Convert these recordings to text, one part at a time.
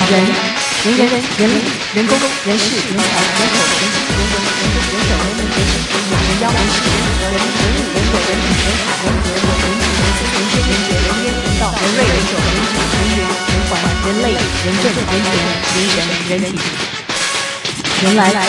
人工、人事、人才、人口、人情、人文、人手、人妖、人事、人物、人口、人品、人才、人格、人情、人思、人先、人觉、人烟、人道、人类、人种、人质、人缘、人环、人类、人政、人权、人神、人体、人来。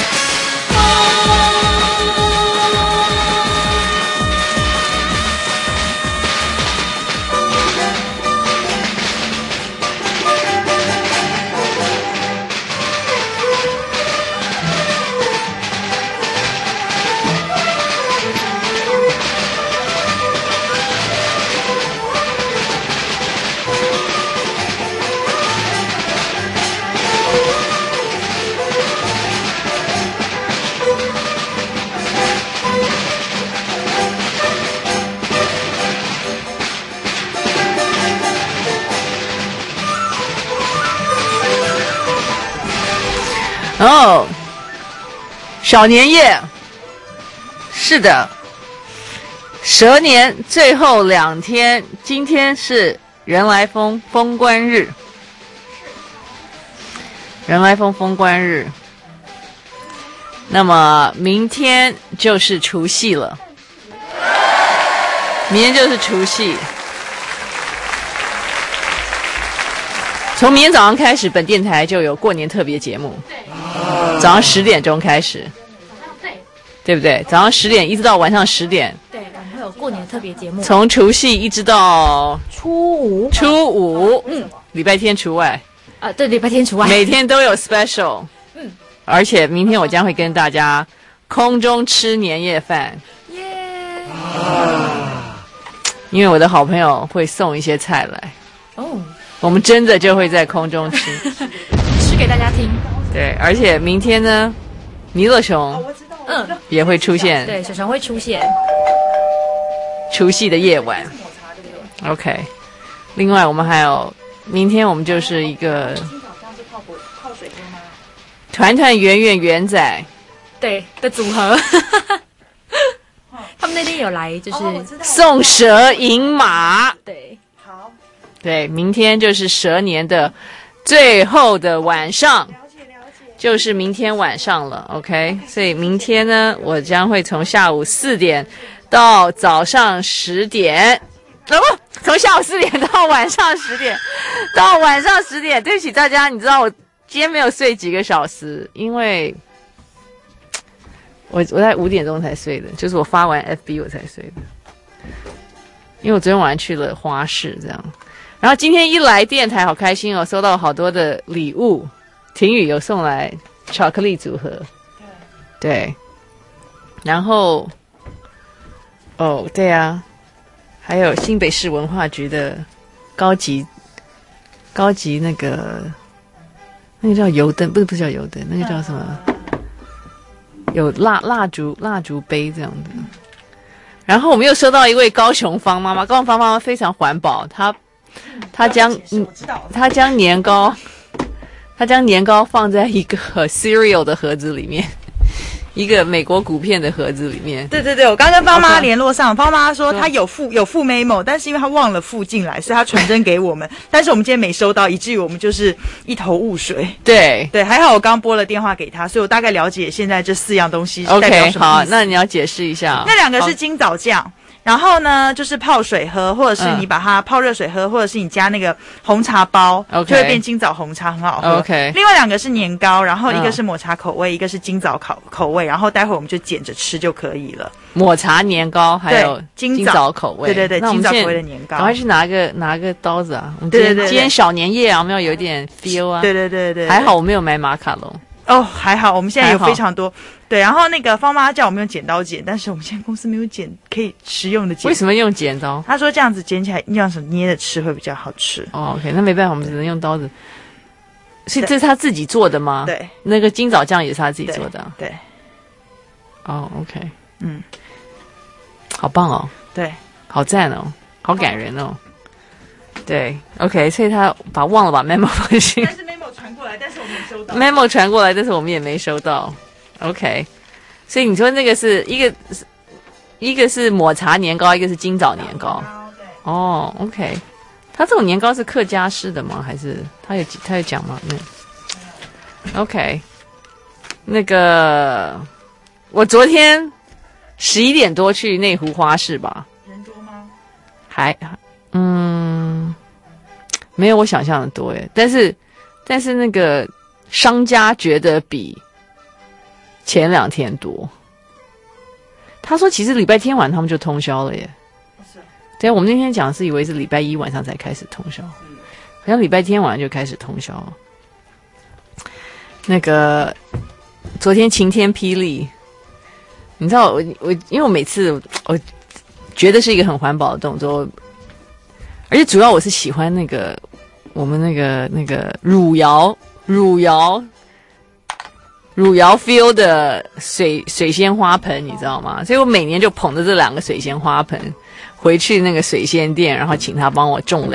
哦，小年夜，是的，蛇年最后2天，今天是人来疯封关日，人来疯封关日，那么明天就是除夕了，明天就是除夕。从明天早上开始，本电台就有过年特别节目，早上10点钟开始，对不对？早上10点一直到晚上10点， 对，我们会有过年特别节目， 从除夕一直到初五， 礼拜天除外， 对，礼拜天除外， 每天都有 special，而且明天我将会跟大家空中吃年夜饭， 耶， 因为我的好朋友会送一些菜来， 哦， 我们真的就会在空中吃， 吃给大家听。 对，而且明天呢，弥勒熊也会出现， 对，小熊会出现除夕的夜晚。OK， 另外我们还有明天我们就是一个团团圆圆圆仔对的组合。他们那天有来，就是送蛇迎马。 对， 好， 对，明天就是蛇年的最后的晚上，就是明天晚上了 ，OK。所以明天呢，我将会从下午4点到早上10点，不，从下午4点到晚上10点，到晚上10点。对不起大家，你知道我今天没有睡几个小时，因为我在5点钟才睡的，就是我发完 FB 我才睡的，因为我昨天晚上去了花市这样。然后今天一来电台好开心哦，收到好多的礼物，婷宇有送来巧克力组合，对，然后对啊，还有新北市文化局的高级那个叫油灯，不是叫油灯，那个叫什么？有蜡烛杯这样的。然后我们又收到一位高雄方妈妈，高雄方妈妈非常环保，她将年糕放在一个 cereal 的盒子里面，一个美国谷片的盒子里面。 对对对，我刚跟方妈联络上，方妈说她有附 memo， 但是因为她忘了附进来，所以她传真给我们，但是我们今天没收到，以至于我们就是一头雾水。 对对，还好我刚拨了电话给她，所以我大概了解现在这4样东西代表 OK， 什么意思。 好，那你要解释一下。 那2个是金枣酱。然后呢，就是泡水喝，或者是你把它泡热水喝，或者是你加那个红茶包， OK， 就会变金枣红茶，很好喝。 OK， 另外2个是年糕，然后一个是抹茶口味，一个是金枣口味，然后待会我们就捡着吃就可以了。 抹茶年糕还有金枣口味， 对对对，金枣口味的年糕。 赶快去拿个刀子啊！我们对， 今天小年夜啊，我们要有点 feel 啊。 对对对对， 还好我没有买马卡龙。 哦，还好，我们现在有非常多。对，然后那个方妈叫我们用剪刀剪，但是我们现在公司没有剪可以食用的剪。 为什么用剪刀？ 他说这样子剪起来，这样子捏着吃会比较好吃。 哦 ，OK， 那没办法，我们只能用刀子。是这是他自己做的吗？ 对， 那个金枣酱也是他自己做的。 对。 哦 ，OK， 好棒哦， 对， 好赞哦，好感人哦。对 ，OK， 所以他忘了把 memo 放进。 但是 memo 传过来，但是我们没收到。 memo 传过来，但是我们也没收到。OK， 所以你说那个是一个是抹茶年糕，一个是金枣年糕。哦 ，OK， 它这种年糕是客家式的吗？还是他有讲吗？OK， 那个我昨天11点多去内湖花市吧。 人多吗？ 没有我想象的多耶。但是那个商家觉得比前2天多。他说其实礼拜天晚他们就通宵了耶。对，我们那天讲是以为是礼拜一晚上才开始通宵，好像礼拜天晚上就开始通宵了。那个昨天晴天霹雳，你知道我因为我每次我觉得是一个很环保的动作，而且主要我是喜欢那个我们那个汝窑 feel 的水仙花盆，你知道吗？所以我每年就捧着这2个水仙花盆回去那个水仙店，然后请他帮我种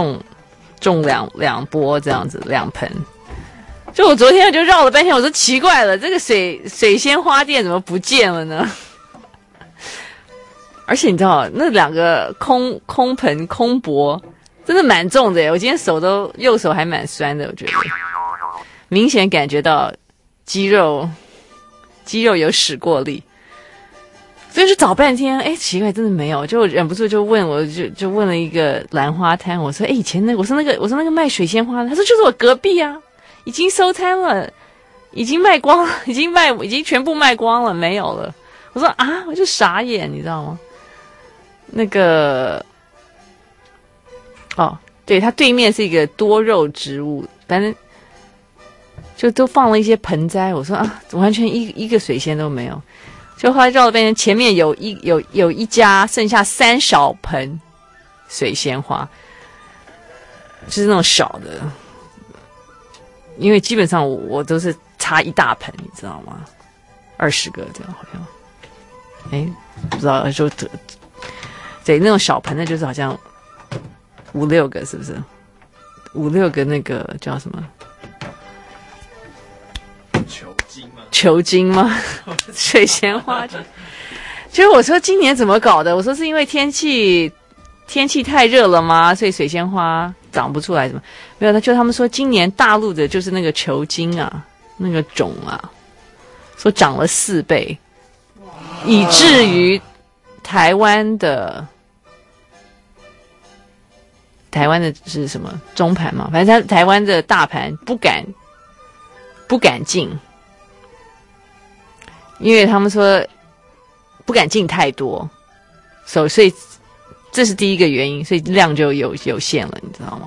两波这样子2盆。就我昨天就绕了半天，我说奇怪了，这个水仙花店怎么不见了呢？而且你知道那2个空盆空钵真的蛮重的耶，我今天右手还蛮酸的，我觉得明显感觉到肌肉有使过力，所以就找半天，奇怪，真的没有，就忍不住就问，我就问了一个兰花摊，我说，以前我说那个卖水仙花的，他说就是我隔壁啊，已经收摊了，已经卖光了，已经全部卖光了，没有了。我说啊，我就傻眼，你知道吗？那个，对，它对面是一个多肉植物，反正就都放了一些盆栽。我说啊，完全一个水仙都没有。就后来绕了半天，前面有一家剩下3小盆水仙花，就是那种小的，因为基本上我都是插一大盆，你知道吗？20个这样好像，不知道就对那种小盆的，就是好像5、6个，是不是？5、6个那个叫什么？球茎吗？水仙花。就是我说今年怎么搞的？我说是因为天气太热了吗？所以水仙花长不出来？怎么没有？他们说今年大陆的就是那个球茎啊，那个种啊，说涨了4倍，以至于台湾的是什么中盘嘛？反正台湾的大盘不敢进，因为他们说不敢进太多，所以这是第一个原因，所以量就有限了，你知道吗？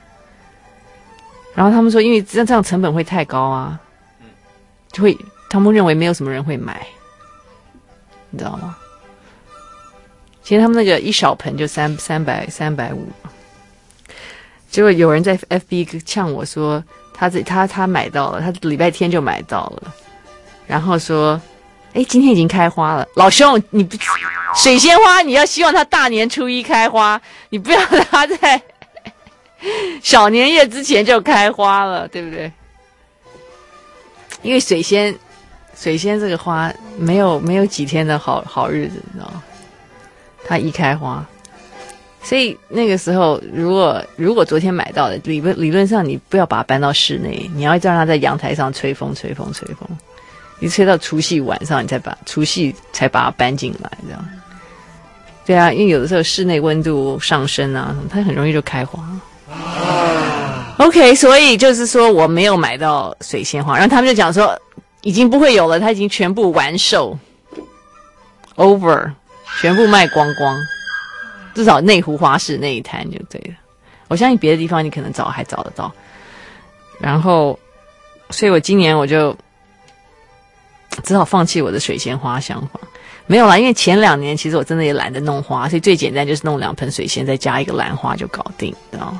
然后他们说，因为这样成本会太高啊，他们认为没有什么人会买，你知道吗？其实他们那个一小盆就350，结果有人在 FB 呛我说他买到了，他礼拜天就买到了，然后说今天已经开花了，老兄，你水仙花你要希望它大年初1开花，你不要让它在小年夜之前就开花了，对不对？因为水仙这个花没有几天的好日子，你知道吗？它一开花，所以那个时候如果昨天买到的，理论上你不要把它搬到室内，你要让它在阳台上吹风，你吹到除夕晚上，除夕才把它搬进来，这样。对啊，因为有的时候室内温度上升啊，它很容易就开花。OK， 所以就是说我没有买到水仙花，然后他们就讲说已经不会有了，它已经全部完售 ，over， 全部卖光光，至少内湖花市那一摊就对了。我相信别的地方你可能还找得到。然后，所以我今年我就只好放弃我的水仙花想法。没有啦，因为前2年其实我真的也懒得弄花，所以最简单就是弄2盆水仙，再加一个兰花就搞定，知道吗？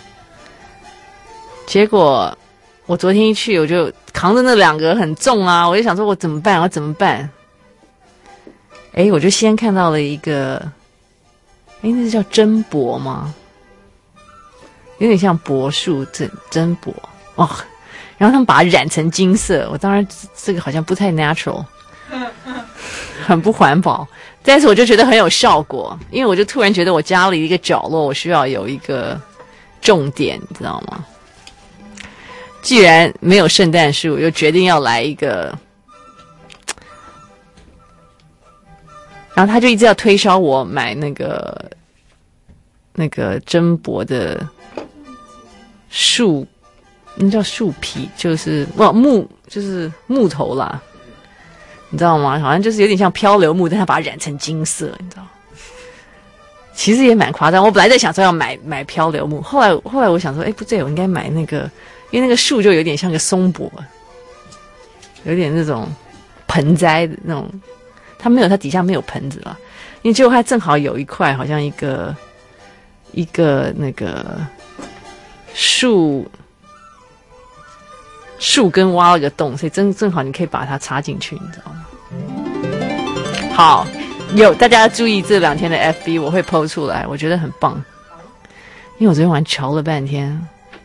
结果我昨天一去，我就扛着那2个很重啊，我就想说我怎么办？我就先看到了一个，那是叫真柏吗？有点像柏树真柏哦。然后他们把它染成金色，我当然这个好像不太 natural， 很不环保，但是我就觉得很有效果，因为我就突然觉得我家里一个角落我需要有一个重点，你知道吗？既然没有圣诞树，我就决定要来一个。然后他就一直要推销我买那个真柏的树，那叫树皮，就是就是木头啦，你知道吗？好像就是有点像漂流木，但他把它染成金色，你知道吗？其实也蛮夸张。我本来在想说要买漂流木，后来我想说，不对，我应该买那个，因为那个树就有点像个松柏，有点那种盆栽的那种。它没有，它底下没有盆子了，因为结果它正好有一块，好像一个那个树根挖了个洞，所以正好你可以把它插进去，你知道吗？好，大家要注意这2天的 FB 我会 po 出来，我觉得很棒，因为我昨天晚上瞧了半天，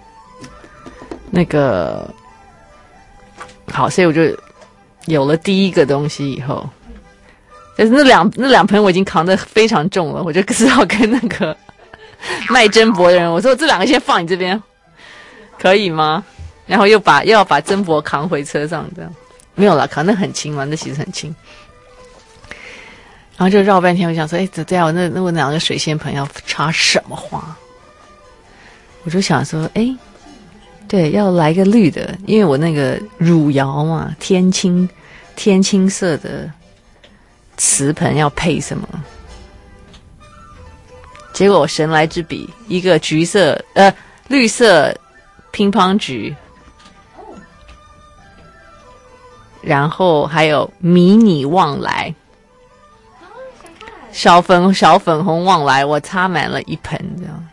好，所以我就有了第一个东西以后。但是那两盆我已经扛得非常重了，我就只好跟那个卖真柏的人我说这2个先放你这边，可以吗？然后又要把真柏扛回车上，这样没有啦，扛得很轻嘛，那其实很轻。然后就绕半天，我想说，对啊，那我2个水仙盆要插什么花？我就想说，对，要来个绿的，因为我那个汝窑嘛，天青色的。瓷盆要配什么？结果我神来之笔，一个绿色乒乓菊，然后还有迷你旺来，小粉红旺来，我插满了一盆这样。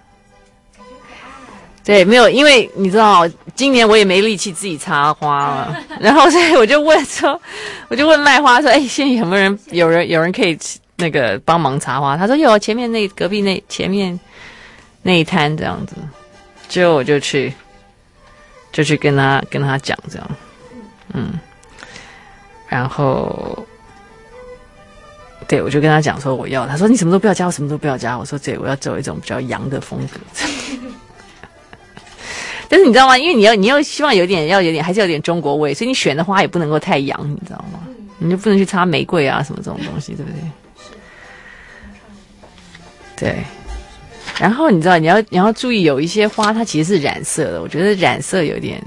对，没有，因为你知道，今年我也没力气自己插花了，然后所以我就问卖花说，现在有人可以那个帮忙插花？他说有，前面隔壁前面那一摊这样子，之后我就去跟他讲这样，然后对我就跟他讲说我要，他说你什么都不要加，我什么都不要加，我说对，我要走一种比较洋的风格。但是你知道吗？因为你又希望有点还是有点中国味，所以你选的花也不能够太洋，你知道吗？你就不能去插玫瑰啊什么这种东西，对不对？对。然后你知道你要注意，有一些花它其实是染色的，我觉得染色有点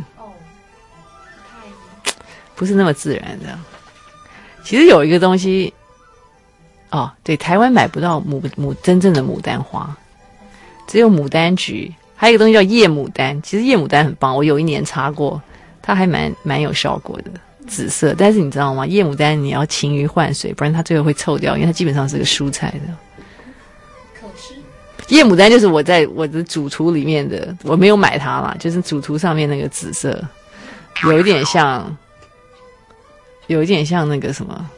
不是那么自然的。其实有一个东西，对，台湾买不到真正的牡丹花，只有牡丹菊。还有一个东西叫夜牡丹，其实夜牡丹很棒，我有一年插过，它还蛮有效果的，紫色。但是你知道吗？夜牡丹你要勤于换水，不然它最后会臭掉，因为它基本上是个蔬菜的。可吃。夜牡丹就是我在我的主图里面的，我没有买它啦，就是主图上面那个紫色，有一点像那个什么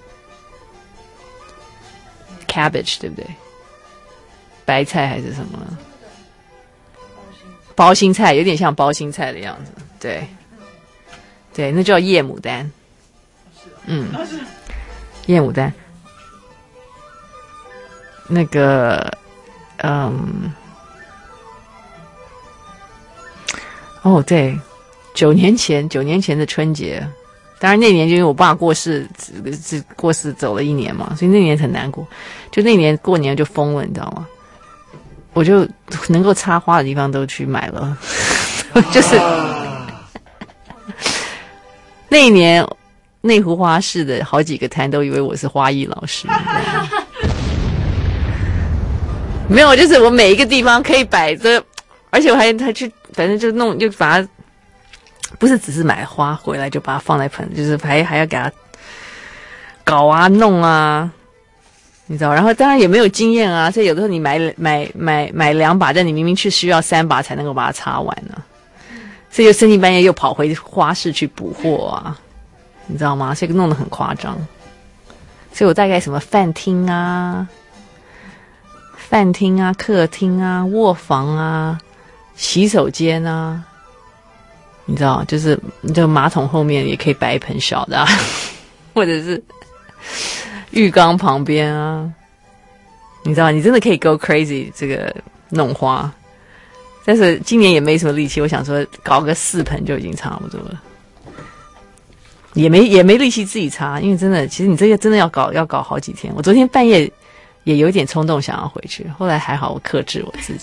cabbage， 对不对？白菜还是什么？包心菜，有点像包心菜的样子，对，对，那叫夜牡丹，夜牡丹，那个，对，9年前的春节，当然那年就因为我爸过世走了1年嘛，所以那年很难过，就那年过年就疯了，你知道吗？我就能够插花的地方都去买了，就是那一年内湖花市的好几个摊都以为我是花艺老师，没有，就是我每一个地方可以摆着，而且我还去，反正就把它，不是只是买花回来就把它放在盆，就是还要给它搞啊弄啊。你知道，然后当然也没有经验啊，所以有的时候你买2把，但你明明去需要3把才能够把它插完呢，所以又深更半夜又跑回花市去补货啊，你知道吗？所以弄得很夸张。所以我大概什么饭厅啊、客厅啊、卧房啊、洗手间啊，你知道，就是你这个马桶后面也可以摆一盆小的，或者是浴缸旁边啊，你知道，你真的可以 go crazy 这个弄花， 但是今年也没什么力气，我想说搞个4盆就已经差不多了，也没力气自己擦，因为真的，其实你这个真的要搞好几天。我昨天半夜也有一点冲动想要回去，后来还好我克制我自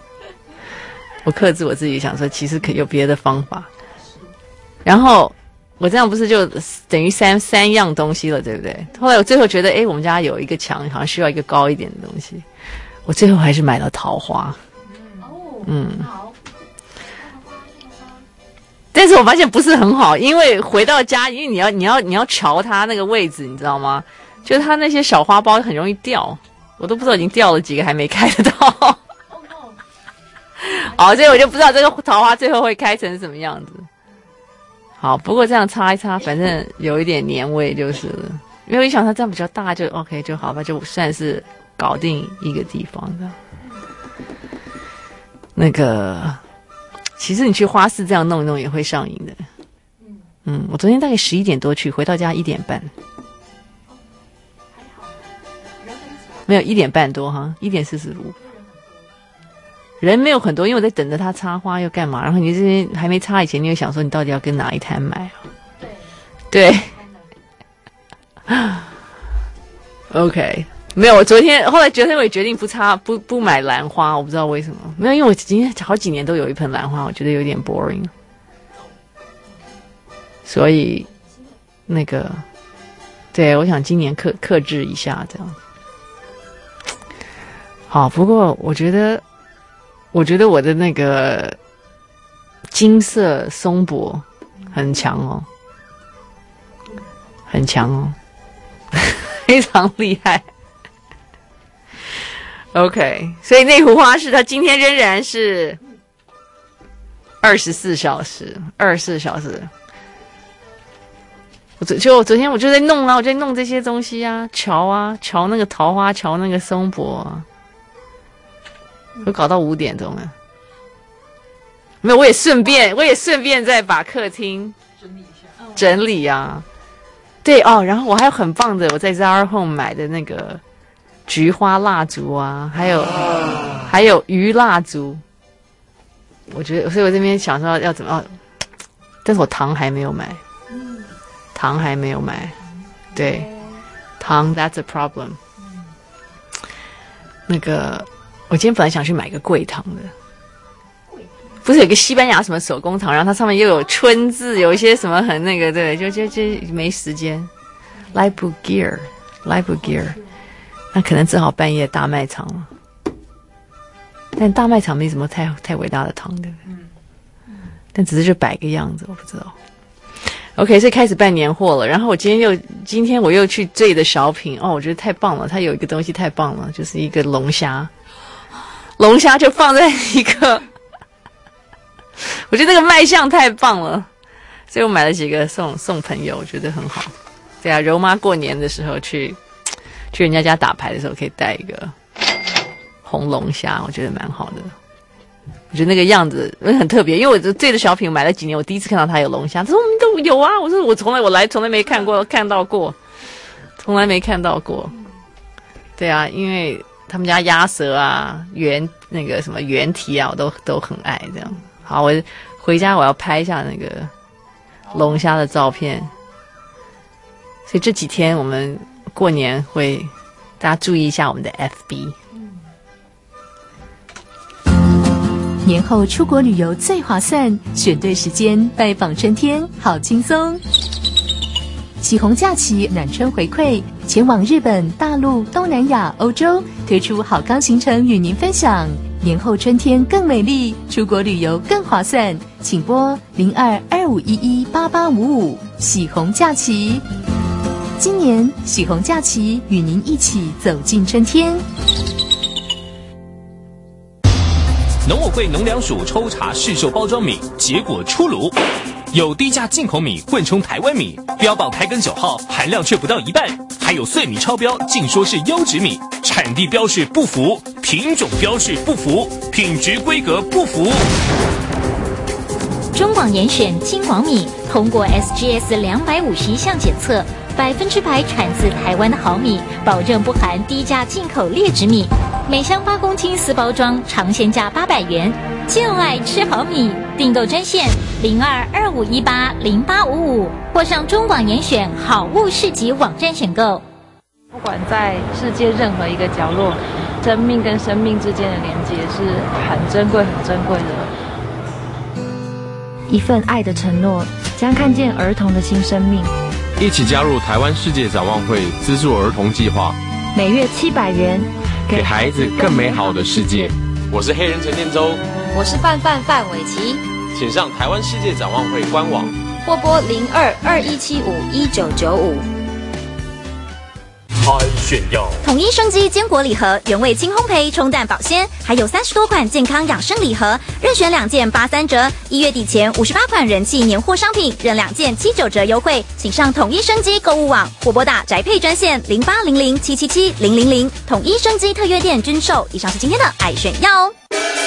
己，想说其实可有别的方法。然后我这样不是就等于三样东西了，对不对？后来我最后觉得，我们家有一个墙好像需要一个高一点的东西，我最后还是买了桃花。好。但是我发现不是很好，因为回到家，因为你要瞧它那个位置，你知道吗？就是它那些小花苞很容易掉，我都不知道已经掉了几个还没开得到。好，所以我就不知道这个桃花最后会开成什么样子。好，不过这样擦一擦，反正有一点年味就是了。因为我想它这样比较大，就 OK 就好吧，就算是搞定一个地方的。那个，其实你去花市这样弄一弄也会上瘾的。我昨天大概11点多去，回到家1点半。没有1点半多哈，1点45。人没有很多，因为我在等着他插花又干嘛？然后你这边还没插以前，你就想说你到底要跟哪一摊买啊？对。OK， 没有。我后来我也决定不买兰花，我不知道为什么。没有，因为我今天好几年都有一盆兰花，我觉得有点 boring。所以那个，对，我想今年克制一下这样。好，不过我觉得我的那个金色松柏很强哦，很强哦，非常厉害。OK， 所以内湖花市它今天仍然是24小时。我昨天我就在弄啊，我在弄这些东西啊，瞧那个桃花，瞧那个松柏啊。我搞到5点钟了，没有，我也顺便再把客厅整理啊。对哦，然后我还有很棒的，我在 Zara Home 买的那个菊花蜡烛啊，还有鱼蜡烛。我觉得，所以我这边想说要怎么，但是我糖还没有买，对，糖 that's a problem。那个。我今天本来想去买个桂糖的，不是有个西班牙什么手工糖，然后它上面又有春字，有一些什么很那个，对，就没时间。来不及，那可能只好半夜大卖场了。但大卖场没什么太伟大的糖的，但只是就摆个样子，我不知道。OK， 所以开始办年货了。然后今天我又去最的小品哦，我觉得太棒了，它有一个东西太棒了，就是一个龙虾就放在一个，我觉得那个卖相太棒了，所以我买了几个送朋友，我觉得很好。对啊，柔妈过年的时候去人家打牌的时候，可以带一个红龙虾，我觉得蛮好的。我觉得那个样子很特别，因为我这的小品买了几年，我第一次看到它有龙虾。他说我们都有啊，我说我从来没看到过，从来没看到过。对啊，因为他们家鸭舌啊、那个什么原蹄啊，我都很爱这样。好，我回家我要拍一下那个龙虾的照片。所以这几天我们过年会大家注意一下我们的 FB。 年后出国旅游最划算，选对时间拜访春天，好轻松。喜鸿假期暖春回馈，前往日本、大陆、东南亚、欧洲，推出好康行程与您分享。年后春天更美丽，出国旅游更划算，请拨0225118855。喜鸿假期，今年喜鸿假期与您一起走进春天。 农委会农粮署抽查市售包装米，结果出炉，有低价进口米混充台湾米，标榜台梗9号，含量却不到1半，还有碎米超标，竟说是优质米，产地标示不符，品种标示不符，品质规格不符。 中广严选金广米，通过 SGS 251项检测，100%产自台湾的好米，保证不含低价进口劣质米。 每箱8公斤4包装，尝鲜价800元。就爱吃好米，订购专线0225180855，或上中广严选好物市集网站选购。 不管在世界任何一个角落，生命跟生命之间的连接是很珍贵、很珍贵的。 一份爱的承诺，将看见儿童的新生命。 一起加入台湾世界展望会资助儿童计划， 每月700元， 给孩子更美好的世界。我是黑人陈建州， 我是范玮琪， 请上台湾世界展望会官网或拨0221751995。 炫耀统一生机坚果礼盒，原味轻烘焙，冲淡保鲜，还有30多款健康养生礼盒，任选2件83折。1月底前58款人气年货商品，任2件79折优惠，请上统一生机购物网或拨打宅配专线0800777000。统一生机特约店均售。以上是今天的爱炫耀哦。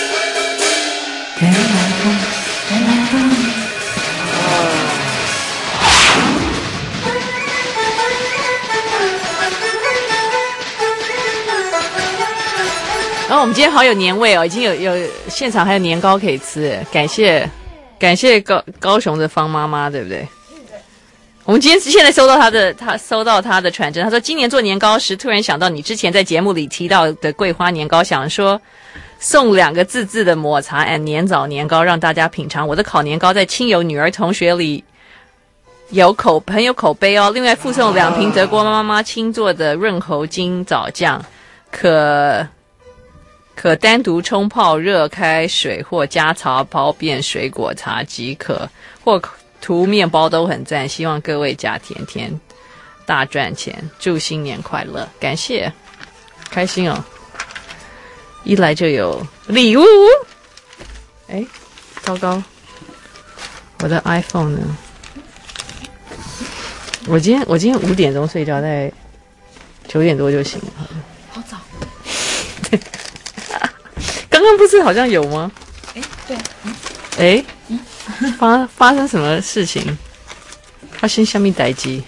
然后我们今天好有年味哦，已经有现场还有年糕可以吃，感谢高雄的方妈妈，对不对？我们现在收到他的传真，他说今年做年糕时，突然想到你之前在节目里提到的桂花年糕，想说送2个自的抹茶和年枣年糕让大家品尝。我的烤年糕在亲友女儿同学里很有口碑哦。另外附送2瓶德国妈妈亲做的润喉金枣酱，可单独冲泡热开水或加茶包变水果茶即可，或涂面包都很赞。希望各位家甜甜大赚钱，祝新年快乐，感谢，开心哦！一来就有礼物，哎，糟糕，我的 iPhone 呢？我今天5点钟睡觉，在9点多就醒了， 好早。 刚刚不是好像有吗？对。发生什么事情？发生什么代志？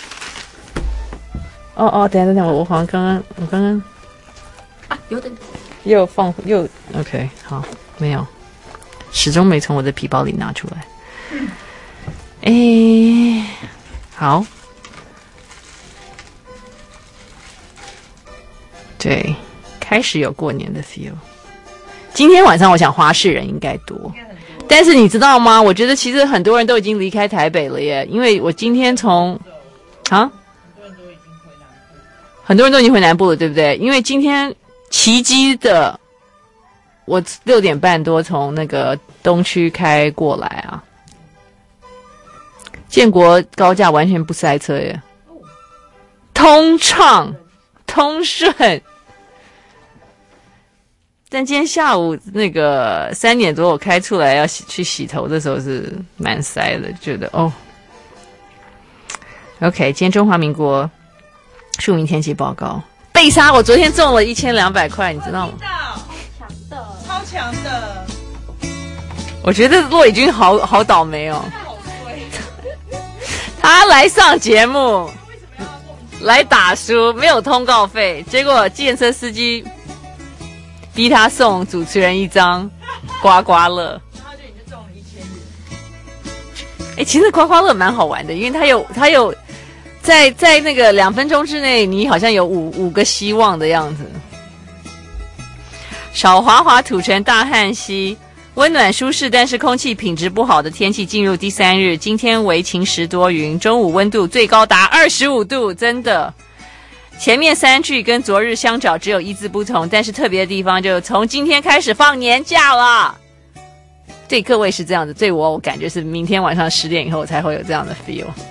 等一下，我好像刚刚有的又 OK 好，没有，始终没从我的皮包里拿出来。好，对，开始有过年的 feel。今天晚上我想花市人应该多，但是你知道吗？我觉得其实很多人都已经离开台北了耶，因为我今天很多人都已经回南部了，对不对？因为今天奇迹的，我6点半多从那个东区开过来啊，建国高架完全不塞车耶，通畅通顺。但今天下午那个3点多我开出来要去洗头的时候是蛮塞的，觉得OK， 今天中华民国庶民天气报告。贝莎，我昨天中了1200块，你知道吗？ 超强的。 我觉得骆以军好倒霉哦。他来上节目，来打书，没有通告费，结果计程车司机逼他送主持人1张刮刮乐， 然后就你就中了1000日。 其实刮刮乐蛮好玩的，因为他有在那个2分钟之内，你好像有五个希望的样子。少滑滑土城大汉溪，温暖舒适但是空气品质不好的天气进入第3日，今天为晴时多云，中午温度最高达25度，真的。前面3句跟昨日相找只有1字不同，但是特别的地方就从今天开始放年假了。对各位是这样子，对我感觉是明天晚上10点以后才会有这样的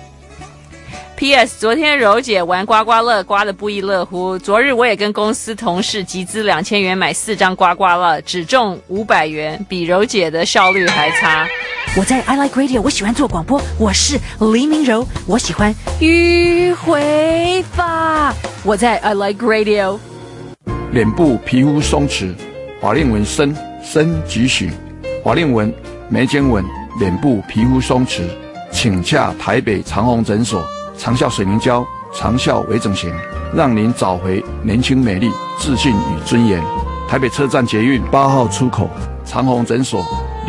feel。P.S. 昨天柔姐玩刮刮乐刮得不亦乐乎，昨日我也跟公司同事集资2000元买4张刮刮乐，只中500元，比柔姐的效率还差。我在 I Like Radio， 我喜欢做广播，我是黎明柔，我喜欢迂回法。我在 I Like Radio。 脸部皮肤松弛，法令纹深即许，法令纹、眉间纹、脸部皮肤松弛，请洽台北长虹诊所。长效水凝胶长效微整形，让您找回年轻美丽、自信与尊严。台北车站捷运8号出口，长虹诊所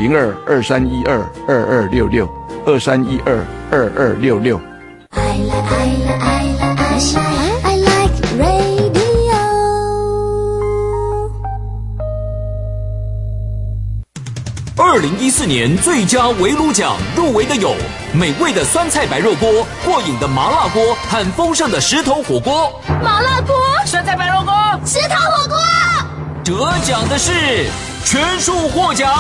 02-2312-2266，2312-2266。 I like radio。 2014年最佳围炉奖入围的有美味的酸菜白肉锅、过瘾的麻辣锅和丰盛的石头火锅。 麻辣锅、 酸菜白肉锅、 石头火锅。 得奖的是全数获奖。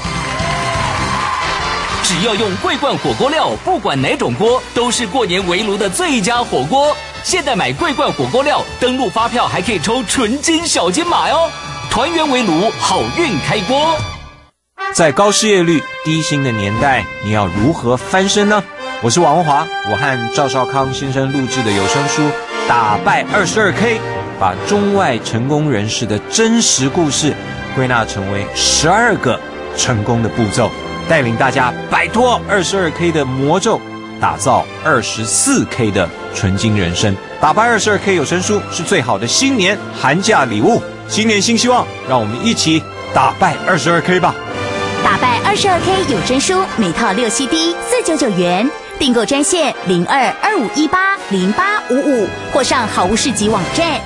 只要用桂冠火锅料，不管哪种锅，都是过年围炉的最佳火锅。现在买桂冠火锅料，登录发票还可以抽纯金小金马哟！团圆围炉，好运开锅。 在高失业率、低薪的年代，你要如何翻身呢？我是王文华，我和赵少康先生录制的有声书《打败 22K》，把中外成功人士的真实故事归纳成为12个成功的步骤，带领大家摆脱 22K 的魔咒，打造 24K 的纯金人生。打败 22K 有声书是最好的新年寒假礼物，新年新希望，让我们一起打败 22K 吧。 打败 22K 有声书每套6 CD 499元，订购专线0225180855或上好物市集网站。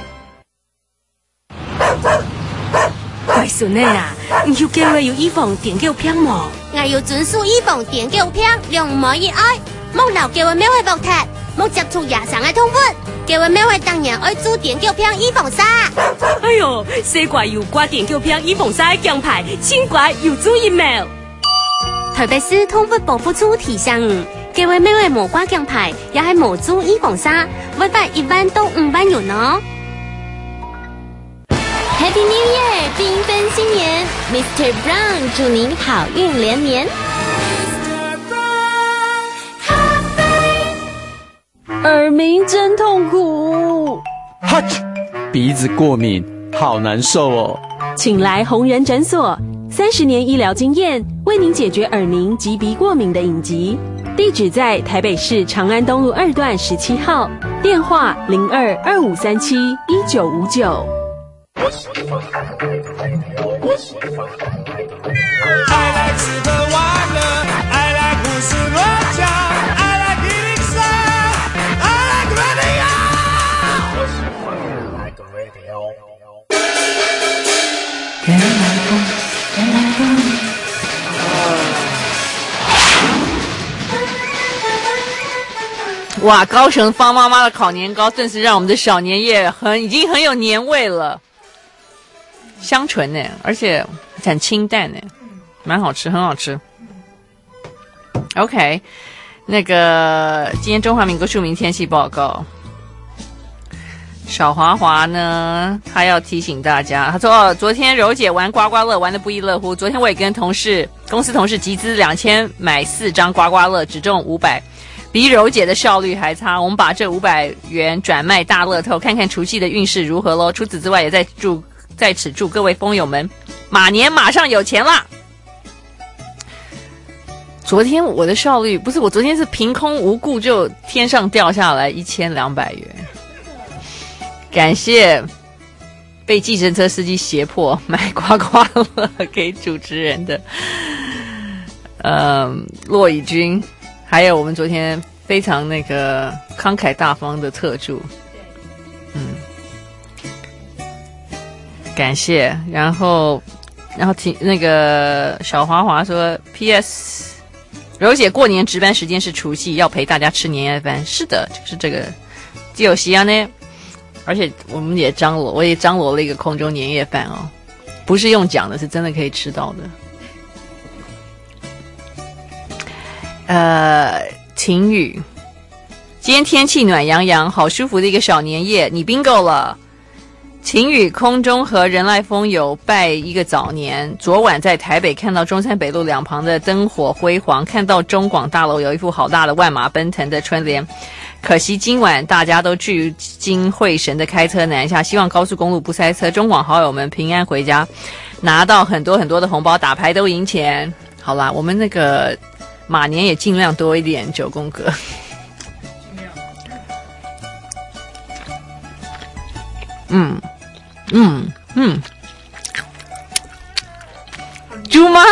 乖孙的啊，你要叫我有预防电叫偏无？ 我要准许預防電叫偏，量唔可以愛，莫留叫我喵去搏踢，莫接觸野生嘅動物，叫我喵去當然愛做電叫偏預防沙。 哎呦，西瓜有掛電叫偏預防沙嘅獎牌，青瓜有做疫苗。 台北市動物保護處提醒叫我喵去無掛獎牌，也係無做預防沙，違法1萬到5萬元哦。Happy New Year， 缤纷新年 ，Mr. Brown 祝您好运连连。 耳鸣真痛苦， 哈啾，鼻子过敏，好难受哦。 请来红人诊所，30年医疗经验，为您解决耳鸣及鼻过敏的隐疾。地址在台北市长安东路2段17号，电话0225371959。 I like 吃喝玩乐 I like 胡思乱想 I like eating sound I like radio 原来风原来风哇，高雄方妈妈的烤年糕顿时让我们的小年夜已经很有年味了，香醇呢，而且很清淡呢，蛮好吃，很好吃。OK， 那个今天中华民国著名天气报告，小华华呢，他要提醒大家，他说昨天柔姐玩刮刮乐玩得不亦乐乎，昨天我也跟公司同事集资2000买4张刮刮乐，只中500。比柔姐的效率还差，我们把这500元转卖大乐透，看看除夕的运势如何咯。除此之外，也在此祝各位疯友们马年马上有钱啦。昨天我的效率不是，我昨天是凭空无故就天上掉下来1200元，感谢被计程车司机胁迫买刮刮乐给主持人的骆以军。还有我们昨天非常那个慷慨大方的特助，感谢。然后那个小华华说 ，P.S. 柔姐过年值班时间是除夕，要陪大家吃年夜饭。是的，就是这个既有西安呢，而且我也张罗了一个空中年夜饭哦，不是用讲的，是真的可以吃到的。晴雨，今天天气暖洋洋，好舒服的一个小年夜，你 bingo 了。晴雨，空中和仁爱峰有拜一个早年。昨晚在台北看到中山北路两旁的灯火辉煌，看到中广大楼有一幅好大的万马奔腾的春联。可惜今晚大家都聚精会神的开车南下，希望高速公路不塞车，中广好友们平安回家，拿到很多很多的红包，打牌都赢钱。好啦，我们那个马年也尽量多一点9宫格。 猪妈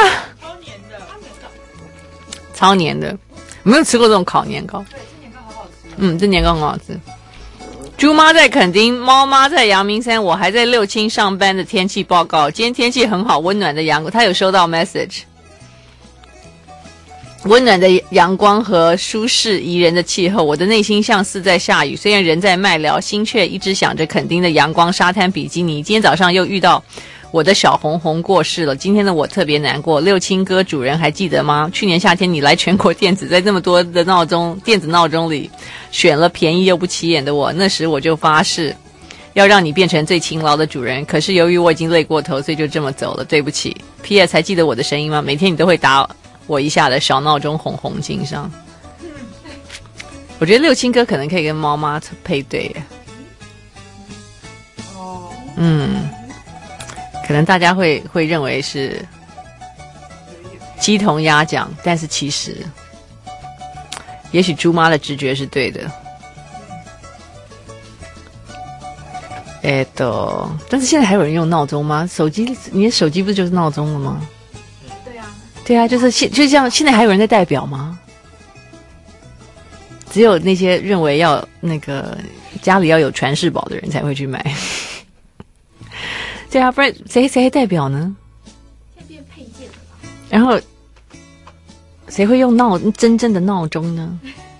超黏的，没有吃过这种烤年糕。这年糕很好吃。猪妈在垦丁，猫妈在阳明山，我还在六轻上班的天气报告。今天天气很好，温暖的阳光，他有收到 message。温暖的阳光和舒适宜人的气候，我的内心像是在下雨。虽然人在麦寮，心却一直想着垦丁的阳光、沙滩、比基尼。今天早上又遇到我的小红红过世了，今天的我特别难过。六轻哥主人还记得吗？去年夏天你来全国电子，在这么多的电子闹钟里选了便宜又不起眼的我，那时我就发誓要让你变成最勤劳的主人。可是由于我已经累过头，所以就这么走了，对不起。P.S. 还记得我的声音吗？每天你都会打我一下的小闹钟红红心上。我觉得六轻哥可能可以跟猫妈配对耶。可能大家会认为是鸡同鸭讲，但是其实也许猪妈的直觉是对的。但是现在还有人用闹钟吗？你的手机不是就是闹钟了吗？对啊，就像现在还有人在代表吗？只有那些认为要那个家里要有传世宝的人才会去买。对啊，不然谁代表呢？ 现在变配件了吧？ 然后谁会用真正的闹钟呢？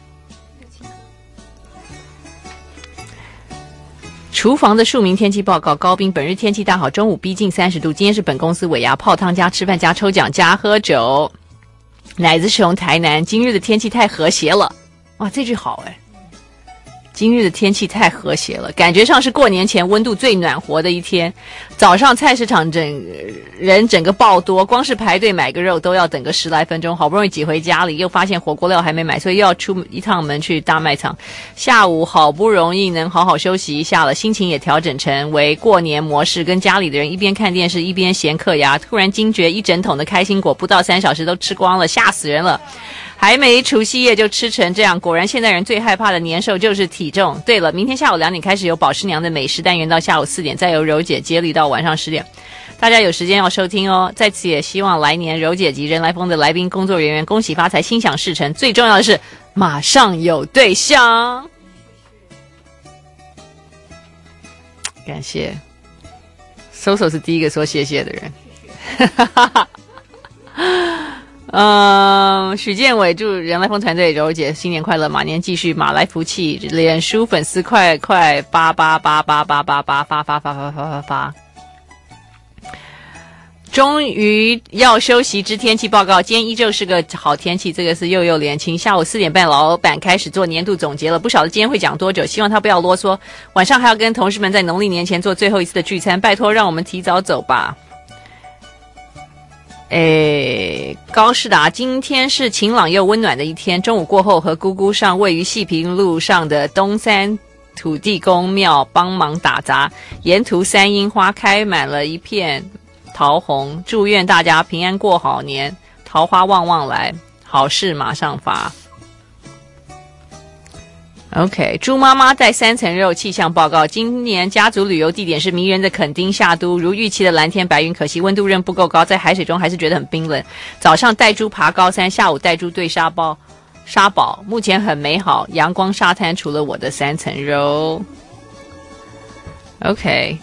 厨房的庶民天气报告：高宾，本日天气大好，中午逼近30度。今天是本公司尾牙，泡汤加吃饭加抽奖加喝酒。奶子是从台南，今日的天气太和谐了。哇，这句好哎！今日的天气太和谐了，感觉上是过年前温度最暖和的一天。早上菜市场整个爆多，光是排队买个肉都要等个10来分钟，好不容易挤回家里，又发现火锅料还没买，所以又要出一趟门去大卖场。下午好不容易能好好休息一下了，心情也调整成为过年模式，跟家里的人一边看电视一边闲嗑牙。突然惊觉一整桶的开心果不到3小时都吃光了，吓死人了。还没除夕夜就吃成这样，果然现代人最害怕的年兽就是体重。对了，明天下午2点开始有宝师娘的美食单元，到下午4点，再由柔姐接力到晚上10点，大家有时间要收听哦。在此也希望来年柔姐及人来疯的来宾工作人员恭喜发财，心想事成，最重要的是马上有对象。感谢，Soso是第一个说谢谢的人。许建伟祝人来疯团队柔姐新年快乐，马年继续，马来福气，脸书粉丝快88888888发。终于要休息之天气报告，今天依旧是个好天气，这个是幼年轻。下午4点半，老板开始做年度总结了，不晓得今天会讲多久，希望他不要啰嗦。晚上还要跟同事们在农历年前做最后一次的聚餐，拜托让我们提早走吧。高士达，今天是晴朗又温暖的一天。中午过后，和姑姑上位于细平路上的东山土地公庙帮忙打杂，沿途3樱花开满了一片桃红，祝愿大家平安过好年，桃花旺旺来，好事马上发。OK， 猪妈妈带3层肉气象报告，今年家族旅游地点是迷人的垦丁夏都，如预期的蓝天白云，可惜温度仍不够高，在海水中还是觉得很冰冷。早上带猪爬高山，下午带猪对沙堡，目前很美好，阳光沙滩除了我的3层肉。OK，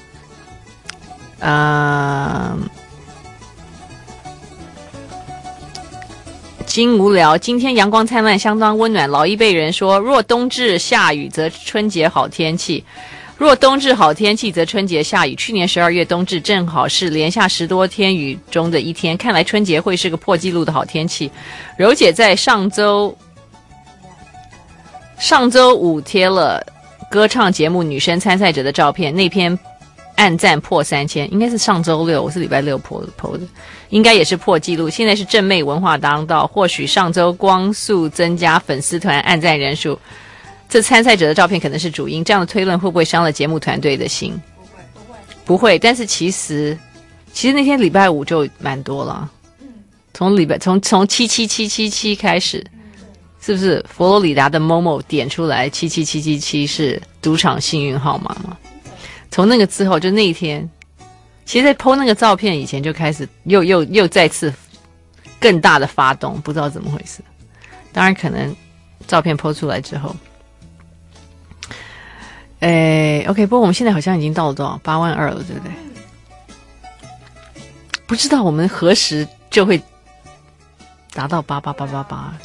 金无聊，今天阳光灿烂，相当温暖。老一辈人说，若冬至下雨，则春节好天气；若冬至好天气，则春节下雨。去年12月冬至正好是连下10多天雨中的一天，看来春节会是个破纪录的好天气。柔姐在上周五贴了歌唱节目女生参赛者的照片，那篇按赞破3000，应该是上周6，我是礼拜6 po 的，应该也是破纪录。现在是正妹文化当道，或许上周光速增加粉丝团按赞人数，这参赛者的照片可能是主因。这样的推论会不会伤了节目团队的心？不会。但是其实那天礼拜5就蛮多了，从77777开始，是不是佛罗里达的某某点出来77777是赌场幸运号码吗？ 从那个之后，就那一天，其实在 po 那个照片以前就开始又再次更大的发动，不知道怎么回事。当然可能照片 po 出来之后，OK， 不过我们现在好像已经到了多少8万2了，对不对？不知道我们何时就会达到88888。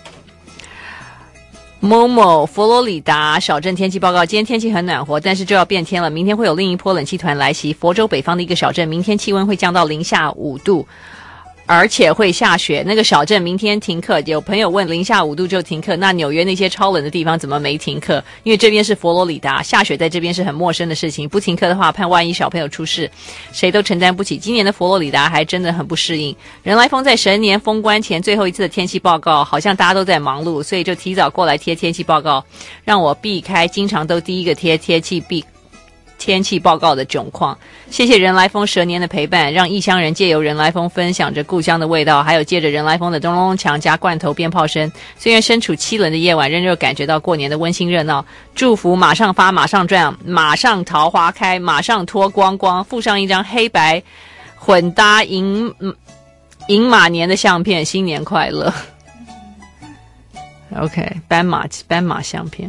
某某佛罗里达小镇天气报告，今天天气很暖和，但是就要变天了，明天会有另一波冷气团来袭。佛州北方的一个小镇，明天气温会降到零下5度，而且会下雪。那个小镇明天停课，有朋友问零下5度就停课，那纽约那些超冷的地方怎么没停课？因为这边是佛罗里达，下雪在这边是很陌生的事情，不停课的话，怕万一小朋友出事，谁都承担不起。今年的佛罗里达还真的很不适应。人来疯在神年封关前最后一次的天气报告，好像大家都在忙碌，所以就提早过来贴天气报告，让我避开经常都第一个贴天气报告的窘况。谢谢人来疯蛇年的陪伴，让异乡人借由人来疯分享着故乡的味道，还有借着人来疯的咚咚锵加罐头鞭炮声。虽然身处凄冷的夜晚，仍旧感觉到过年的温馨热闹。祝福马上发，马上赚，马上桃花开，马上脱光光，附上一张黑白混搭银马年的相片，新年快乐。OK， 斑马相片。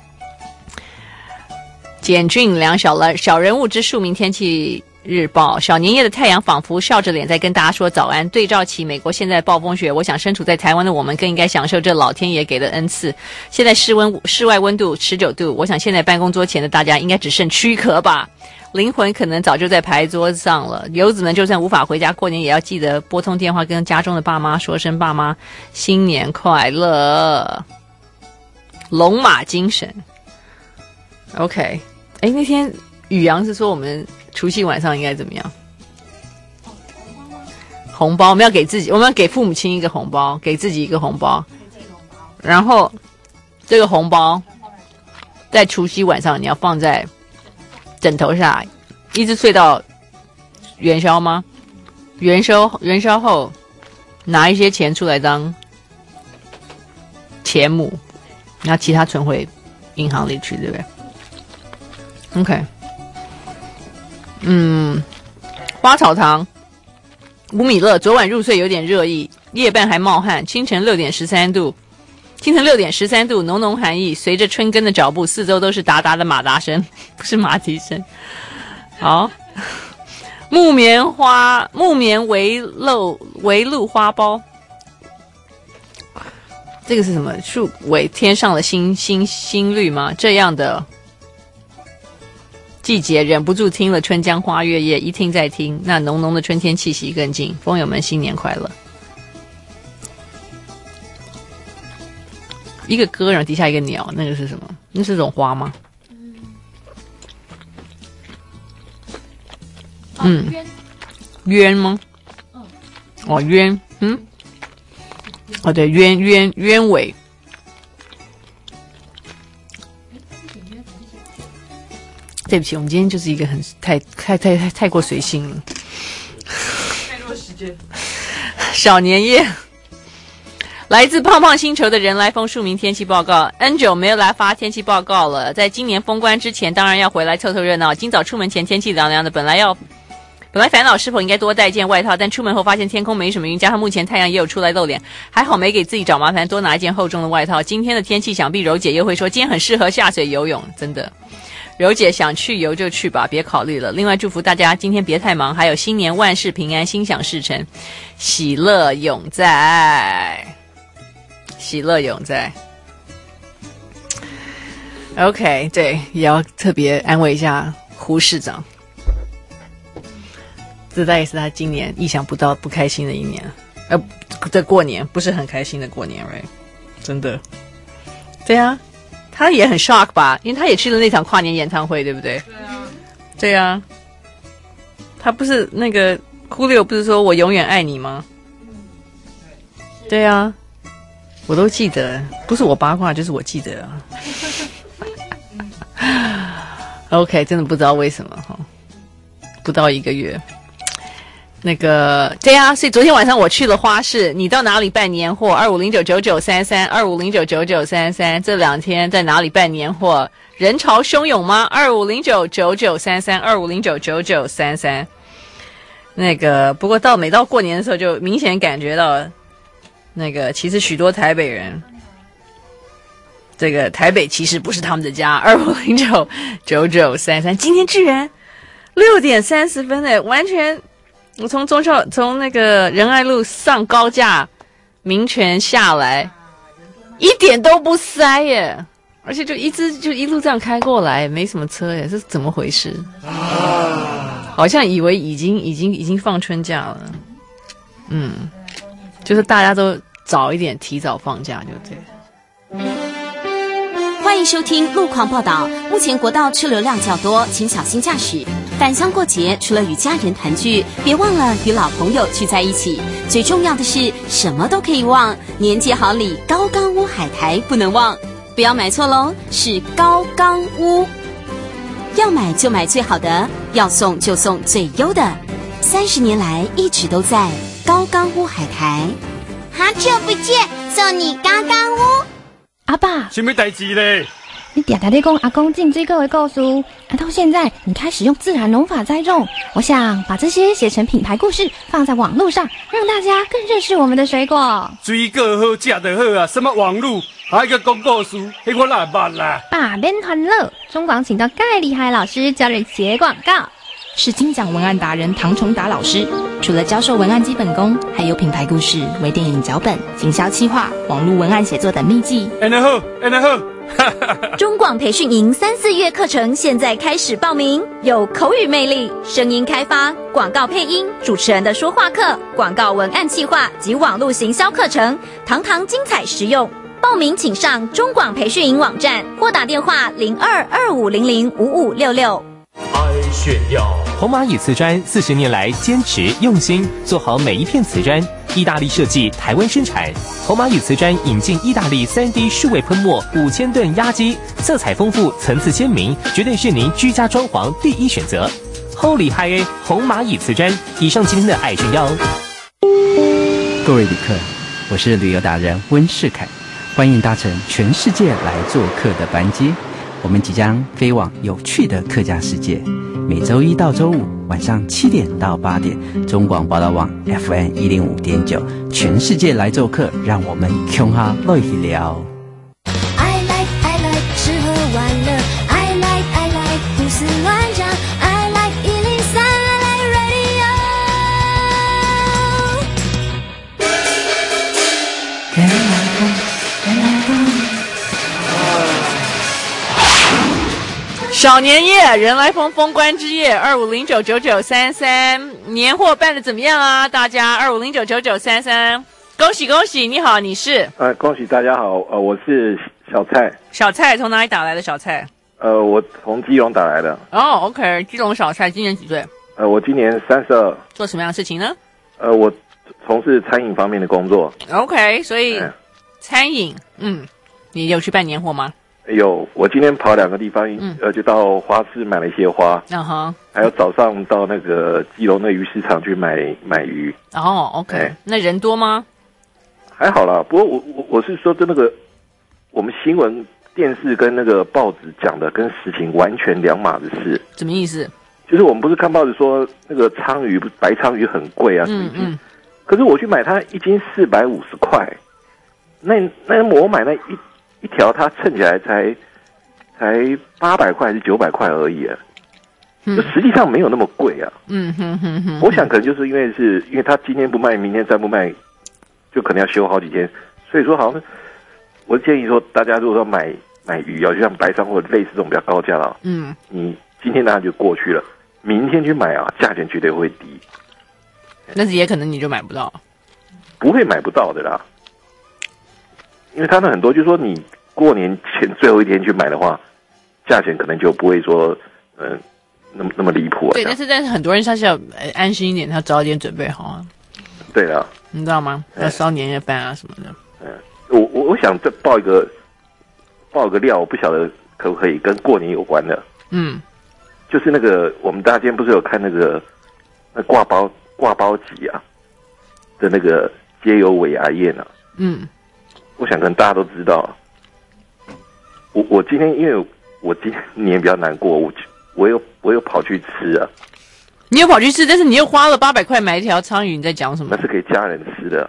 简俊良小人物之庶民天气日报，小年夜的太阳仿佛笑着脸在跟大家说早安。对照起美国现在的暴风雪，我想身处在台湾的我们更应该享受这老天爷给的恩赐。现在室外温度19度，我想现在办公桌前的大家应该只剩躯壳吧，灵魂可能早就在牌桌上了。游子们就算无法回家过年，也要记得拨通电话跟家中的爸妈说声爸妈新年快乐。龙马精神 OK，那天宇阳是说我们除夕晚上应该怎么样？红包我们要给自己，我们要给父母亲一个红包，给自己一个红包，然后这个红包在除夕晚上你要放在枕头下，一直睡到元宵吗？元宵后拿一些钱出来当钱母，然后其他存回银行里去，对不对？OK， 花草堂吴米勒昨晚入睡有点热意，夜半还冒汗，清晨6点13度，浓浓寒意，随着春耕的脚步，四周都是达达的马达声，不是马蹄声。好，木棉围露花苞，这个是什么？树尾天上的星绿吗？这样的季节忍不住听了春江花月夜，一听再听，那浓浓的春天气息更近。风友们新年快乐。一个歌，然后底下一个鸟，那个是什么？那是种花吗？鸢吗？鸢，对，鸢尾。对不起，我们今天就是一个太过随性了，太多时间。小年夜，来自胖胖星球的人来疯庶民天气报告。N 久没有来发天气报告了，在今年封关之前，当然要回来凑凑热闹。今早出门前天气凉凉的，本来烦恼是否应该多带件外套，但出门后发现天空没什么云，加上目前太阳也有出来露脸，还好没给自己找麻烦，多拿一件厚重的外套。今天的天气想必柔姐又会说今天很适合下水游泳，真的。柔姐想去游就去吧，别考虑了。另外祝福大家今天别太忙，还有新年万事平安，心想事成，喜乐永在，喜乐永在。OK， 对，也要特别安慰一下胡市长，这大概是他今年意想不到不开心的一年，的过年，不是很开心的过年 ，right？ 真的，对啊。他也很 shock 吧，因为他也去了那场跨年演唱会，对不对？对啊，他不是那个Julio不是说我永远爱你吗？对啊，我都记得，不是我八卦就是我记得啊。OK， 真的不知道为什么哈，不到1个月。 那个对啊，所以昨天晚上我去了花市，你到哪里办年货？25099933，25099933，这2天在哪里办年货？人潮汹涌吗？25099933，25099933。那个不过每到过年的时候，就明显感觉到，那个其实许多台北人，这个台北其实不是他们的家。25099933，今天居然6点30分诶，完全我从那个仁爱路上高架民权下来，一点都不塞耶，而且就一路这样开过来，没什么车耶，是怎么回事？好像以为已经放春假了，就是大家都早一点提早放假就对了。 欢迎收听路况报道。目前国道车流量较多，请小心驾驶。返乡过节，除了与家人团聚，别忘了与老朋友聚在一起。最重要的是，什么都可以忘，年节好礼高冈屋海苔不能忘。不要买错喽，是高冈屋。要买就买最好的，要送就送最优的。30年来一直都在高冈屋海苔。 好久不见，送你高冈屋。 阿爸， 什么代志嘞？ 你嗲嗲在讲阿公进水果的故事，到现在你开始用自然农法栽种，我想把这些写成品牌故事放在网络上，让大家更认识我们的水果。 水果好吃就好啊，什么网络还个讲故事，迄我哪捌啦？ 爸别欢乐，中广请到盖厉害老师教人写广告。 是金奖文案达人唐崇达老师，除了教授文案基本功，还有品牌故事、微电影脚本、行销企划、网络文案写作等秘技。 然后中广培训营3、4月课程现在开始报名，有口语魅力、声音开发、广告配音、主持人的说话课、广告文案企划及网络行销课程，堂堂精彩实用。报名请上中广培训营网站或打电话0225005566。 爱炫耀，红蚂蚁瓷砖40年来坚持用心做好每一片瓷砖，意大利设计，台湾生产。红蚂蚁瓷砖引进意大利3D 数位喷墨5000吨压机，色彩丰富，层次鲜明，绝对是您居家装潢第一选择。Holy High 红蚂蚁瓷砖。以上今天的爱炫耀。 各位旅客，我是旅游达人温世凯，欢迎搭乘全世界来做客的班机。我们即将飞往有趣的客家世界，每周1到周5晚上7点到8点，中广报道网 FM105.9，全世界来做客，让我们穷哈乐一聊。 I like 吃喝玩乐 I like 胡思乱想 I like 103 I like radio。 人来疯，人来疯。 小年夜，人来疯，封关之夜，25099933，年货办得怎么样啊？大家25099933，恭喜恭喜！你好，你是？ 恭喜大家好，我是小蔡。 小蔡从哪里打来的？小蔡？ 我从基隆打来的。 哦 ，OK， 基隆小蔡，今年几岁？ 我今年32。 做什么样的事情呢？ 我从事餐饮方面的工作。 OK， 所以餐饮，你有去办年货吗？ 有，我今天跑2个地方，就到花市买了一些花，还有早上到那个基隆的鱼市场去买鱼。 哦 ，OK，那人多吗？ 还好啦，不过我是说，那个我们新闻电视跟那个报纸讲的跟实情完全两码子事。 什么意思？ 就是我们不是看报纸说那个鲳鱼，白鲳鱼很贵啊，可是我去买它1斤450块，那我买那一条它称起来才800块还是900块而已啊，就实际上没有那么贵啊。我想可能就是因为他今天不卖，明天再不卖，就可能要休好几天。所以说，好像我建议说，大家如果说买鱼啊，就像白鲳或者类似这种比较高价的，你今天拿就过去了，明天去买啊，价钱绝对会低。 但是也可能你就买不到， 不会买不到的啦。因为他们很多就是说你过年前最后一天去买的话，价钱可能就不会说那么离谱啊。 对，但是很多人他是要安心一点，他早点准备好啊。 对了， 你知道吗？要烧年夜饭啊什么的。 我想再爆一个料，我不晓得可不可以跟过年有关的。就是那个我们大家今天不是有看那挂包挂包级啊的那个街友尾牙宴啊，我想跟大家都知道，我今天因为我今年比较难过，我有跑去吃啊。 你有跑去吃，但是你又花了800块买一条鲳鱼，你在讲什么？ 那是给家人吃的，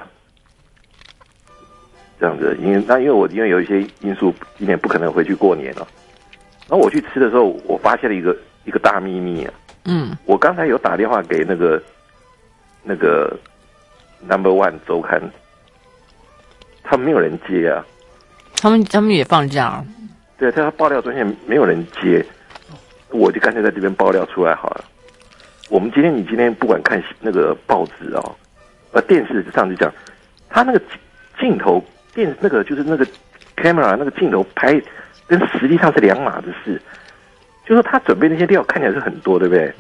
这样子。因为我有一些因素，今年不可能回去过年了。然后我去吃的时候，我发现了一个大秘密啊。我刚才有打电话给那个 No.1 周刊，他们没有人接啊。 他们也放假了。 对，他爆料专线没有人接，我就干脆在这边爆料出来好了。你今天不管看那个报纸哦，电视上就讲，他那个镜头那个就是那个 camera 那个镜头拍，跟实际上是两码子事。就是说他准备那些料看起来是很多，对不对？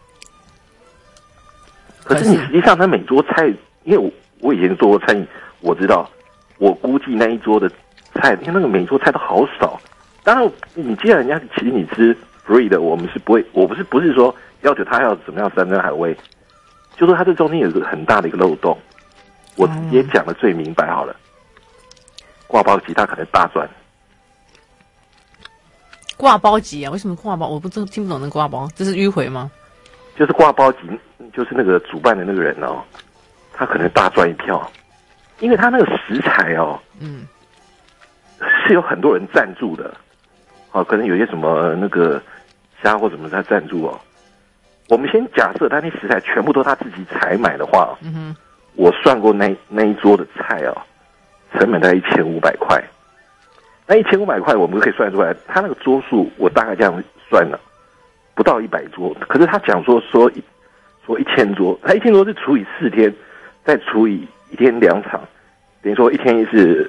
可是你实际上他每桌菜，因为我以前做过餐饮，我知道，我估计那一桌的菜，因为那个每桌菜都好少。当然，你既然人家请你吃 free 的，我们是不会，我不是说要求他要怎么样山珍海味，就说他这中间有一个很大的一个漏洞。我直接讲的最明白好了，挂包级他可能大赚。 挂包级啊？为什么挂包？我听不懂那挂包，这是迂回吗？ 就是挂包级，就是那个主办的那个人哦，他可能大赚一票，因为他那个食材哦，是有很多人赞助的，可能有些什么那个虾或什么他赞助哦。我们先假设他那食材全部都他自己采买的话，我算过那一桌的菜哦，成本大概1500块。那1500块我们可以算出来，他那个桌数我大概这样算了，不到100桌。可是他讲说1000桌，他1000桌是除以4天，再除以1天2场，等于说一天是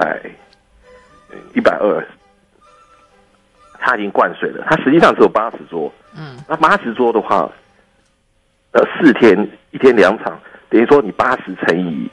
120，他已经灌水了。他实际上只有80桌，那80桌的话，4天1天2场，等于说你80乘以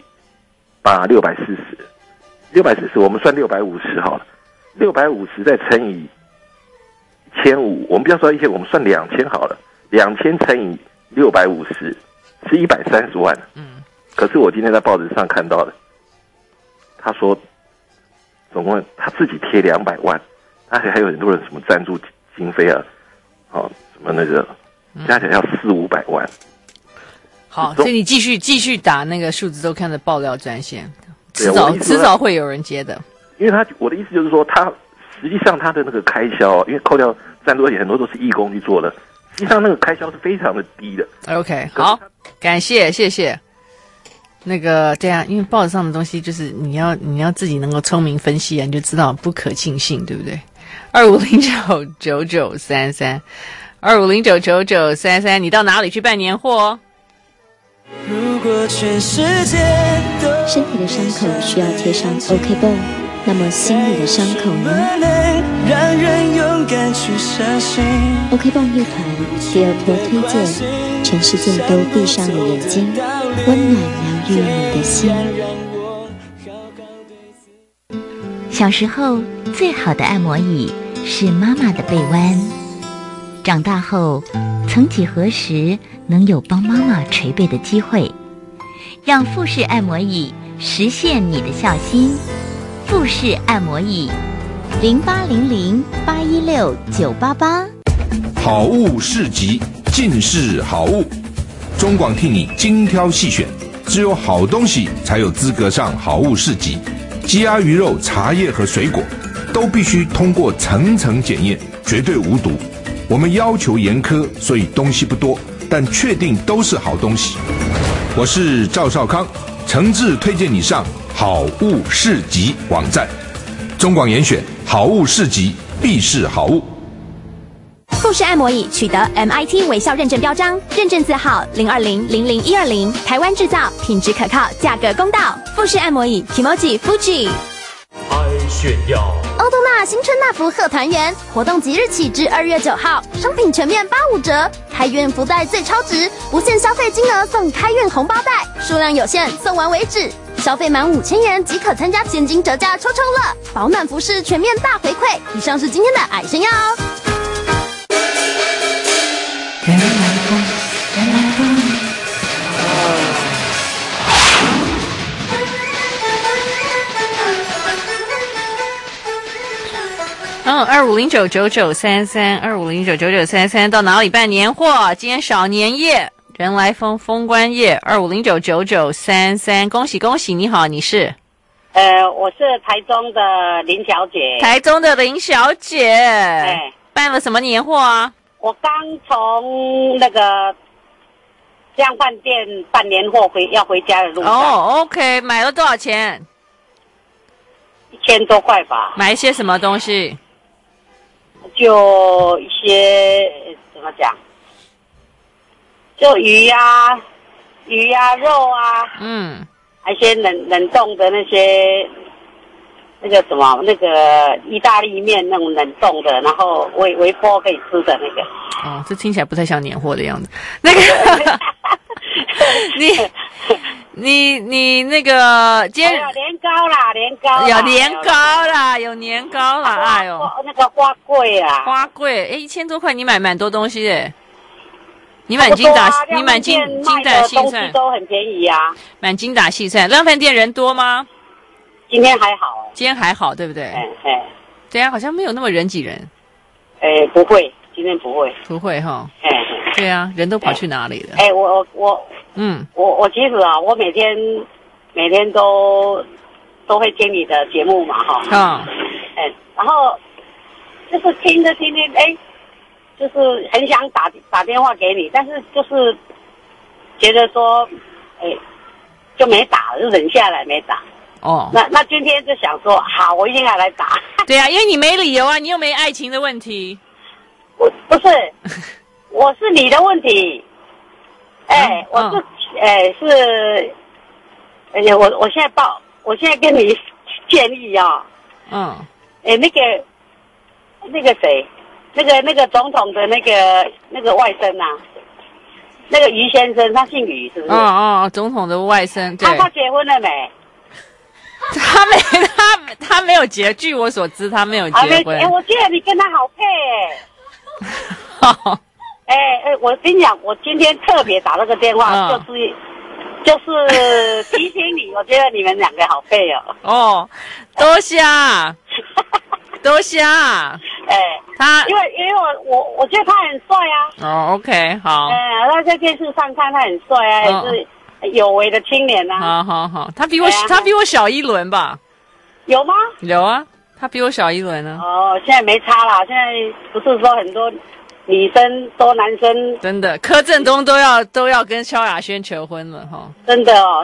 640，我们算650好了，650再乘以1500，我们不要说1000，我们算2000好了，2000乘以650是130万。可是我今天在报纸上看到的，他说总共他自己贴200万，而且还有很多人什么赞助经费啊，什么那个加起来要400-500万。 好，所以你继续打那个数字周刊的爆料专线。迟早会有人接的， 因为我的意思就是说，他实际上他的那个开销，因为扣掉赞助，而且很多都是义工去做的，实际上那个开销是非常的低的。 OK， 好，谢谢。那个对啊，因为报纸上的东西就是你要自己能够聪明分析啊，你就知道不可信性，对不对？25099933，25099933，你到哪里去办年货？ 如果全世界都身体的伤口需要贴上 OK 绷，那么心里的伤口呢？ 让人勇敢去相信 OK 绷乐团第2波推荐，全世界都闭上了眼睛，温暖疗愈你的心。 小时候最好的按摩椅是妈妈的背弯，长大后曾几何时能有帮妈妈捶背的机会，让富士按摩椅实现你的孝心。富士按摩椅0800816988。 好物市集，尽是好物。中广替你精挑细选，只有好东西才有资格上好物市集。鸡鸭鱼肉、茶叶和水果都必须通过层层检验，绝对无毒。我们要求严苛，所以东西不多，但确定都是好东西。我是赵少康，诚挚推荐你上好物市集网站。中广严选好物市集，必是好物。 富士按摩椅取得 MIT 微笑认证标章，认证字号020-00120，台湾制造，品质可靠，价格公道。富士按摩椅 Kimoji Fuji。 爱炫耀。 欧都娜新春大福贺团圆活动即日起至2月9号，商品全面85折，开运福袋最超值，不限消费金额送开运红包袋，数量有限，送完为止。消费满5000元即可参加现金折价抽乐，保暖服饰全面大回馈。以上是今天的爱炫耀哦。 25099933，25099933，到哪里办年货？今天小年夜，人来疯封关夜，25099933，恭喜恭喜！你好，你是？ 我是台中的林小姐。 台中的林小姐，办了什么年货啊？ 我刚从那个酱饭店办年货要回家的路上。 哦 ，OK， 买了多少钱？1000多块吧。买一些什么东西？ 就一些怎么讲？就鱼呀、肉啊，还有一些冷冻的那些，那个什么，那个意大利面那种冷冻的，然后微波可以吃的那个。 哦，这听起来不太像年货的样子。那个，你那个今天年糕啦， 有年糕啦，有年糕啦，哎呦， 那个花桂啊， 花桂，1000多块，你买蛮多东西的。你蛮精打细算， 东西都很便宜啊， 蛮精打细算。量贩店人多吗？ 今天还好， 今天还好，对不对？对啊，好像没有那么人挤人。 不会，今天不会， 不会哈。对啊，人都跑去哪里了？ 我其实啊，我每天都会听你的节目嘛，哈。然后就是听着，就是很想打电话给你，但是就是觉得说，就没打，就忍下来没打。 哦， 那今天就想说，好，我一定要来打。 对啊，因为你没理由啊，你又没爱情的问题。 不是，我是你的问题。我是我现在跟你建议啊。那个谁。那个总统的那个外甥啊，那个于先生，他姓于是不是？ 总统的外甥，对。 他结婚了没？ 他没有结，据我所知，他没有结婚。 我记得你跟他好配我跟你讲，我今天特别打这个电话，就是提醒你，我觉得你们两个好配哦。 哦，多谢。 因为我觉得他很帅啊。OK， 好。 他在电视上看他很帅啊，也是有为的青年啊。 好，他比我小1轮吧？ 有吗？ 有啊，他比我小1轮呢。 现在没差啦，现在不是说很多女生多男生。 真的，柯震东都要跟萧亚轩求婚了哈。 真的哦。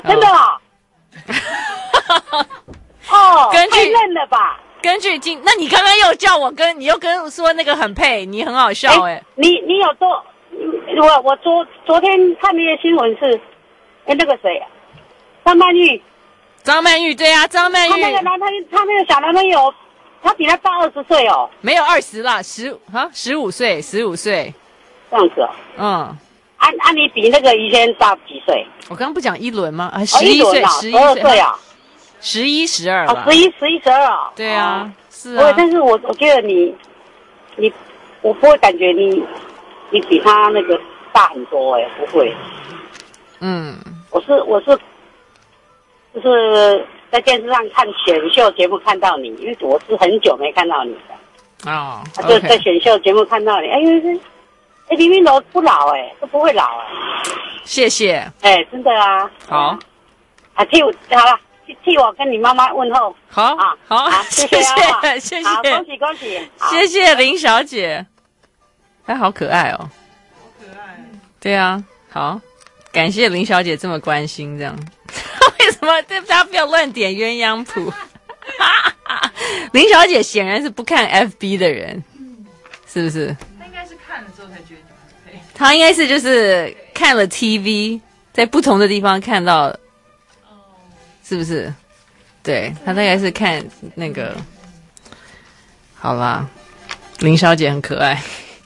根据太嫩了吧？ 根据那你刚刚又叫我你又跟说那个很配，你很好笑你有多？我昨天看那些新闻是，那个谁，张曼玉， 对啊，张曼玉， 他那个小男朋友，他比他大20岁哦， 没有20啦，15岁， 这样子哦，你比那个于先大几岁？ 我刚刚不讲1轮吗？11岁，12岁啊。11、12吧。 11、12啊。 对啊，是啊。 但是我觉得我不会感觉你比他那个大很多不会。我是就是在电视上看选秀节目看到你，因为我是很久没看到你的。就在选秀节目看到你，黎明楼不老都不会老谢谢。 真的啊。 好。 好了。替我跟你妈妈问候。 好，谢谢， 好，恭喜， 谢谢林小姐，她好可爱哦，好可爱。对啊，好，感谢林小姐这么关心，这样为什么大家不要乱点鸳鸯谱？林小姐显然是不看 FB 的人，是不是？ 她应该是看了之后才觉得你很配。 她应该是就是看了 TV， 在不同的地方看到。是不是？对，他大概是看那个，好啦，林小姐很可爱。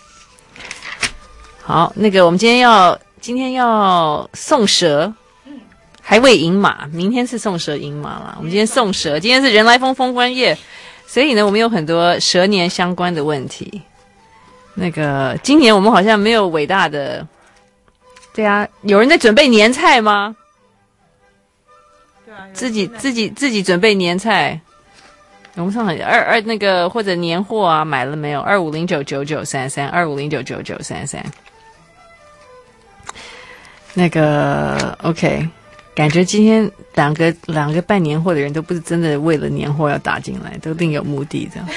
好，那个我们今天要送蛇，还未赢马，明天是送蛇赢马啦。我们今天送蛇，今天是人来疯封关夜，所以呢，我们有很多蛇年相关的问题。那个今年我们好像没有伟大的，对啊，有人在准备年菜吗？自己准备年菜， 我们上海二那个或者年货啊，买了没有？25099933，25099933。那个 OK， 感觉今天两个办年货的人都不是真的为了年货要打进来，都另有目的这样。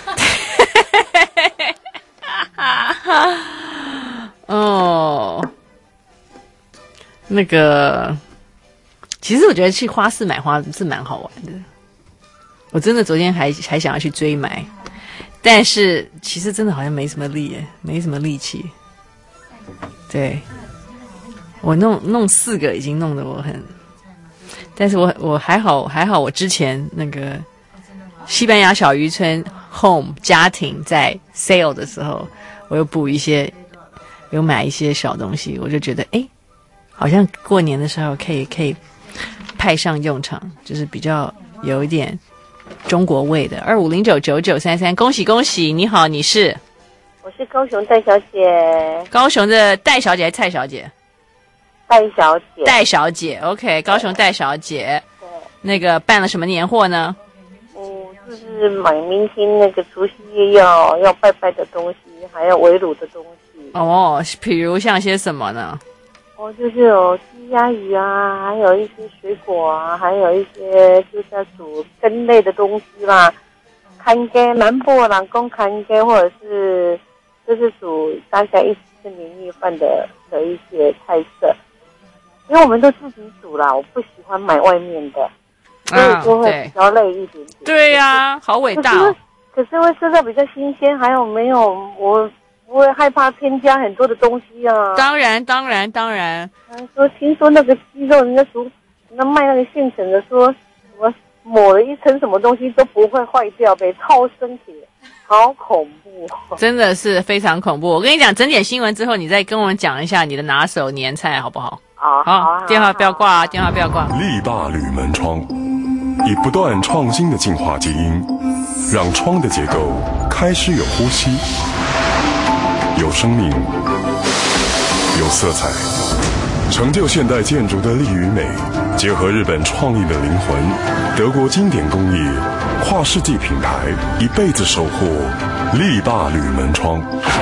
哦，那个，其实我觉得去花市买花是蛮好玩的。我真的昨天还想要去追买，但是其实真的好像没什么力耶，没什么力气。对，我弄4个已经弄得我很，但是我还好，我之前那个西班牙小渔村 Home 家庭在 sale 的时候，我又补一些，有买一些小东西，我就觉得好像过年的时候可以派上用场，就是比较有一点中国味的。25099933，恭喜恭喜！你好，你是？ 我是高雄戴小姐。 高雄的戴小姐还是蔡小姐？ 戴小姐。 戴小姐 ，OK， 高雄戴小姐。 对。 那个办了什么年货呢？ 就是买明天那个除夕夜要拜拜的东西，还有围炉的东西。 哦，比如像些什么呢？ 就是有鸡鸭鱼啊，还有一些水果啊，还有一些就是要煮羹类的东西啦，看羹南部人讲看羹，或者是就是煮大家一起吃年夜饭的一些菜色。因为我们都自己煮啦，我不喜欢买外面的。所以就会比较累一点点。 对呀，好伟大哦。 可是会吃到比较新鲜，还有没有我不会害怕添加很多的东西啊？ 当然。 听说那个鸡肉人家卖那个现成的，说什么抹了一层什么东西都不会坏掉，被超身体，好恐怖哦！ 真的是非常恐怖。我跟你讲，整点新闻之后，你再跟我们讲一下你的拿手年菜好不好？好，电话不要挂，电话不要挂。 力霸铝门窗，以不断创新的进化基因，让窗的结构开始有呼吸，有生命，有色彩，成就现代建筑的力与美，结合日本创意的灵魂，德国经典工艺，跨世纪品牌，一辈子守护力霸铝门窗。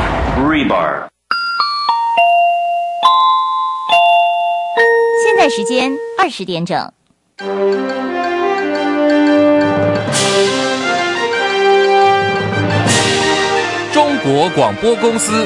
Rebar。 现在时间20点整。 中国广播公司。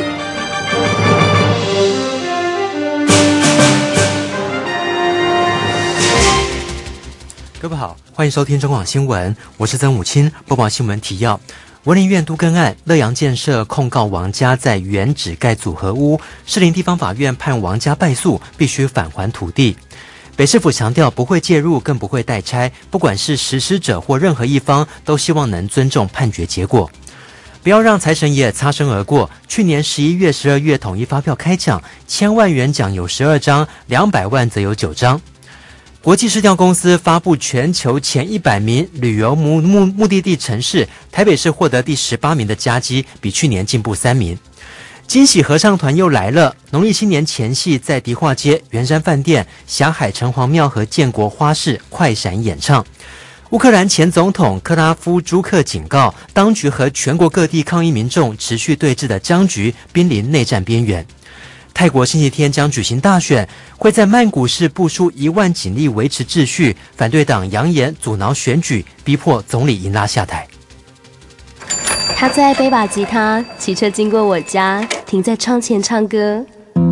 各位好，欢迎收听中广新闻，我是曾武清，播报新闻提要。文林院都更案，乐阳建设控告王家在原址盖组合屋，士林地方法院判王家败诉，必须返还土地。北市府强调不会介入，更不会代拆，不管是实施者或任何一方，都希望能尊重判决结果。不要让财神爷擦身而过。去年11月、12月统一发票开奖，1000万元奖有12张，200万则有9张。国际市调公司发布全球前100名旅游目的地城市，台北市获得第18名的佳绩，比去年进步3名。惊喜合唱团又来了，农历新年前夕在迪化街、圆山饭店、霞海城隍庙和建国花市快闪演唱。乌克兰前总统克拉夫朱克警告，当局和全国各地抗议民众持续对峙的僵局濒临内战边缘。泰国星期天将举行大选，会在曼谷市部署1万警力维持秩序。反对党扬言阻挠选举，逼迫总理英拉下台。 他最爱背把吉他，骑车经过我家，停在窗前唱歌。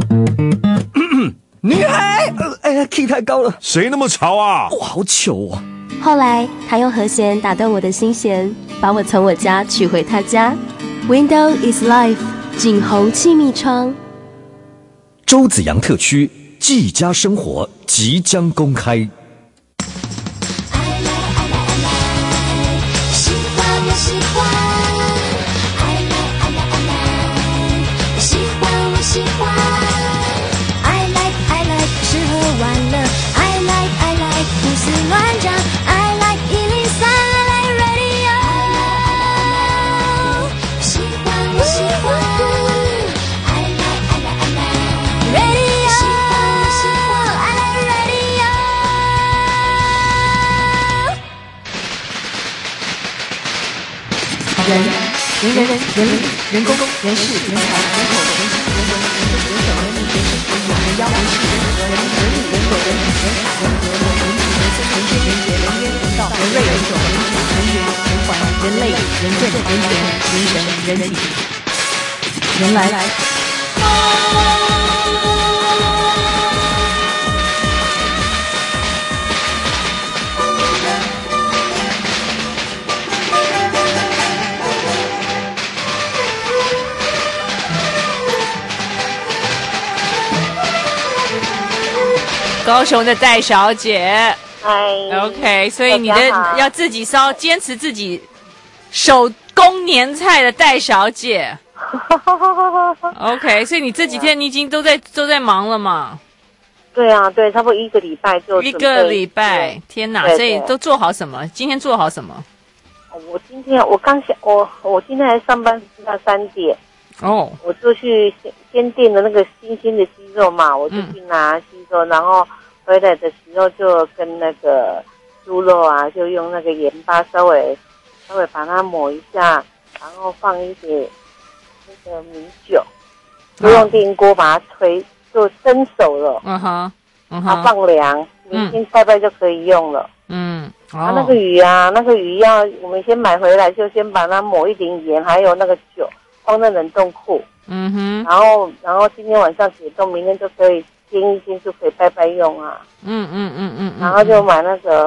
女孩，key 太高了， 谁那么吵啊？ 哇，好糗啊！ 后来他用和弦打动我的心弦，把我从我家娶回他家。Window is life， 景洪气密窗。 周子阳特区季家生活即将公开。 喜欢我喜欢，爱来爱来爱来，喜欢我喜欢，爱来爱来吃喝玩乐，爱来爱来胡思乱想，爱来103，爱来 radio， 喜欢我喜欢。Radio， 喜欢我喜欢，I like radio。 人工、人事、人才、人口、人情、人文、人手、人力、人事、人要、人事、人和、人力、人口、人情、人产、人和、人情、人生、人间、人杰、人约、人道、人瑞、人种、人情、人缘、人环、人类、人政、人权、人神、人体、人来。 高雄的戴小姐， 嗨 ，OK， 所以你的大家好要自己烧，坚持自己手工年菜的戴小姐，OK， 所以你这几天你已经都在忙了嘛？ 对啊，对，差不多1个礼拜就 1个礼拜，天哪！ 对所以都做好什么？今天做好什么？ 我今天我今天还上班到3点。 哦， 我就去先订了那个新鲜的鸡肉嘛，我就去拿鸡肉，然后回来的时候就跟那个猪肉啊，就用那个盐巴稍微把它抹一下，然后放一点那个米酒，就用电锅把它吹，就蒸熟了。它放凉，明天拜拜就可以用了。那个鱼要我们先买回来，就先把它抹一点盐，还有那个酒。放在冷冻库，然后今天晚上解冻，明天就可以煎一煎，就可以拜拜用啊。然后就买那个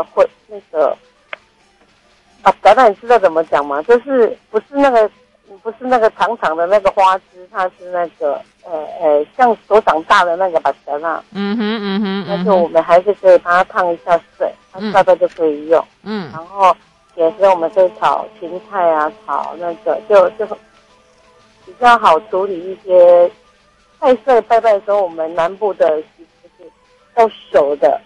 橄榄，你知道怎么讲吗？就是不是那个长长的那个花枝，它是那个像手掌大的那个橄榄。那就我们还是可以把它烫一下水，它拜拜就可以用。然后有时候我们可以炒芹菜啊，炒那个就比较好处理一些菜色。拜拜的时候，我们南部的习俗是要熟的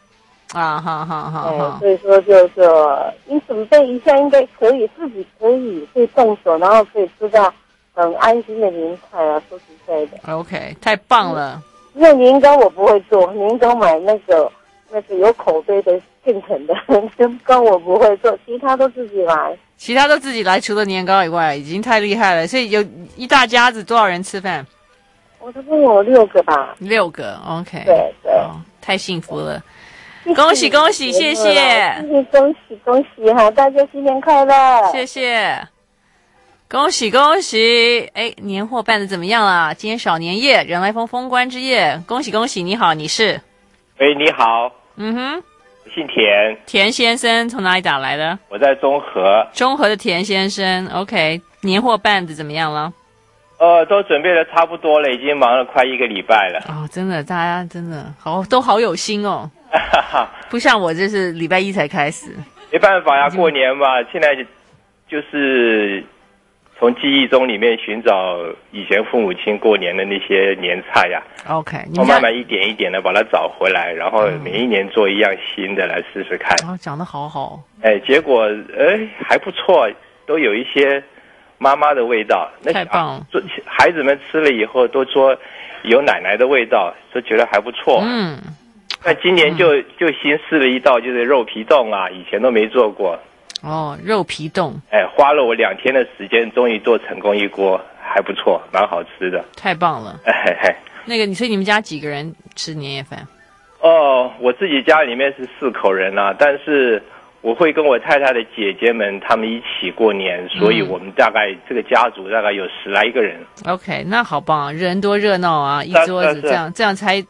所以说就你准备一下，应该可以自己可以动手，然后可以吃到很安心的年菜啊。说实在的 ，OK， 太棒了。 因为年糕我不会做，年糕买那个有口碑的现成的年糕我不会做，其他都自己来。 除了年糕以外，已经太厉害了。所以有一大家子，多少人吃饭？ 我差不多有6个吧。 6个 ，OK。 对， 太幸福了，恭喜恭喜，谢谢， 恭喜哈！大家新年快乐， 谢谢，恭喜恭喜！哎，年货办得怎么样了？今天小年夜，人来疯封关之夜，恭喜恭喜！你好，你是？ 喂，你好。姓田。 田先生从哪里打来的？ 我在中和。 中和的田先生 ，OK， 年货办得怎么样了？ 都准备的差不多了，已经忙了快1个礼拜了。 哦，真的，大家真的都好有心哦，不像我这是礼拜1才开始。 没办法呀，过年嘛，现在就是从记忆中里面寻找以前父母亲过年的那些年菜呀。 OK， 我慢慢一点一点的把它找回来，然后每一年做一样新的来试试看。 讲得好好。 结果还不错，都有一些妈妈的味道。 太棒了！ 孩子们吃了以后都说有奶奶的味道，都觉得还不错。那今年就新试了一道，就是肉皮冻啊，以前都没做过。 肉皮冻。 花了我2天的时间，终于做成功一锅，还不错，蛮好吃的。 太棒了。所以你们家几个人吃年夜饭？ 我自己家里面是4口人啊，但是我会跟我太太的姐姐们他们一起过年，所以我们大概这个家族大概有10来个人。 OK， 那好棒，人多热闹啊，一桌子这样才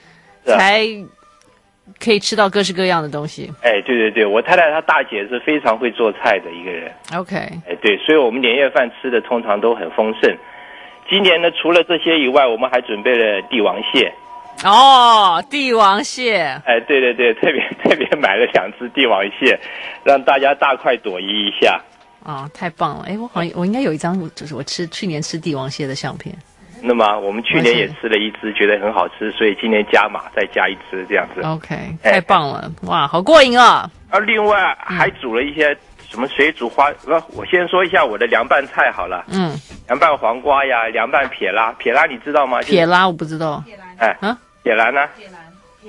可以吃到各式各样的东西。 对，我太太她大姐是非常会做菜的一个人。 OK， 对，所以我们年夜饭吃的通常都很丰盛。今年呢，除了这些以外，我们还准备了帝王蟹。 帝王蟹。 对，特别买了2只帝王蟹，让大家大快朵颐一下。 太棒了！我应该有一张，就是我去年吃帝王蟹的相片。 那么我们去年也吃了1只，觉得很好吃，所以今年加码再加1只这样子。 OK， 太棒了！哇，好过瘾啊！ 另外还煮了一些什么水煮花，我先说一下我的凉拌菜好了。凉拌黄瓜呀，凉拌撇拉你知道吗？ 撇拉我不知道。 撇兰呢？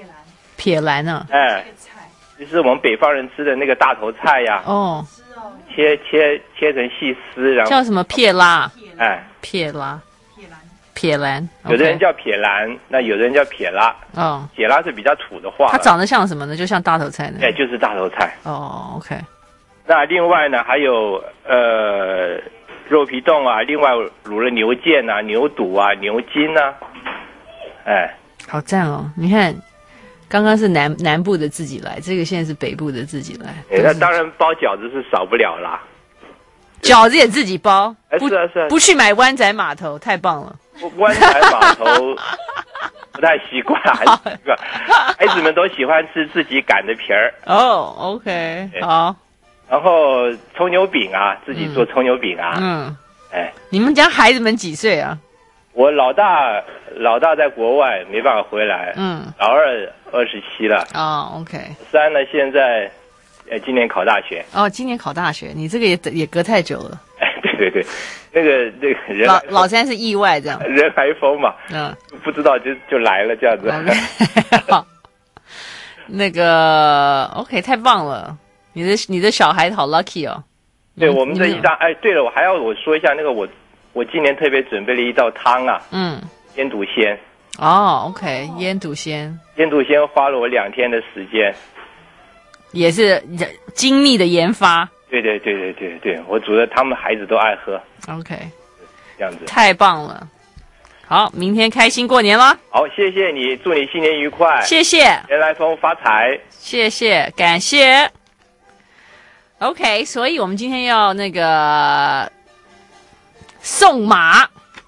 撇兰啊？ 就是我们北方人吃的那个大头菜呀。 切成细丝，然后叫什么撇拉？ 哎， 撇兰， 有的人叫撇兰，那有的人叫撇拉。 哦， 撇拉是比较土的话。 它长得像什么呢？就像大头菜呢？ 哎，就是大头菜。 哦 ，OK。 那另外呢，还有肉皮冻啊，另外卤了牛腱啊、牛肚啊、牛筋啊，哎， 好赞哦！你看，刚刚是南部的自己来，这个现在是北部的自己来。 那当然包饺子是少不了啦， 饺子也自己包。 是啊， 不去买湾仔码头，太棒了。 湾仔码头不太习惯，还是习惯。孩子们都喜欢吃自己擀的皮儿。 哦 ，OK， 好。 然后葱油饼啊，自己做葱油饼啊。 嗯， 哎， 你们家孩子们几岁啊？ 我老大在国外没办法回来。嗯，老二27了。 哦 ，OK。 三呢，现在今年考大学。 哦，今年考大学，你这个也隔太久了。 哎，对，那个人老三是意外这样。 人来疯嘛。嗯，不知道就来了这样子。 好，那个 OK， 太棒了。你的小孩好 lucky 哦。 对，我们这一道，哎，对了，我说一下那个我今年特别准备了一道汤啊，腌笃鲜。 哦 ，OK， 腌笃鲜花了我2天的时间， 也是精密的研发。 对，我煮的他们孩子都爱喝。 OK， 这样子太棒了。好，明天开心过年了。 好，谢谢你，祝你新年愉快。 谢谢， 人来疯发财。 谢谢，感谢。OK， 所以我们今天要那个送马，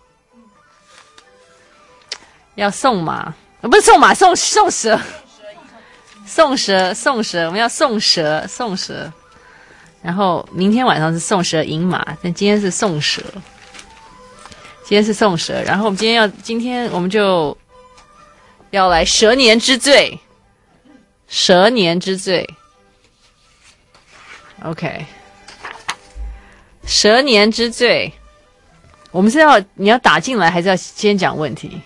要送马，不是送马，送蛇，送蛇，我们要送蛇。然后明天晚上是送蛇迎马，但今天是送蛇。然后今天我们就要来蛇年之最。OK， 蛇年之最，我们你要打进来，还是要先讲问题？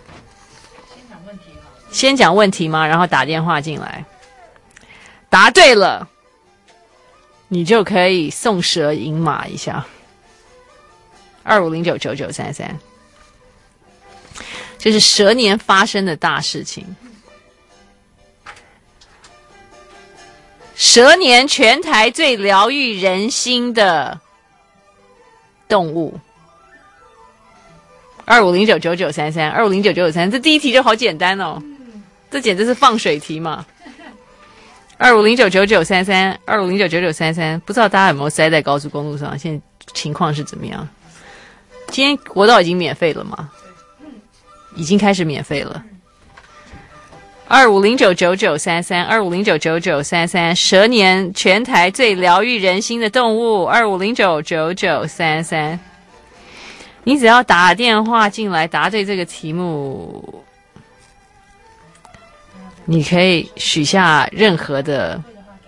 先讲问题吗？然后打电话进来，答对了，你就可以送蛇迎马一下。25099933，这是蛇年发生的大事情。蛇年全台最疗愈人心的动物。25099933，25099933，这第一题就好简单哦，这简直是放水题嘛。25099933，25099933，不知道大家有没有塞在高速公路上？现在情况是怎么样？今天国道已经免费了吗？已经开始免费了。25099933，25099933，蛇年全台最疗愈人心的动物。25099933，你只要打电话进来答对这个题目，你可以许下任何的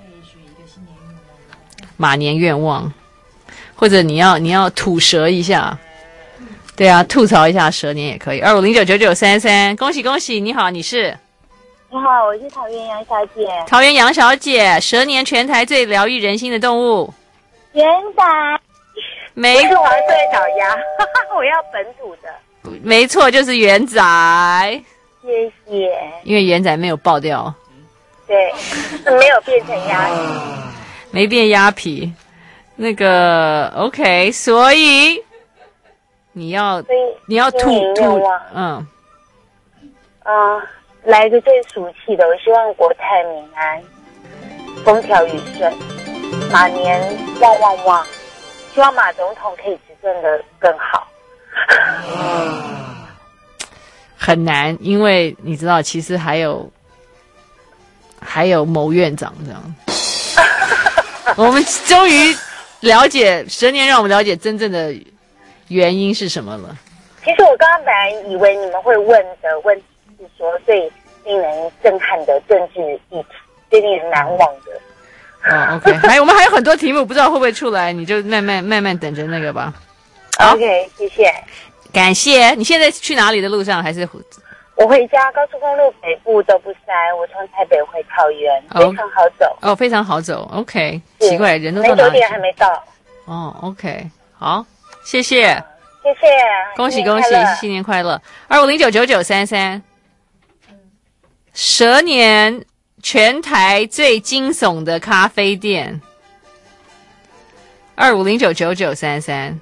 马年愿望，或者你要吐舌一下。对啊，吐槽一下蛇年也可以。25099933，恭喜恭喜！你好，你是？ 你好，我是桃园杨小姐。 桃园杨小姐，蛇年全台最疗愈人心的动物。 圆仔。 没错，黄色小鸭，我要本土的。 没错，就是圆仔。 谢谢。 因为圆仔没有爆掉。 对，没有变成鸭皮。 没变鸭皮。那个 OK， 所以你要吐， 来个最俗气的，我希望国泰民安，风调雨顺，马年旺旺旺，希望马总统可以执政的更好。 很难，因为你知道，其实还有某院长这样。我们终于了解蛇年，让我们了解真正的原因是什么了。 其实我刚刚本来以为你们会问的问题是说最令人震撼的政治议题，最令人难忘的。 OK， 我们还有很多题目，不知道会不会出来，你就慢慢等着那个吧。 OK， 谢谢， 感谢。你现在去哪里的路上？还是我回家高速公路北部都不塞，我从台北回桃园，非常好走。 哦，非常好走。OK， 奇怪，人都到没9 哪里去？ 点还没到。 哦 ，OK， 好，谢谢， 谢谢， 恭喜恭喜，新年快乐！25099933，蛇年全台最惊悚的咖啡店。25099933，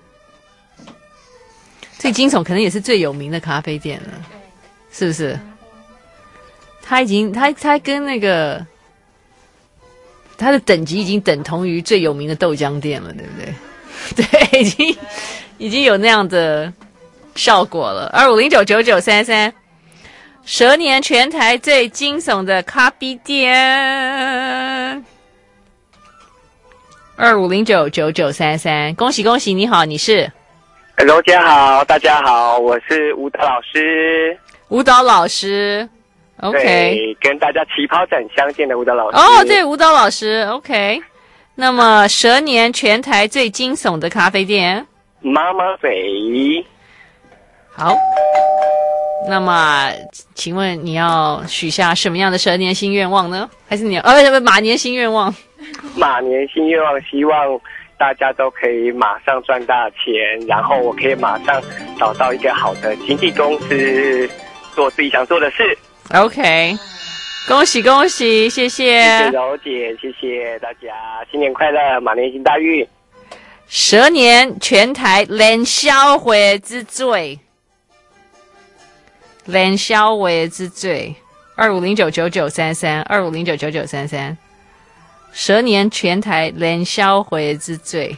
最惊悚可能也是最有名的咖啡店了，是不是？他跟那个他的等级已经等同于最有名的豆浆店了，对不对？对，已经有那样的效果了。25099933，蛇年全台最惊悚的咖啡店。25099933，恭喜恭喜！你好，你是？ 罗姐好，大家好，我是舞蹈老师。 舞蹈老师 ，OK， 对，跟大家起跑展相见的舞蹈老师。 哦，对，舞蹈老师 ，OK。那么蛇年全台最惊悚的咖啡店， 妈妈嘴。 好，那么请问你要许下什么样的蛇年新愿望呢？还是你要马年新愿望？ 马年新愿望，希望大家都可以马上赚大钱，然后我可以马上找到一个好的经纪公司，做自己想做的事。 OK， 恭喜恭喜，谢谢。 谢谢柔姐，谢谢大家，新年快乐，马年行大运。 蛇年全台连销毁之最，连销毁之最。25099933，25099933。蛇年全台连销毁之最，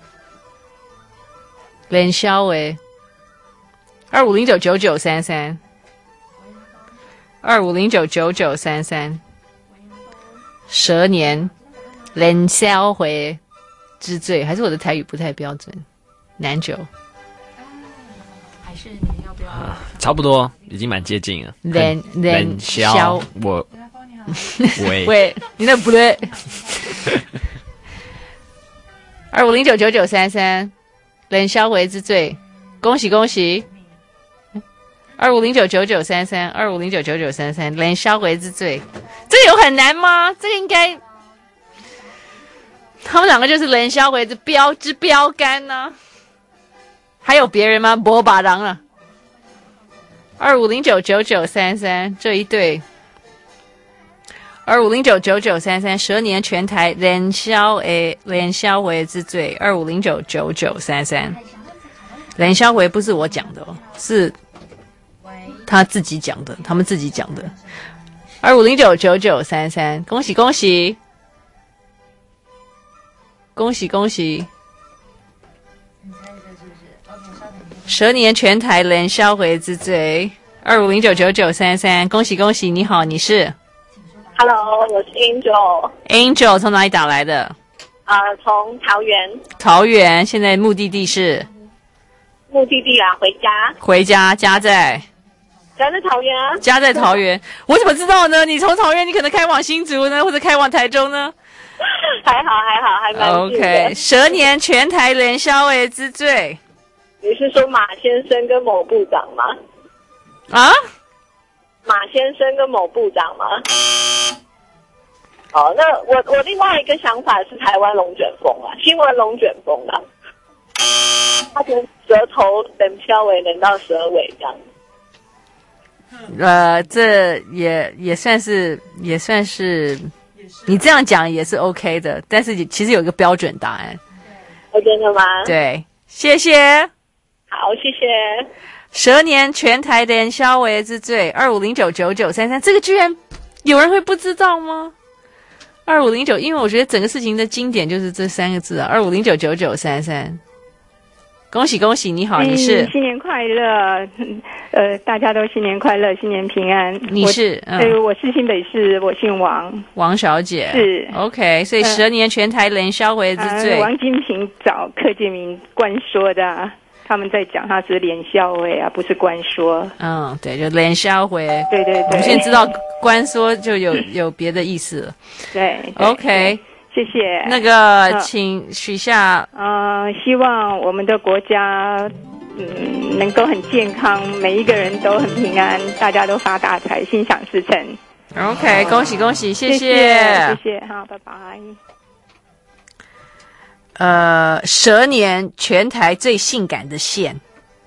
连销毁25099933，25099933，蛇年连销毁之最，还是我的台语不太标准，南九， 还是你要不要？ 差不多，已经蛮接近了。 连销我。 喂，你那不对。25099933，连销毁之最，恭喜恭喜。25099933，25099933，连销毁之最，这个有很难吗？这个应该，他们两个就是连销毁之标杆呢、还有别人吗？没把人了。25099933，这一对。25099933，蛇年全台连销毁之最。25099933，连销毁不是我讲的哦，是他自己讲的，他们自己讲的。25099933，恭喜恭喜，恭喜恭喜！蛇年全台连销毁之最。25099933，恭喜恭喜！你好，你是？ Hello， 我是 Angel。Angel 从哪里打来的？ 从桃园。 桃园，现在目的地是？ 目的地啊，回家。 回家，家在桃园啊。 家在桃园，我怎么知道呢？你从桃园，你可能开往新竹呢，或者开往台中呢？ 还好，还蛮近的。 OK， 蛇年全台连销毁之最。 你是说马先生跟某部长吗？ 啊？ 马先生跟某部长吗？好，那我另外一个想法是台湾龙卷风啊，新闻龙卷风啊，他从舌头等消尾等到舌尾这样。 这也算是，你这样讲也是 OK 的，但是其实有一个标准答案。 真的吗？ 对，谢谢。 好，谢谢。 蛇年全台连销毁之最，25099933，这个居然有人会不知道吗？2509，因为我觉得整个事情的经典就是这3个字啊，25099933。恭喜恭喜，你好，你是？ 新年快乐，大家都新年快乐，新年平安。 你是？ 我是新北市，我姓王， 王小姐是 OK， 所以蛇年全台连销毁之最。 王金平找柯建铭官说的啊。他们在讲他是连销毁啊，不是官说。 对，就连销毁。对。我们现在知道官说就有别的意思了。 对 ，OK， 谢谢。 那个，请许下。 希望我们的国家能够很健康，每一个人都很平安，大家都发大财，心想事成。 OK， 恭喜恭喜，谢谢谢，好，拜拜。 蛇年全台最性感的线，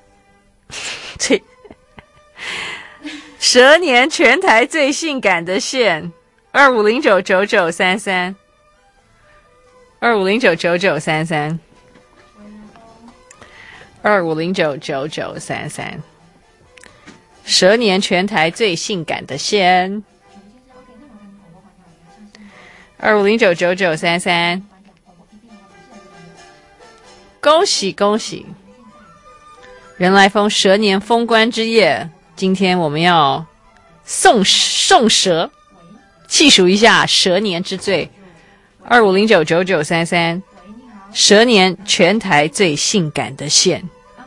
蛇年全台最性感的线，25099933，25099933，蛇年全台最性感的线，25099933，恭喜恭喜！人来疯蛇年封关之夜，今天我们要送蛇，细数一下蛇年之最，25099933，蛇年全台最性感的线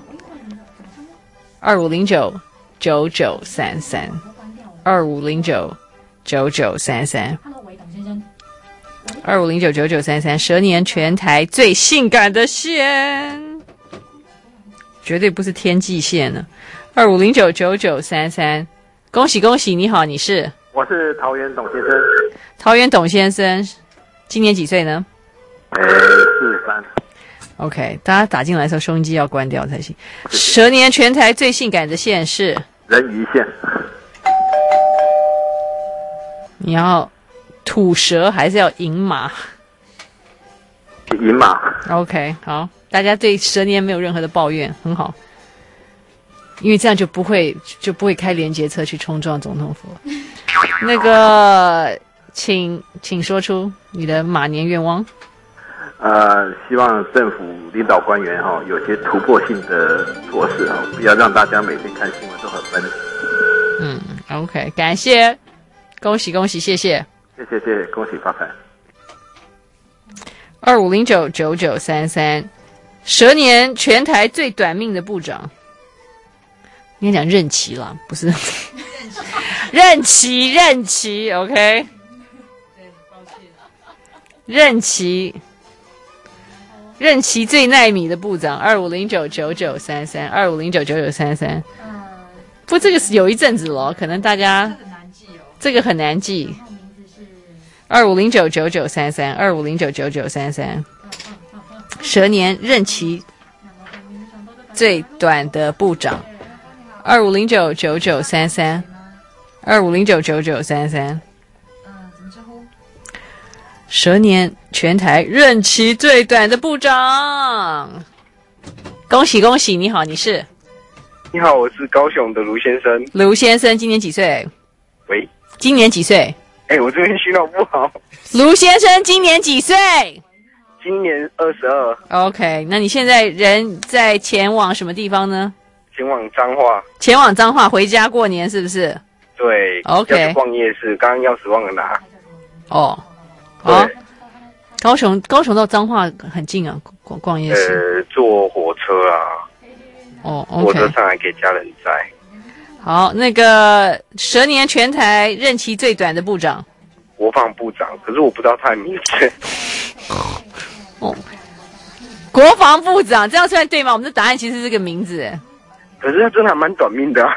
，25099933，25099933，蛇年全台最性感的线，绝对不是天际线呢。25099933，恭喜恭喜！你好，你是？ 我是桃园董先生。 桃园董先生，今年几岁呢 ？43。 OK， 大家打进来的时候收音机要关掉才行。蛇年全台最性感的线是人鱼线。 你要吐蛇还是要银马？ 银马。 OK， 好，大家对蛇年没有任何的抱怨，很好，因为这样就不会开联结车去冲撞总统府。那个，请说出你的马年愿望。 希望政府领导官员有些突破性的措施不要让大家每天看新闻都很闷。 OK， 感谢，恭喜恭喜，谢谢， 谢谢，恭喜发财。 25099933，蛇年全台最短命的部长，应该讲任期啦，不是任期 ，OK， 任期最耐米的部长，25099933，25099933。不，这个是有一阵子了，可能大家这个很难记。25099933，25099933，蛇年任期最短的部长，25099933，25099933。蛇年全台任期最短的部长，恭喜恭喜！你好，你是？ 你好，我是高雄的卢先生。 卢先生今年几岁？ 喂， 今年几岁？ 我这边讯号不好。 卢先生今年几岁？ 今年22。 OK， 那你现在人在前往什么地方呢？ 前往彰化。 前往彰化回家过年是不是？ 对。 OK。 要去逛夜市，刚刚钥匙忘了拿。 哦。好，高雄到彰化很近啊，逛夜市。 坐火车啊。 OK。 火车上还给家人载。 好，那个蛇年全台任期最短的部长， 国防部长，可是我不知道他的名字。 国防部长，这样算对吗？我们的答案其实是个名字。 可是他真的还蛮短命的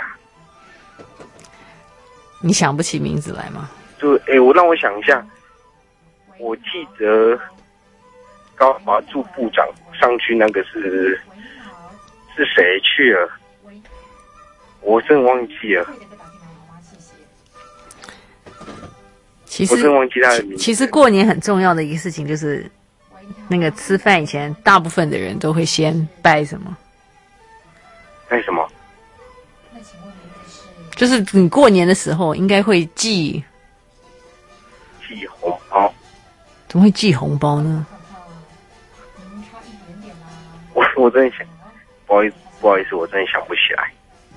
你想不起名字来吗？ 就让我想一下。我记得高华驻部长上去那个是谁去了？我真忘记了。我真忘记他的名字。 其实过年很重要的一个事情就是那个吃饭以前，大部分的人都会先拜什么？ 拜什么？ 就是你过年的时候应该会寄红包。 怎么会寄红包呢？ 我真的想，不好意思，我真的想不起来。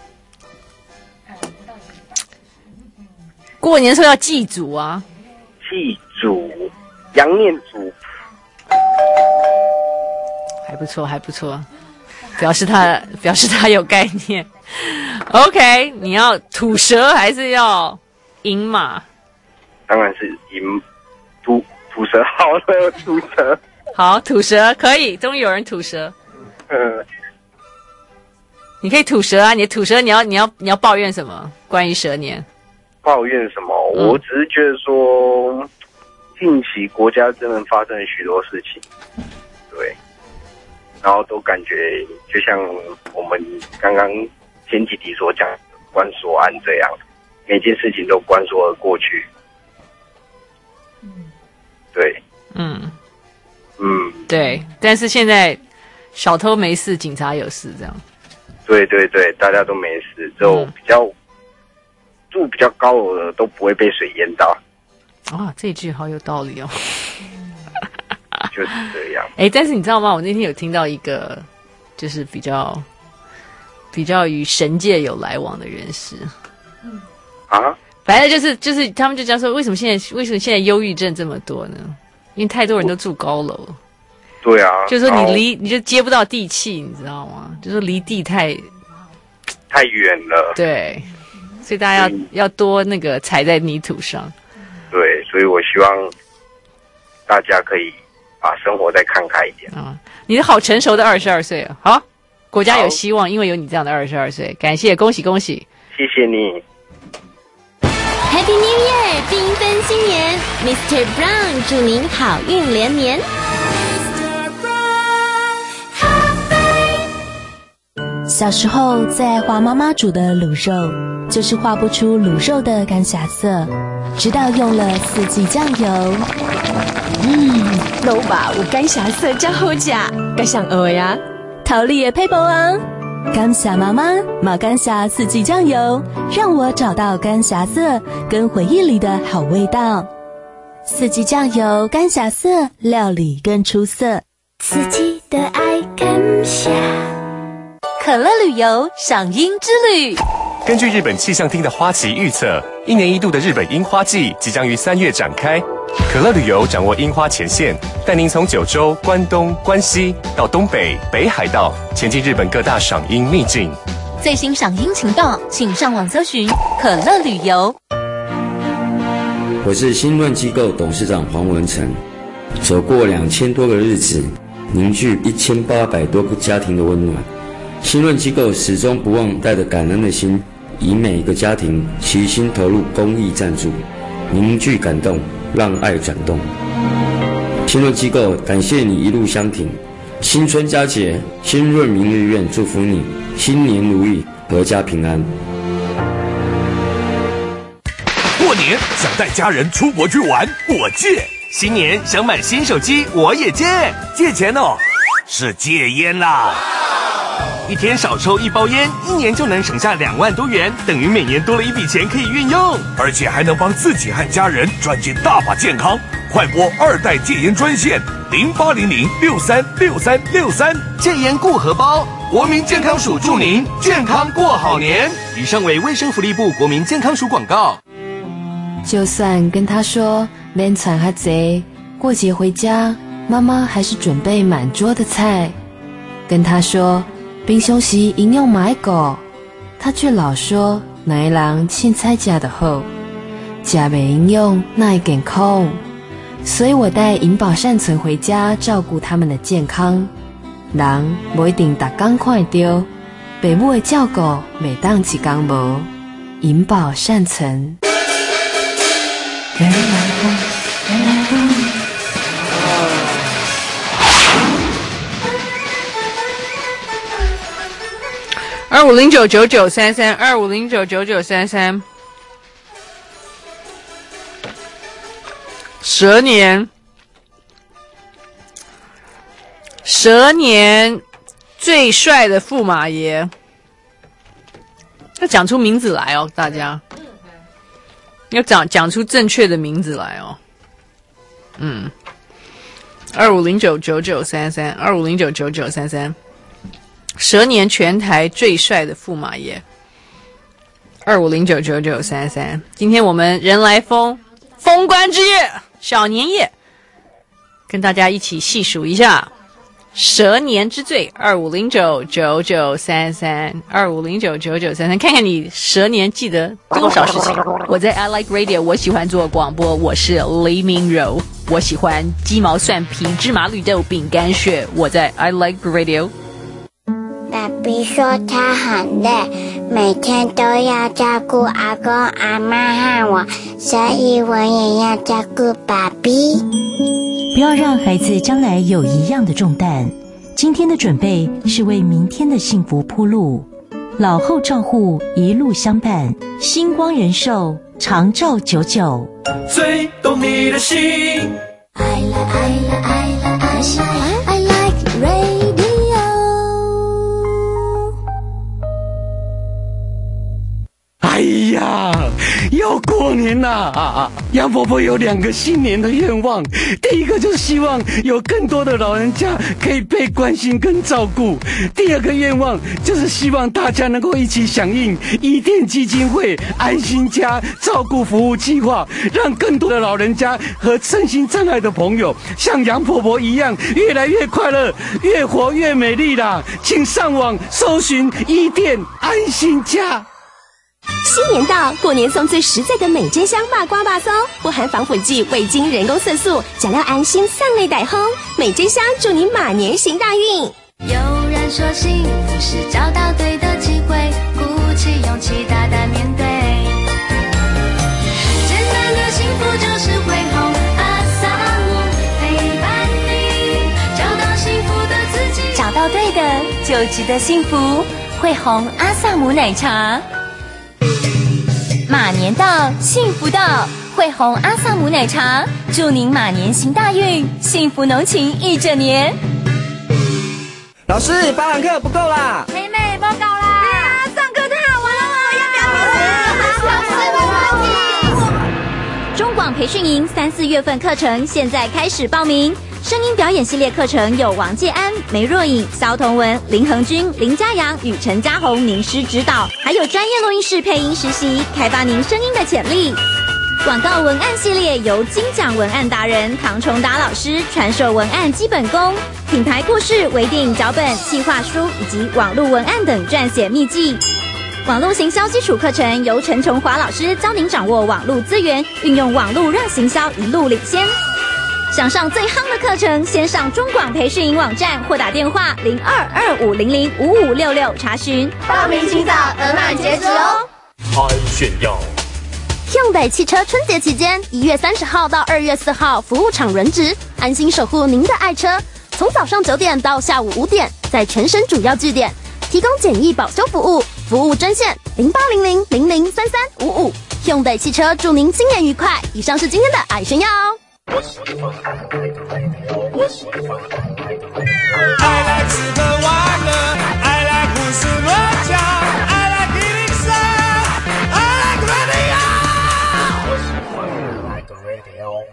过年的时候要祭祖啊！ 祭祖，阳念祖， 还不错，还不错，表示他有概念。OK， 你要吐蛇还是要银马？ 当然是银吐蛇好了，吐蛇。 好，吐蛇可以，终于有人吐蛇。 你可以吐舌啊，你的吐舌你要抱怨什么？关于蛇年？ 抱怨什么？我只是觉得说，近期国家真的发生了许多事情，对，然后都感觉就像我们刚刚前几题所讲的关锁案这样，每件事情都关锁而过去。对， 对，但是现在小偷没事，警察有事，这样。 对对对，大家都没事，只有住比较高楼的都不会被水淹到。 啊，这一句好有道理哦。 就是这样。 但是你知道吗？我那天有听到一个，就是比较与神界有来往的人士。 啊？ 反正就是他们就讲说，为什么现在忧郁症这么多呢？因为太多人都住高楼。 对啊， 就是说你就接不到地气，你知道吗？就是离地太远了。 对，所以大家要多那个踩在泥土上。 对，所以我希望大家可以把生活再看开一点。 你是好成熟的22岁啊！好，国家有希望，因为有你这样的22岁，感谢，恭喜恭喜！ 谢谢你。 Happy New Year， 缤纷新年 ，Mr. Brown 祝您好运连连。小时候在画妈妈煮的卤肉，就是画不出卤肉的干霞色，直到用了四季酱油。老爸有干霞色真好吃，该想学呀。陶丽也配包啊，感谢妈妈马干霞四季酱油，让我找到干霞色跟回忆里的好味道。四季酱油干霞色，料理更出色。四季的爱感谢。可乐旅游赏樱之旅。 根据日本气象厅的花期预测，1年1度的日本樱花季即将于3月展开。可乐旅游掌握樱花前线，带您从九州、关东、关西到东北、北海道，前进日本各大赏樱秘境。 最新赏樱情报，请上网搜寻可乐旅游。 我是新润机构董事长黄文成，走过2000多个日子，凝聚1800多个家庭的温暖。新润机构始终不忘带着感恩的心，以每一个家庭齐心投入公益赞助，凝聚感动，让爱转动。新润机构感谢你一路相挺，新春佳节，新润明日愿祝福你新年如意，阖家平安。 过年想带家人出国去玩，我借；新年想买新手机，我也借。借钱哦，是戒烟啦。一天少抽1包烟，1年就能省下2万多元，等于每年多了一笔钱可以运用， 而且还能帮自己和家人赚进大把健康。快拨2代戒烟专线0800636363，戒烟顾荷包，国民健康署祝您健康过好年。以上为卫生福利部国民健康署广告。 就算跟他说免产哈贼，过节回家，妈妈还是准备满桌的菜。跟他说冰箱时营养买够，他却老说哪一人凊彩吃的好，吃没营养哪会健康。所以我带银保善存回家照顾他们的健康。人不一定每天看得到，父母的照顾每当一天无。银保善存。 25099933，25099933。蛇年最帅的驸马爷，要讲出名字来哦，大家要讲出正确的名字来哦。25099933，25099933，蛇年全台最帅的驸马爷，25099933。今天我们人来疯关之夜，小年夜，跟大家一起细数一下蛇年之最，25099933，25099933，看看你蛇年记得多少事情。我在 I Like Radio， 我喜欢做广播，我是黎明柔，我喜欢鸡毛蒜皮芝麻绿豆饼干屑，我在 I Like Radio。 爸比比说他很累，每天都要照顾阿公阿嬷和我，所以我也要照顾爸比。 不要让孩子将来有一样的重担。今天的准备是为明天的幸福铺路。老后照护，一路相伴。星光人寿，长照99， 最懂你的心。 I like radio。 哎呀，要过年啦！杨婆婆有2个新年的愿望，第一个就是希望有更多的老人家可以被关心跟照顾，第二个愿望就是希望大家能够一起响应伊甸基金会安心家照顾服务计划，让更多的老人家和身心障碍的朋友像杨婆婆一样越来越快乐，越活越美丽啦！请上网搜寻伊甸安心家。 新年到，过年送最实在的美珍香麻瓜巴酥，不含防腐剂、味精、人工色素，讲料安心散类歹烘。美珍香祝你马年行大运。 有人说幸福是找到对的机会，鼓起勇气大胆面对。简单的幸福就是会红阿萨姆陪伴你，找到幸福的自己。 找到对的，就值得幸福。会红阿萨姆奶茶。马年到，幸福到，会红阿萨姆奶茶，祝您马年行大运，幸福浓情一整年。 老师，8堂课不够啦！ 妹妹报告啦！上课太好玩了，要不要老师没问题。中广培训营3、4月份课程现在开始报名。声音表演系列课程有王介安、梅若颖、萧同文、林恒君、林嘉阳与陈嘉宏名师指导，还有专业录音室配音实习，开发您声音的潜力。广告文案系列由金奖文案达人唐崇达老师传授文案基本功、品牌故事、微电影脚本、企划书以及网络文案等撰写秘技。网络行销基础课程由陈琼华老师教您掌握网络资源，运用网络让行销一路领先。想上最夯的课程，先上中广培训营网站或打电话0225005566查询。报名请早，额满截止哦。 爱炫耀。 Hyundai 汽车春节期间，1月30号到2月4号服务场轮值，安心守护您的爱车。从早上9点到下午5点，在全省主要据点提供简易保修服务，服务专线0800003355。Hyundai 汽车祝您新年愉快。以上是今天的爱炫耀哦。 I like 吃喝玩乐 I like 胡思乱想 I like 103 I like radio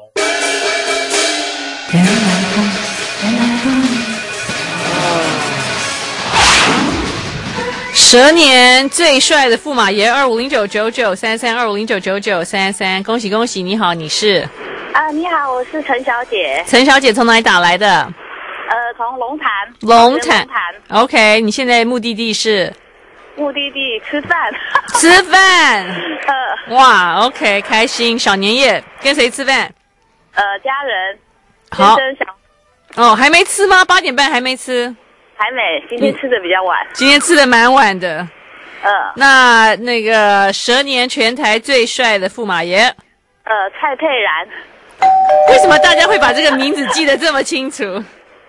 蛇年最帅的驸马爷2509993325099933，恭喜恭喜！你好，你是？ 你好，我是陈小姐。 陈小姐从哪里打来的？ 从龙潭。 龙潭。OK， 你现在目的地是？ 目的地吃饭。 吃饭。哇 ，OK， 开心。小年夜跟谁吃饭？ 家人。 好。哦，还没吃吗？8点半还没吃？ 还没，今天吃的比较晚。 今天吃的蛮晚的。那个蛇年全台最帅的驸马爷。 蔡佩然。 为什么大家会把这个名字记得这么清楚？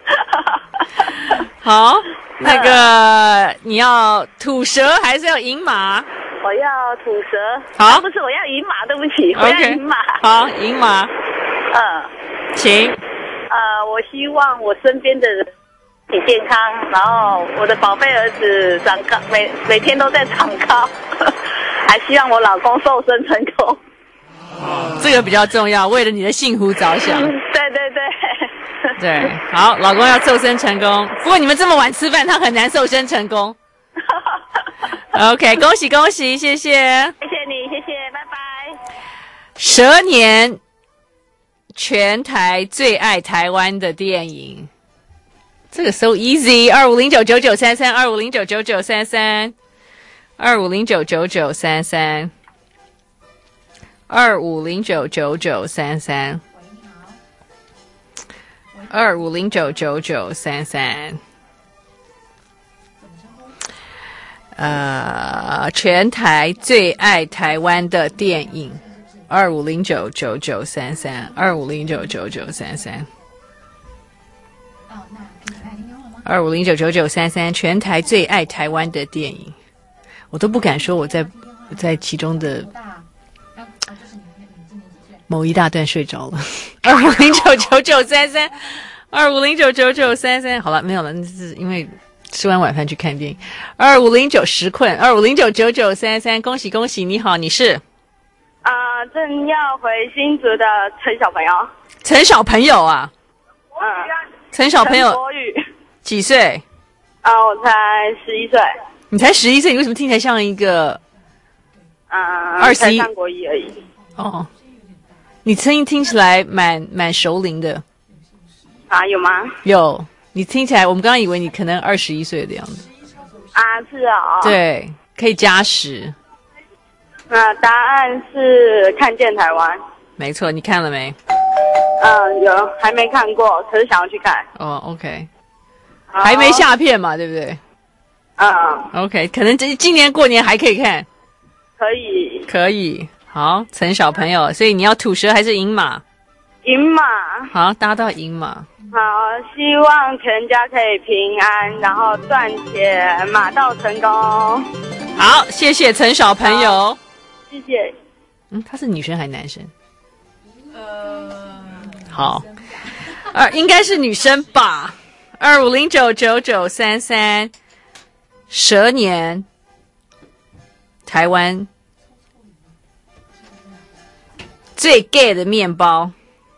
好，那个你要吐蛇还是要饮马？ 我要吐蛇。 好， 不是我要饮马，对不起，我要饮马。 好，饮马。请。 我希望我身边的人身体健康，然后我的宝贝儿子长高，每天都在长高，还希望我老公瘦身成功。 这个比较重要，为了你的幸福着想。 对。 对，好，老公要瘦身成功。不过你们这么晚吃饭，他很难瘦身成功。OK， 恭喜恭喜，谢谢。 谢谢你，谢谢，拜拜。 蛇年全台最爱台湾的电影，这个 so easy。25099933，25099933，25099933。25099933 全台最爱台湾的电影2509993325099933全台最爱台湾的电影，我都不敢说我在其中的某一大段睡着了。2509993325099933，好了，没有了，那是因为吃完晚饭去看电影。2509时困25099933，恭喜恭喜，你好，你是？ 正要回新竹的陈小朋友。 陈小朋友啊？陈小朋友陈柏宇几岁？ 我才11岁。 你才11岁，你为什么听起来像一个才上国一而已。 哦，你声音听起来蛮熟龄的。 有吗？ 有，你听起来，我们刚刚以为你可能21岁的样子。 是啊。 对，可以加10。 答案是看见台湾。 没错，你看了没？ 有，还没看过，可是想要去看。 OK， 还没下片嘛，对不对？OK， 可能今年过年还可以看。 可以。 好，陈小朋友，所以你要吐舌还是赢马？ 赢马。 好，大家都要赢马。 好，希望全家可以平安，然后赚钱，马到成功。 好，谢谢陈小朋友。 谢谢。 他是女生还是男生？好，应该是女生吧。25099933，蛇年，台湾最 gay 的面包。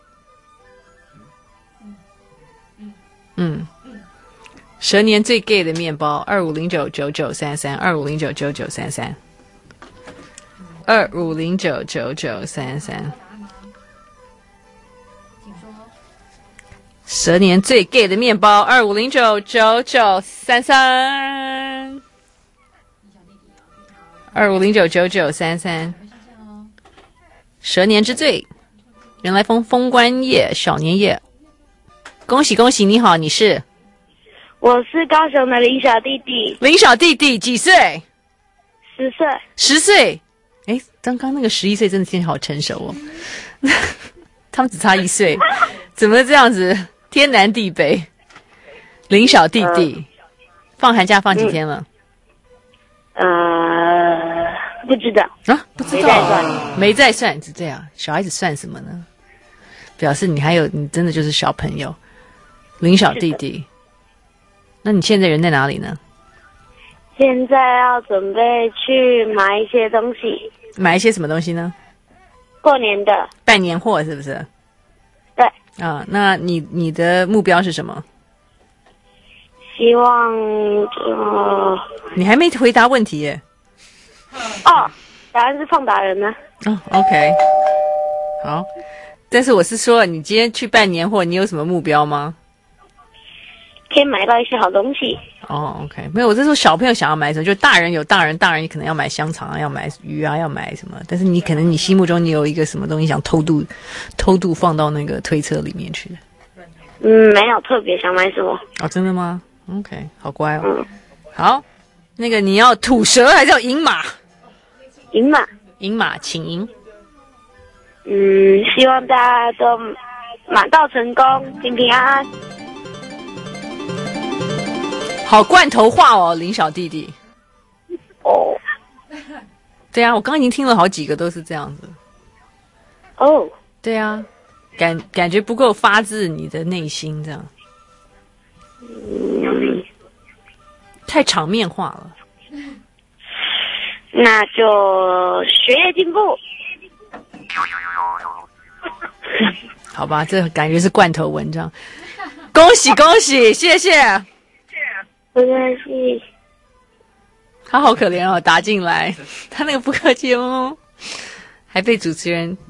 蛇年最 gay 的面包，25099933，25099933，25099933。蛇年最 gay 的面包，25099933，25099933。蛇年之最，原来封关夜，小年夜，恭喜恭喜！你好，你是？ 我是高雄的林小弟弟。 林小弟弟几岁 ？10岁。 10岁？刚刚那个11岁真的听起来好成熟哦。他们只差1岁，怎么这样子？天南地北。林小弟弟，放寒假放几天了？ 不知道不知道，没在算，是这样。小孩子算什么呢？表示你真的就是小朋友。林小弟弟，那你现在人在哪里呢？ 现在要准备去买一些东西。 买一些什么东西呢？ 过年的办年货是不是？ 对。 那你的目标是什么？ 希望你还没回答问题耶。 答案是放达人呢。 OK， 好。但是我是说，你今天去办年货，你有什么目标吗？ 可以买到一些好东西。 OK， 没有，我是说小朋友想要买什么，就大人有大人可能要买香肠啊，要买鱼啊，要买什么，但是你可能你心目中你有一个什么东西想偷渡放到那个推车里面去的。 没有特别想买什么。 真的吗 ？OK， 好乖哦。好，那个你要吐舌还是要赢马？ 赢马， 请赢。 希望大家都马到成功，平平安安。 好罐头话哦，林小弟弟。对啊，我刚刚已经听了好几个都是这样子。对啊，感觉不够发自你的内心这样。太场面化了。 那就学业进步。 好吧，这感觉是罐头文章。恭喜恭喜，谢谢。 不客气。 他好可怜哦，打进来，他那个不客气哦，还被主持人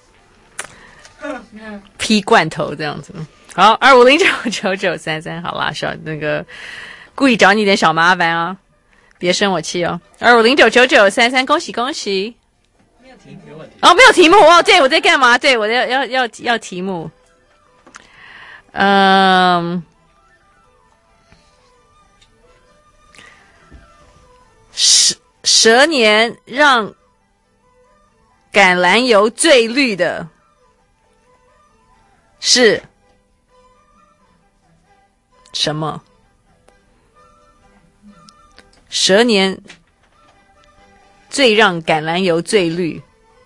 批罐头这样子。好，25099933，好啦，那个故意找你点小麻烦啊，别生我气哦。25099933，恭喜恭喜。没有题目哦，对，我在干嘛？对，我要题目。 蛇年让橄榄油最绿的是什么？蛇年最让橄榄油最绿，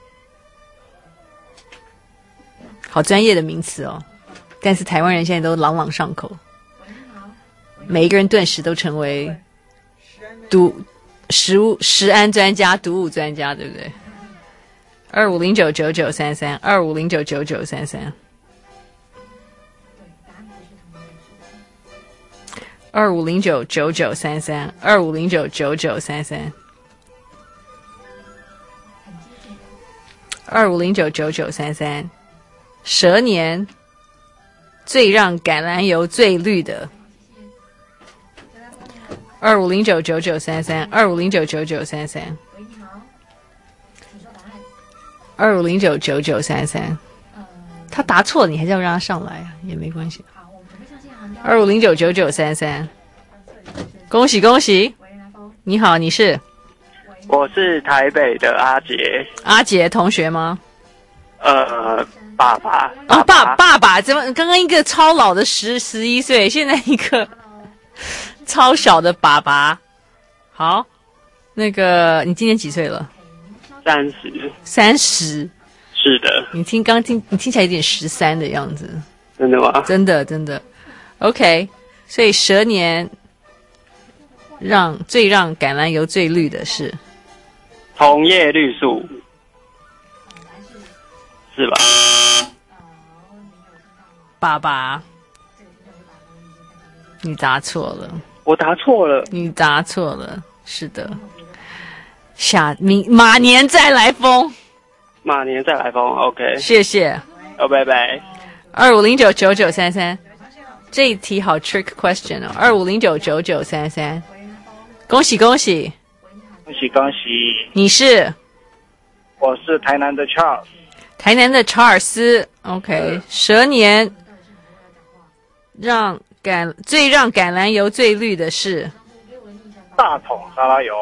好专业的名词哦，但是台湾人现在都朗朗上口，每一个人顿时都成为食安专家、毒物专家，对不对？25099933 25099933 25099933 25099933 25099933蛇年最让橄榄油最绿的25099933 25099933 25099933他答错了，你还是要让他上来啊，也没关系。25099933恭喜恭喜！你好，你是？ 我是台北的阿杰。 阿杰同学吗？ 爸爸。 哦，爸爸，怎么刚刚一个超老的11岁，现在一个超小的爸爸。好，那个你今年几岁了？30。 是的。 你听起来有点13的样子。 真的吗？ 真的。OK， 所以蛇年最让橄榄油最绿的是同叶绿素，是吧？ 爸爸，你答错了。 我答错了。 你答错了，是的。马年再来风。 马年再来风 ，OK。 谢谢。 拜拜。 25099933，这一题好 trick question 哦。25099933，恭喜恭喜！ 恭喜恭喜！ 你是？ 我是台南的 Charles。 台南的查尔斯 ，OK。蛇年最让橄榄油最绿的是大桶沙拉油。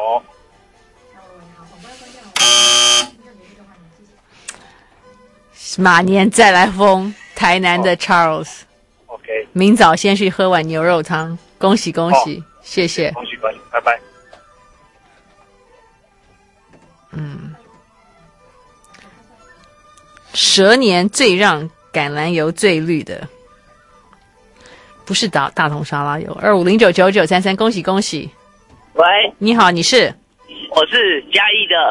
马年再来风，台南的 Charles。OK。明早先去喝碗牛肉汤，恭喜恭喜，谢谢。 恭喜恭喜，拜拜。 蛇年最让橄榄油最绿的，不是大桶沙拉油。25099933，恭喜恭喜。 喂， 你好，你是？ 我是嘉义的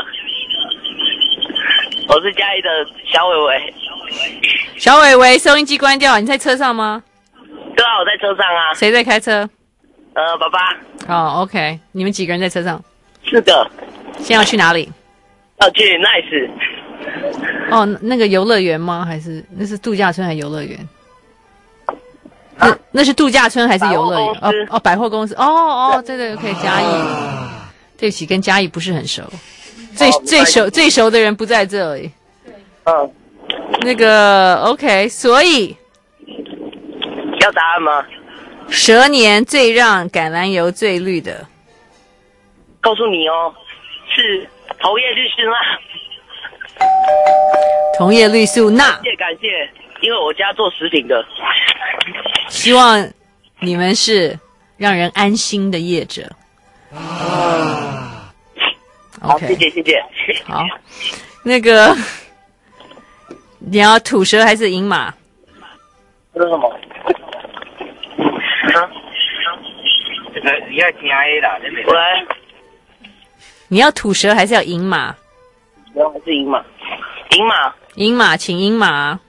小伟伟。 小伟伟，收音机关掉，你在车上吗？ 对啊，我在车上啊。 谁在开车？ 爸爸。 哦 ，OK， 你们几个人在车上 ？4个。 现在要去哪里？ 要去 Nice。 哦，那个游乐园吗？还是那是度假村还是游乐园？那是度假村还是游乐园？百货公司。哦，对，可以嘉义。对不起，跟嘉义不是很熟。最熟的人不在这里。那个 OK， 所以要答案吗？ 蛇年最让橄榄油最绿的， 告诉你哦，是同叶绿素钠。 同叶绿素钠。 感谢，因为我家做食品的。 希望你们是让人安心的业者。 好，谢谢。 好，那个你要吐舌还是银马？ 这是什么？你要听 A 啦，喂。 你要吐舌还是要银马？ 我还是银马。 银马，请银马。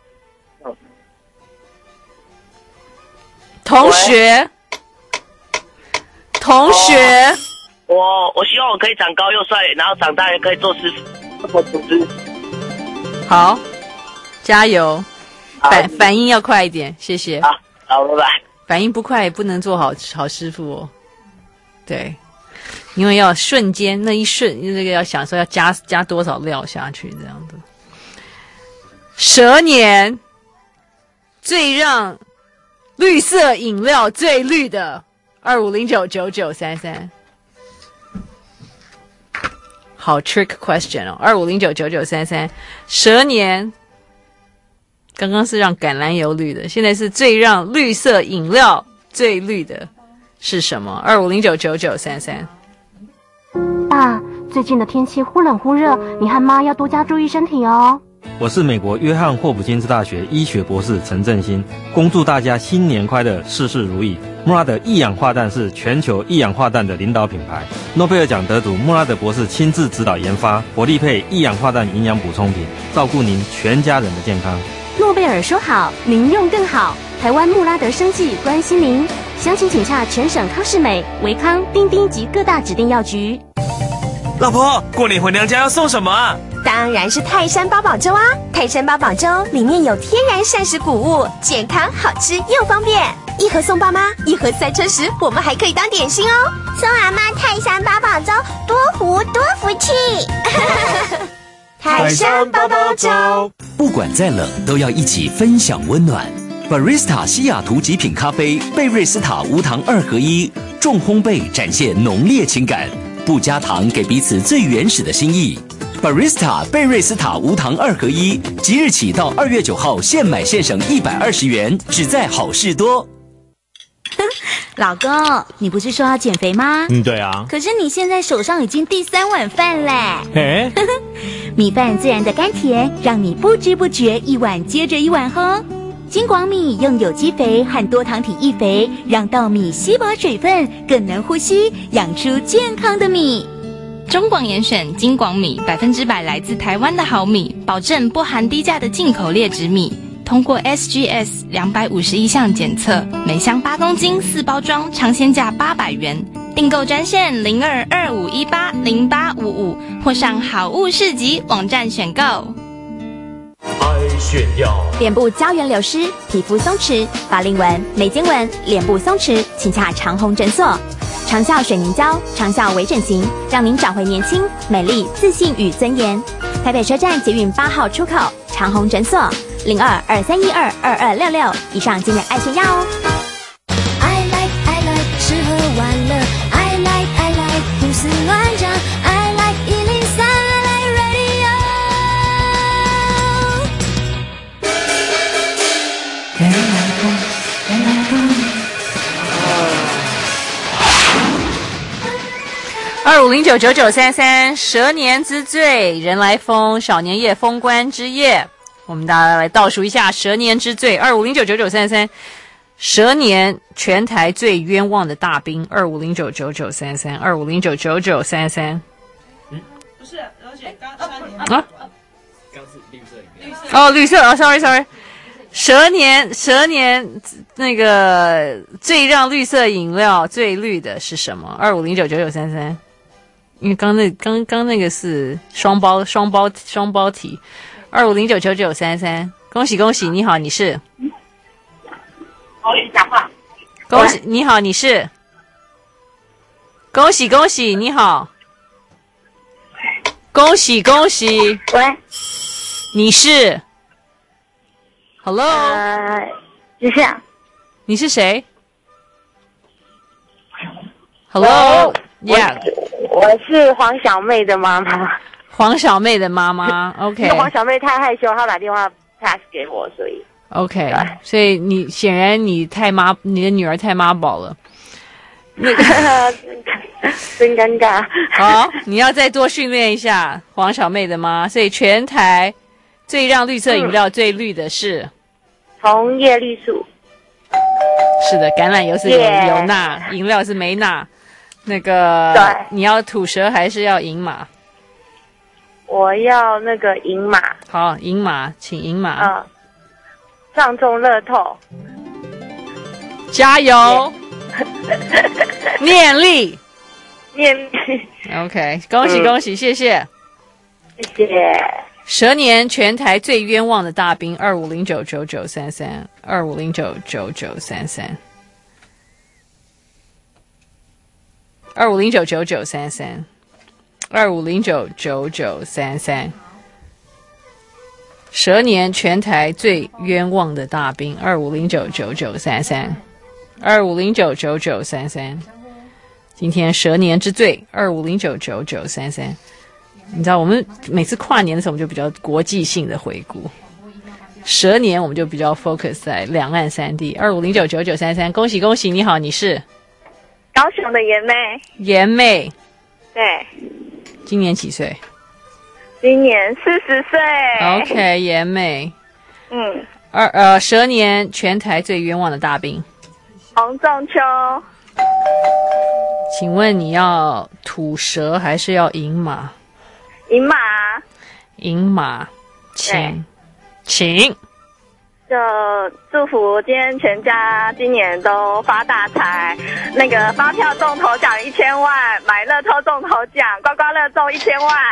同学， 我希望我可以长高又帅，然后长大也可以做师傅。 好，加油！反应要快一点，谢谢。 好，拜拜。 反应不快也不能做好师傅哦。对，因为要瞬间那一瞬，那个要想说要加多少料下去这样子。蛇年最让绿色饮料最绿的25099933。 好 trick question 哦，25099933，蛇年刚刚是让橄榄油绿的，现在是最让绿色饮料最绿的是什么？25099933。 爸，最近的天气忽冷忽热，你和妈要多加注意身体哦。 我是美国约翰霍普金斯大学医学博士陈振兴，恭祝大家新年快乐，事事如意。穆拉德一氧化氮是全球一氧化氮的领导品牌，诺贝尔奖得主穆拉德博士亲自指导研发活力配一氧化氮营养补充品，照顾您全家人的健康。 诺贝尔说好，您用更好。台湾穆拉德生技关心您，详情请洽全省康士美、维康、丁丁及各大指定药局。 老婆，过年回娘家要送什么啊？ 当然是泰山八宝粥啊！泰山八宝粥里面有天然膳食谷物，健康好吃又方便。一盒送爸妈，一盒塞车时我们还可以当点心哦。 送阿妈泰山八宝粥，多福多福气。 泰山八宝粥，不管再冷，都要一起分享温暖。Barista 西雅图极品咖啡，贝瑞斯塔无糖2合1，重烘焙展现浓烈情感，不加糖给彼此最原始的心意。Barista 贝瑞斯塔无糖2合1，即日起到2月9号现买现省120元，只在好事多。 老公，你不是说要减肥吗？ 对啊。 可是你现在手上已经第3碗饭嘞。米饭自然的甘甜，让你不知不觉一碗接着一碗喝。金广米用有机肥和多糖体易肥，让稻米吸饱水分，更能呼吸，养出健康的米。 中广严选金广米，100%来自台湾的好米，保证不含低价的进口劣质米。通过 SGS 251项检测，每箱8公斤4包装，尝鲜价800元。订购专线0225180855，或上好物市集网站选购。 爱炫耀， 脸部胶原流失、皮肤松弛、法令纹、眉间纹、脸部松弛，请洽长虹诊所。长效水凝胶，长效微整形，让您找回年轻、美丽、自信与尊严。台北车站捷运8号出口，长虹诊所0223122266，以上经典爱炫耀哦。 I like 吃喝玩乐 I like 胡思乱想 I like 103 I like radio。 人来疯，人来疯。 25099933，蛇年之最，人来疯，小年夜封关之夜。我们大家来倒数一下蛇年之最，25099933，蛇年全台最冤枉的大兵，25099933，25099933。 不是，而且刚啊，刚是绿色哦，绿色哦 ，sorry， 蛇年那个最让绿色饮料最绿的是什么？25099933。因为刚那个是双胞体，25099933，恭喜恭喜，你好，你是？ 口语讲话。 恭喜你好，你是？恭喜恭喜，你好。恭喜恭喜。 喂， 你是 ？Hello。 谢谢。 你是谁 ？Hello。Yeah。 我是黄小妹的妈妈。 黄小妹的妈妈 ，OK。 黄小妹太害羞，她打电话 pass 给我，所以 OK。所以你显然你的女儿太妈宝了。那个真尴尬。 好，你要再多训练一下黄小妹的妈。所以全台最让绿色饮料最绿的是红叶绿素。 是的，橄榄油是有钠，饮料是没钠。那个，你要吐舌还是要银马？ 我要那个银马。 好，银马，请银马。 上中乐透。 加油！念力。 念力。 OK， 恭喜恭喜，谢谢。 谢谢。 蛇年全台最冤枉的大兵，25099933，25099933。25099933，25099933，蛇年全台最冤枉的大兵，25099933，25099933，今天蛇年之最，25099933。 你知道我们每次跨年的时候，我们就比较国际性的回顾。蛇年我们就比较 focus 在两岸三地。25099933，恭喜恭喜！你好，你是高雄的颜妹。 颜妹， 对， 今年几岁？ 今年40岁。 OK， 颜妹。 嗯。 蛇年全台最冤枉的大兵。 洪仲秋。 请问你要吐蛇还是要赢马？ 赢马。 赢马，请。 就祝福今天全家今年都发大财，那个发票中头奖1000万，买乐透中头奖，刮刮乐中1000万。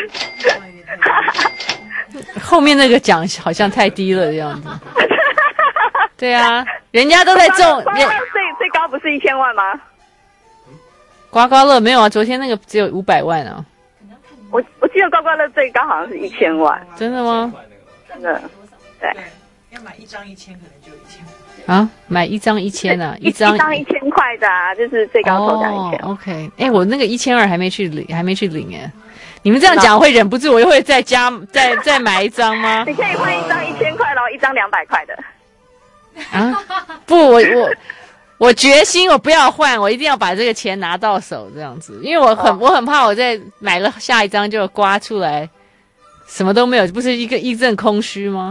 后面那个奖好像太低了的样子。对啊，人家都在中， 最高不是1000万吗？ 刮刮乐没有啊，昨天那个只有500万啊。 我记得刮刮乐最高好像是1000万。 真的吗？ 真的，对。 要买1张1000，可能就有1000。 啊，买1张1000啊， 一张1000块的啊，就是最高头奖1000。 OK， 我那个1200还没去领哎。你们这样讲会忍不住，我又会再买一张吗？ 你可以换一张1000块，然后一张200块的。 啊，不，我决心我不要换，我一定要把这个钱拿到手这样子，因为我很怕我再买了下一张就刮出来什么都没有，不是一阵空虚吗？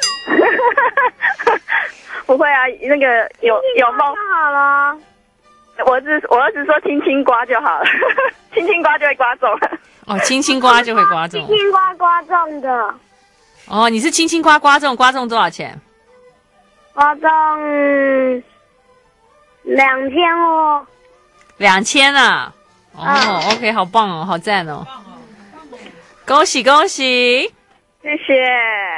不会啊，那个有梦好了。我儿子说轻轻刮就好了，轻轻刮就会刮中了。 哦，轻轻刮就会刮中。 轻轻刮中的。 哦，你是轻轻刮中多少钱？ 刮中2000哦。 2000啊！哦，OK， 好棒哦，好赞哦！恭喜恭喜！ 谢谢。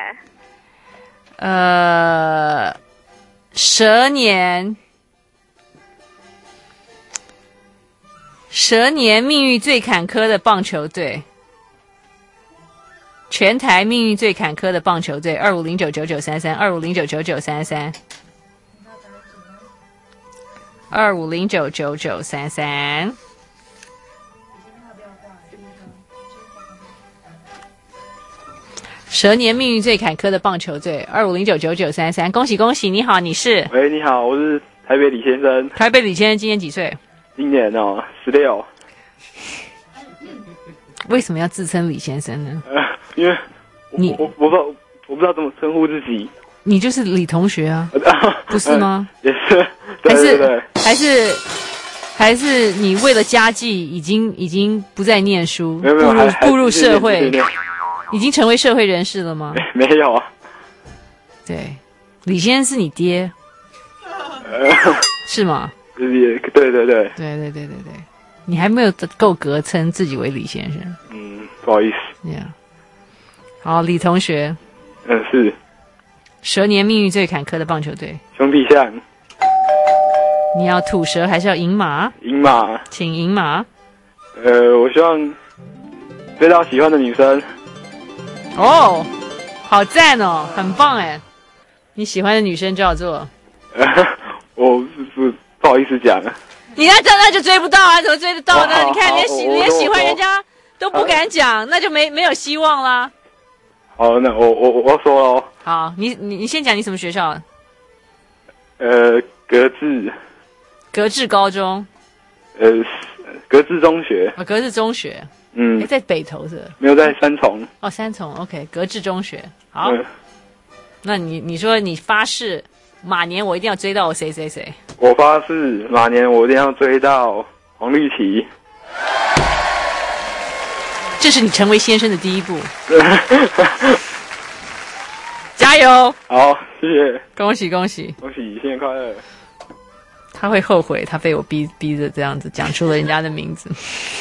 蛇年命运最坎坷的棒球队，全台命运最坎坷的棒球队，25099933，25099933。25099933。蛇年命运最坎坷的棒球队，25099933，恭喜恭喜！你好，你是？ 喂，你好，我是台北李先生。 台北李先生今年几岁？ 今年16。 为什么要自称李先生呢？ 因为我不知道怎么称呼自己。 你就是李同学啊，不是吗？ 也是，对。 还是你为了家计已经不再念书，步入社会，已经成为社会人士了吗？ 没有啊。 对，李先生是你爹，是吗？ 对， 你还没有够格称自己为李先生。 不好意思。 好，李同学。 是。 蛇年命运最坎坷的棒球队。 兄弟象。 你要吐蛇还是要赢马？ 赢马。 请赢马。 我希望追到喜欢的女生。 哦，好赞哦，很棒哎！你喜欢的女生叫做？ 我不好意思讲。 你那就追不到啊？怎么追得到呢？你看连喜欢人家都不敢讲，那就没有希望啦。 好，那我说喽。 好，你先讲你什么学校？格致高中。 格致中学。 格致中学。在北投是？ 没有，在三重。 哦，三重 ，OK， 格致中学。好，那你说你发誓马年我一定要追到谁？ 我发誓马年我一定要追到黄绿旗。 这是你成为先生的第一步。加油！ 好，谢谢。 恭喜恭喜！ 恭喜，新年快乐！ 他会后悔，他被我逼着这样子讲出了人家的名字。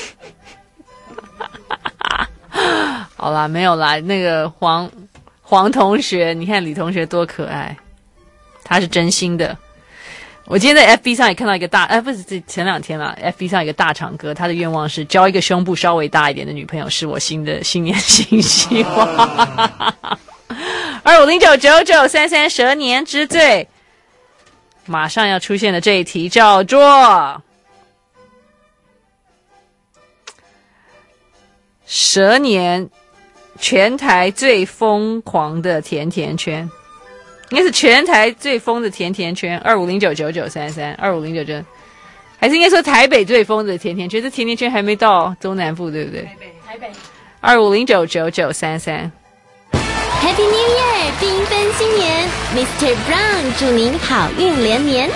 好啦，没有啦。那个黄同学，你看李同学多可爱，他是真心的。我今天在 FB 上也看到一个不是前2天啦 ，FB 上一个大长哥，他的愿望是交一个胸部稍微大一点的女朋友，是我新年新希望。25099933，蛇年之最，马上要出现的这一题叫做蛇蛇年全台最疯狂的甜甜圈，应该是全台最疯的甜甜圈，25099933，250999，还是应该说台北最疯的甜甜圈？这甜甜圈还没到中南部，对不对？ 台北 25099933。 Happy New Year， 缤纷新年 ，Mr. Brown 祝您好运连连。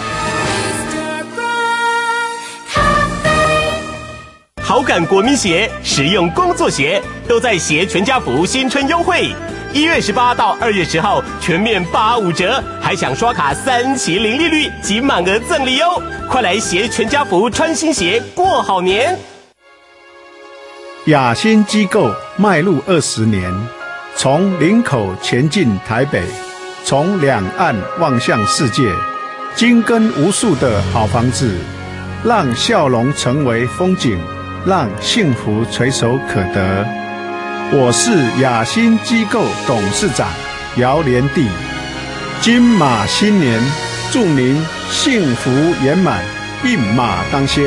好感国民鞋、实用工作鞋都在鞋全家福新春优惠，1月18到2月10号全面85折，还享刷卡3期零利率及满额赠礼哦！快来鞋全家福穿新鞋过好年。 雅欣机构迈入20年，从林口前进台北，从两岸望向世界，精耕无数的好房子，让笑容成为风景，让幸福垂手可得。我是雅欣机构董事长姚连弟，金马新年，祝您幸福圆满，一马当先。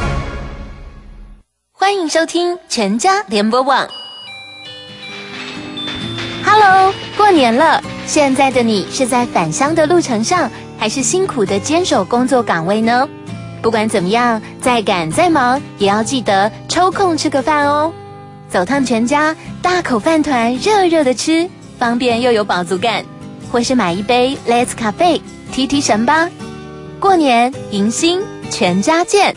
欢迎收听全家联播网。Hello， 过年了，现在的你是在返乡的路程上，还是辛苦的坚守工作岗位呢？不管怎么样，再赶再忙，也要记得抽空吃个饭哦。走趟全家，大口饭团热热的吃，方便又有饱足感。或是买一杯 Let's Cafe 提提神吧。过年迎新，全家见。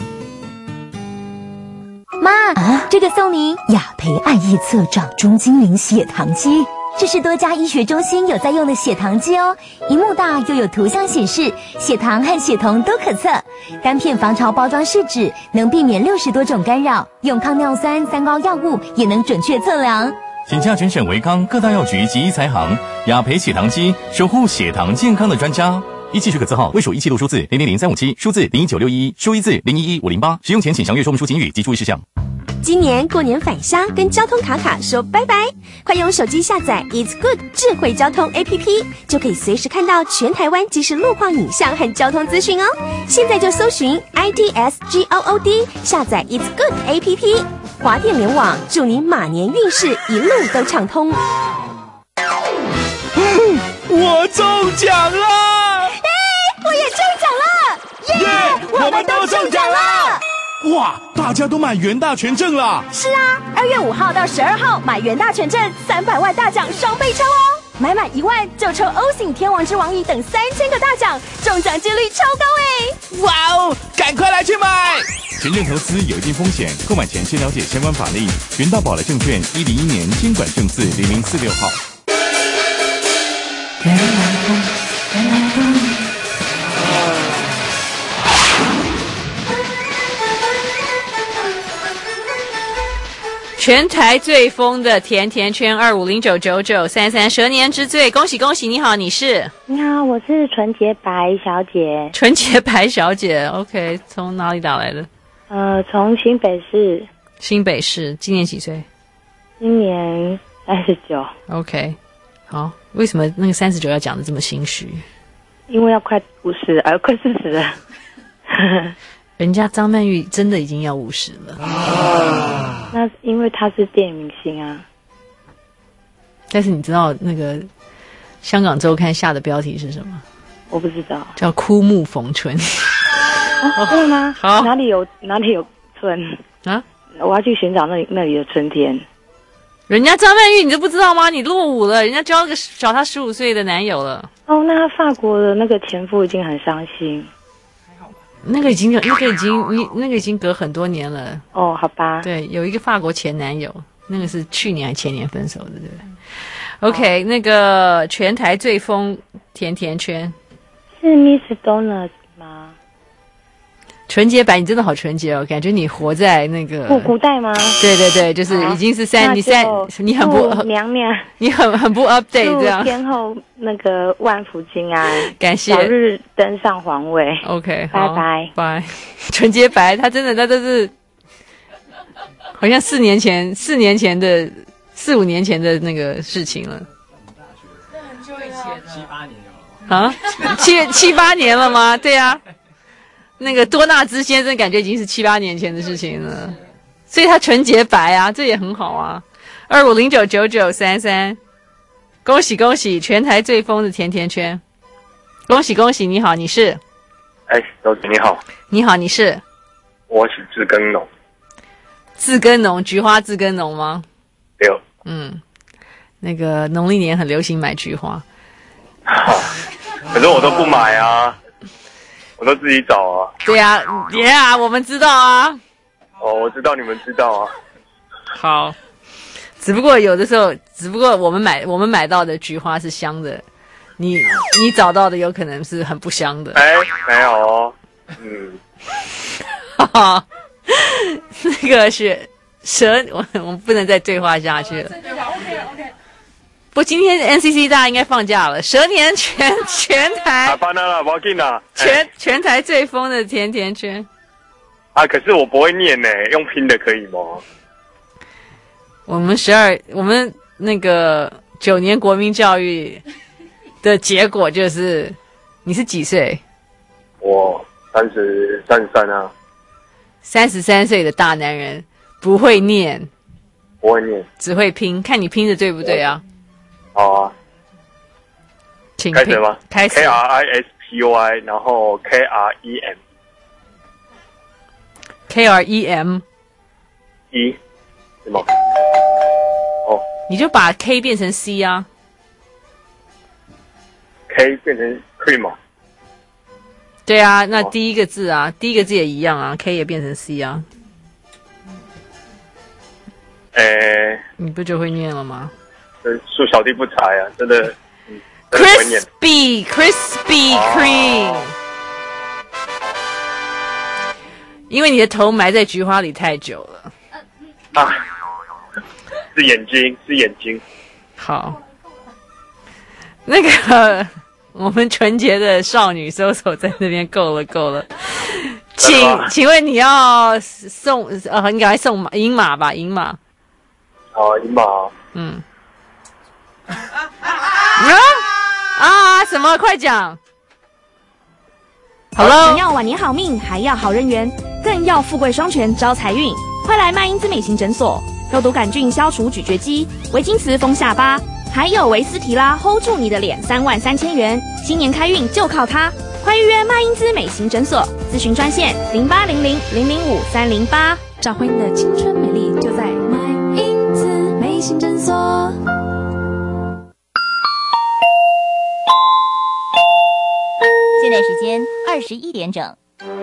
妈，这个送您雅培爱益测掌中精灵血糖机，这是多家医学中心有在用的血糖机哦，萤幕大又有图像显示，血糖和血酮都可测。单片防潮包装试纸，能避免60多种干扰，用抗尿酸、3高药物也能准确测量。 请洽全省维康各大药局及医材行，雅培血糖机守护血糖健康的专家。依技许可字号为属一期录数字000357，数字09611，输一字011508。使用前请详阅说明书警语及注意事项。 今年过年返乡，跟交通卡卡说拜拜，快用手机下载 It's Good 智慧交通 APP， 就可以随时看到全台湾即时路况影像和交通资讯哦。现在就搜寻 IDSGOOD， 下载 It's Good APP。华电联网祝您马年运势一路都畅通。 我中奖了！ 我也中奖了！耶！我们都中奖了！ 哇，大家都买元大全证了！ 是啊，2月5号到12号买元大全证，300万大奖双倍抽哦！买满1万就抽欧醒天王之王椅等3000个大奖，中奖几率超高哎！ 哇哦，赶快来去买！ 全证投资有一定风险，购买前先了解相关法令。元大宝来证券101年监管证字0046号。 原来风，原来风。 全台最疯的甜甜圈25099933，蛇年之最，恭喜恭喜！你好，你是？ 你好，我是纯洁白小姐。 纯洁白小姐 ，OK， 从哪里打来的？ 从新北市。 新北市，今年几岁？ 今年39。 OK， 好，为什么那个39要讲的这么心虚？ 因为要快50，快40了。 人家张曼玉真的已经要50了。 那因为她是电影明星啊。 但是你知道那个香港周刊下的标题是什么？ 我不知道。 叫枯木逢春。 真的吗？ 好， 哪里有春啊？ 我要去寻找那里的春天。 人家张曼玉你都不知道吗？你落伍了，人家交了个小她15岁的男友了。 哦，那她法国的那个前夫已经很伤心。 那个已经隔很多年了。 哦，好吧。 对，有一个法国前男友，那个是去年还前年分手的，对不对？OK， 那个全台最疯甜甜圈是 Miss Donuts 吗？ 纯洁白，你真的好纯洁哦，感觉你活在那个古代吗？ 对对对，就是已经是你很不娘娘， 你很不 update 这样。 天后那个万福金安， 感谢早日登上皇位。 OK， 拜拜拜。纯洁白，他都是好像4年前的4、5年前的那个事情了。 那很久以前了，7、8年了啊，7、8年了吗？对啊。那个多纳兹先生感觉已经是7、8年前的事情了，所以他纯洁白啊，这也很好啊。 25099933，恭喜恭喜，全台最疯的甜甜圈，恭喜恭喜！你好，你是？ 周姐你好。 你好，你是？ 我是自耕农。 自耕农，菊花自耕农吗？ 对。 那个农历年很流行买菊花。 可是我都不买啊，我都自己找啊。 对啊，我们知道啊。 我知道你们知道啊。 好，只不过有的时候，我们买到的菊花是香的，你找到的有可能是很不香的。 没有哦。 那个是蛇，我们不能再对话下去了。不，今天 NCC 大家应该放假了，蛇年全台全台最疯的甜甜圈可是我不会念呢，用拼的可以吗？ 我们那个9年国民教育的结果就是，你是几岁？ 我33啊。 33岁的大男人不会念，只会拼，看你拼的对不对啊？ 好啊， 请开始吗？ 开始。 KRISPY， 然后 KREM。 KREM。 是吗？ 你就把 K 变成 C 啊。 K 变成 cream 啊。 对啊，那第一个字也一样啊 ，K 也变成 C 啊。你不就会念了吗？ 恕小弟不才啊，真的。 Crispy Cream，因为你的头埋在菊花里太久了。 是眼睛。好， 那个我们纯洁的少女搜索在那边够了。请问你要送你赶快送银马吧，银马。 银马。 什么？快讲！ 好了，要晚年好命，还要好人缘，更要富贵双全招财运。快来麦因兹美型诊所，肉毒杆菌消除咀嚼肌，维金瓷封下巴，还有维斯提拉 hold 住你的脸，33000元，新年开运就靠它！快预约麦因兹美型诊所，咨询专线0800005308，找回你的青春美丽，就在麦因兹美型诊所。 现在时间21点整。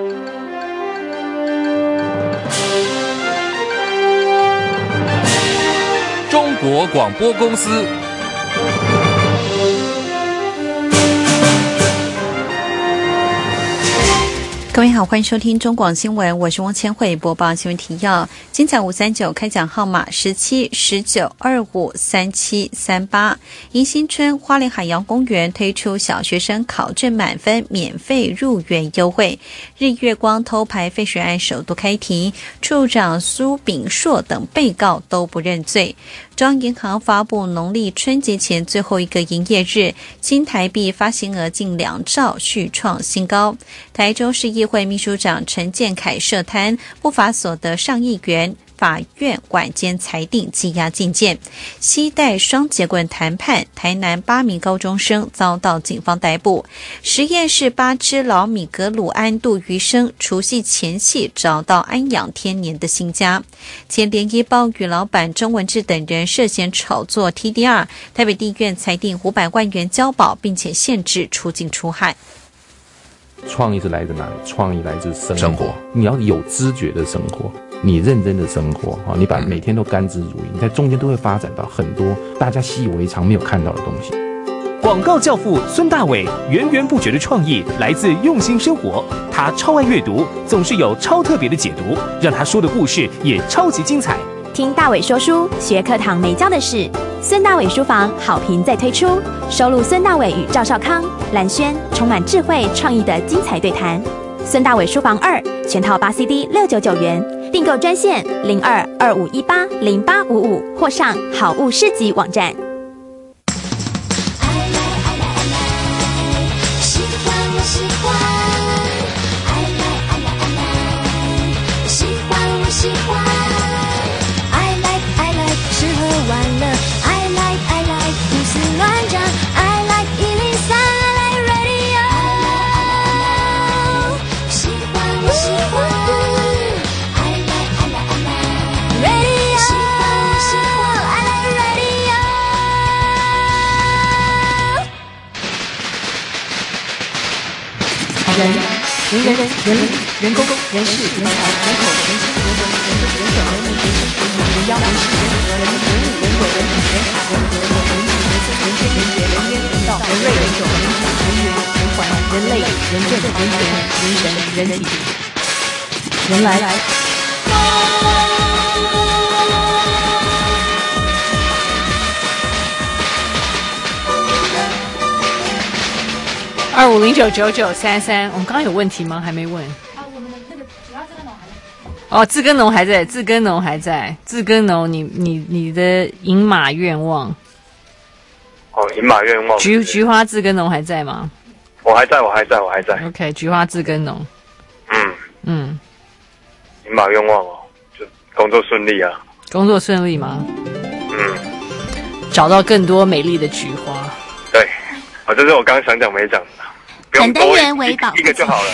中国广播公司。 各位好，欢迎收听中广新闻，我是汪千惠，播报新闻提要。精彩539开奖号码17、19、25、37、38。迎新春花莲海洋公园推出小学生考证满分免费入园优惠。日月光偷排废水案首度开庭，处长苏炳硕等被告都不认罪。中央银行发布农历春节前最后一个营业日，新台币发行额近2兆，续创新高。台中市议会秘书长陈建凯涉贪，不法所得上亿元，法院晚间裁定羁押禁见。携带双节棍谈判，台南8名高中生遭到警方逮捕。实验室8只老米格鲁安度鱼生除夕前夕找到安养天年的新家。前联谊报与老板钟文志等人涉嫌炒作 TDR， 台北地院裁定500万元交保，并且限制出境出海。 创意是来自哪里？创意来自生活。你要有知觉的生活，你认真的生活，你把每天都甘之如饴，你在中间都会发展到很多大家习以为常没有看到的东西。 广告教父孙大伟源源不绝的创意来自用心生活，他超爱阅读，总是有超特别的解读，让他说的故事也超级精彩。 听大伟说书，学课堂没教的事。孙大伟书房好评再推出，收录孙大伟与赵少康、蓝轩充满智慧创意的精彩对谈。孙大伟书房2全套8 CD 699元，订购专线0225180855或上好物市集网站。 I like 适合玩人工、人事、人才、人口、人情、人文、人手、人民、人妖、人事、人物、人鬼、人品、人才、人和、人情、人色、人间、人杰、人烟、人道、人瑞、人种、人体、人缘、人环、人类、人政、人权、人神、人体、人来。 25099933，我们刚刚有问题吗？还没问。 我们的那个主要这个农还在。 哦，自耕农还在，自耕农还在，自耕农，你的银马愿望。 哦，银马愿望。 菊花自耕农还在吗？ 我还在。 OK， 菊花自耕农。嗯。 银马愿望哦，就工作顺利啊。 工作顺利吗？找到更多美丽的菊花。 对，这是我刚刚想讲没讲的。 本单元为保一个就好了。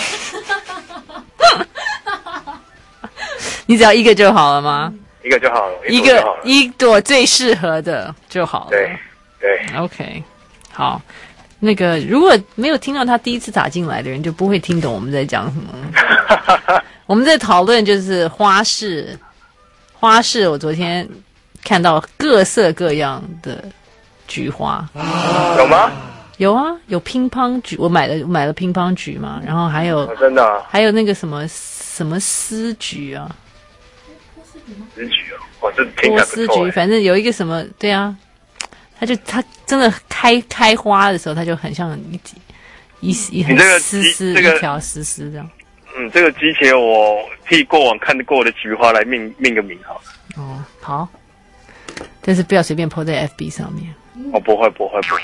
你只要一个就好了吗？ 一个就好了， 一朵最适合的就好了。 对 ，OK， 好。那个如果没有听到他第一次打进来的人，就不会听懂我们在讲什么。我们在讨论就是花市，我昨天看到各色各样的菊花。 有吗？ 有啊，有乒乓菊，我买了乒乓菊嘛，然后还有真的啊， 还有那个什么丝菊啊， 丝菊哦，哇，这听起来不错。 波斯菊，反正有一个什么，对啊，它真的开花的时候，它就很像一丝丝一条丝丝这样。 这个机器我替过往看过的菊花来命个名好了。 哦，好，但是不要随便 po 在 FB 上面。 哦，不会。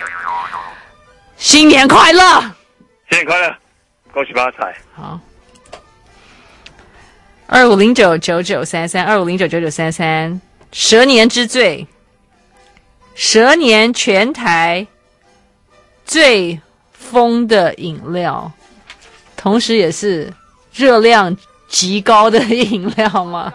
新年快乐！ 新年快乐，恭喜发财！ 好，25099933，25099933，蛇年之最，蛇年全台最疯的饮料，同时也是热量极高的饮料吗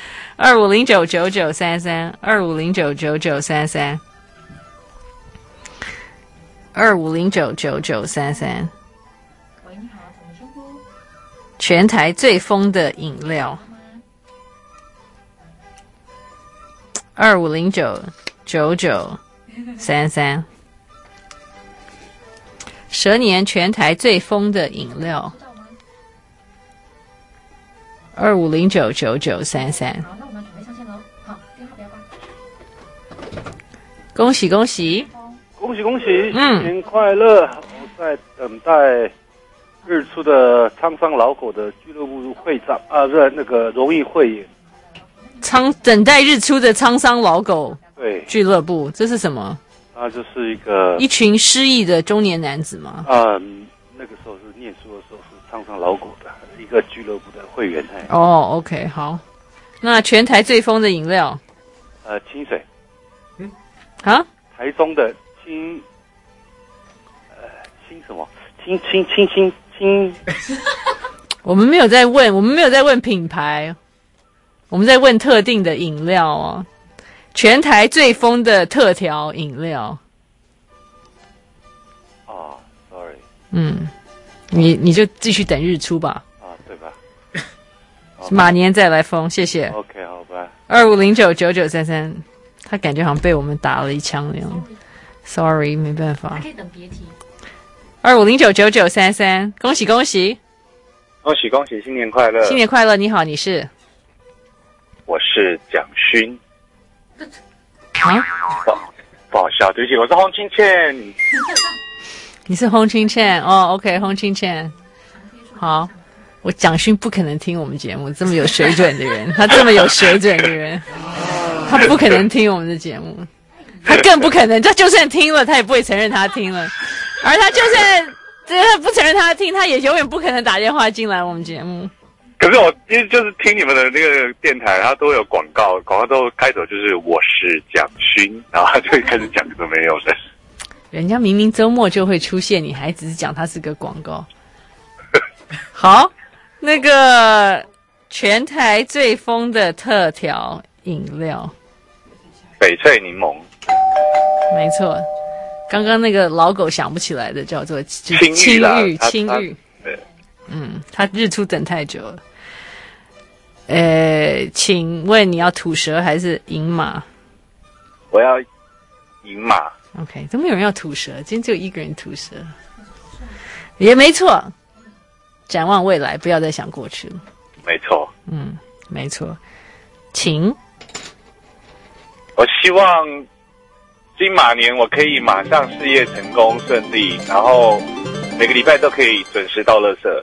？25099933，25099933。25099933， 喂，你好，怎么称呼？ 全台最疯的饮料。25099933，蛇年全台最疯的饮料。25099933， 好，那我们准备上线喽。好，电话不要挂。 恭喜恭喜！ 恭喜！新年快乐！我在等待日出的沧桑老狗的俱乐部会长那个荣誉会员。 等待日出的沧桑老狗对俱乐部，这是什么？ 就是一群失意的中年男子吗？ 那个时候是念书的时候是沧桑老狗的一个俱乐部的会员。 哦 ，OK， 好。那全台最疯的饮料？ 清水。 台中的清什么？清。 我们没有在问品牌，我们在问特定的饮料哦。全台最疯的特调饮料。 sorry。 你就继续等日出吧。 对吧？ 马年再来疯，谢谢。 OK， 好吧。 25099933，他感觉好像被我们打了一枪那样。Sorry， 没办法。 还可以等别题。 25099933，恭喜恭喜！ 恭喜恭喜，新年快乐！ 新年快乐！你好，你是？ 我是蒋勋。不好笑，对不起，我是洪清倩。 你是洪清倩哦 ，OK， 洪清倩。好，我蒋勋不可能听我们节目，这么有水准的人，他这么有水准的人，他不可能听我们的节目，他更不可能，他就算听了，他也不会承认他听了，而他就算不承认他听，他也永远不可能打电话进来我们节目。 可是我因为就是听你们的那个电台，它都有广告都开头就是我是蒋勋，然后他就会开始讲什么没有的。 人家明明周末就会出现，你还只是讲它是个广告。好，那个全台最疯的特调饮料， 翡翠柠檬。 没错，刚刚那个老狗想不起来的叫做青玉。 对， 他日出等太久了。请问你要吐蛇还是赢马？ 我要赢马。 OK， 都没有人要吐蛇，今天只有一个人吐蛇，也没错。展望未来，不要再想过去了。 没错。 没错。请。 我希望金马年我可以马上事业成功顺利，然后每个礼拜都可以准时到垃圾。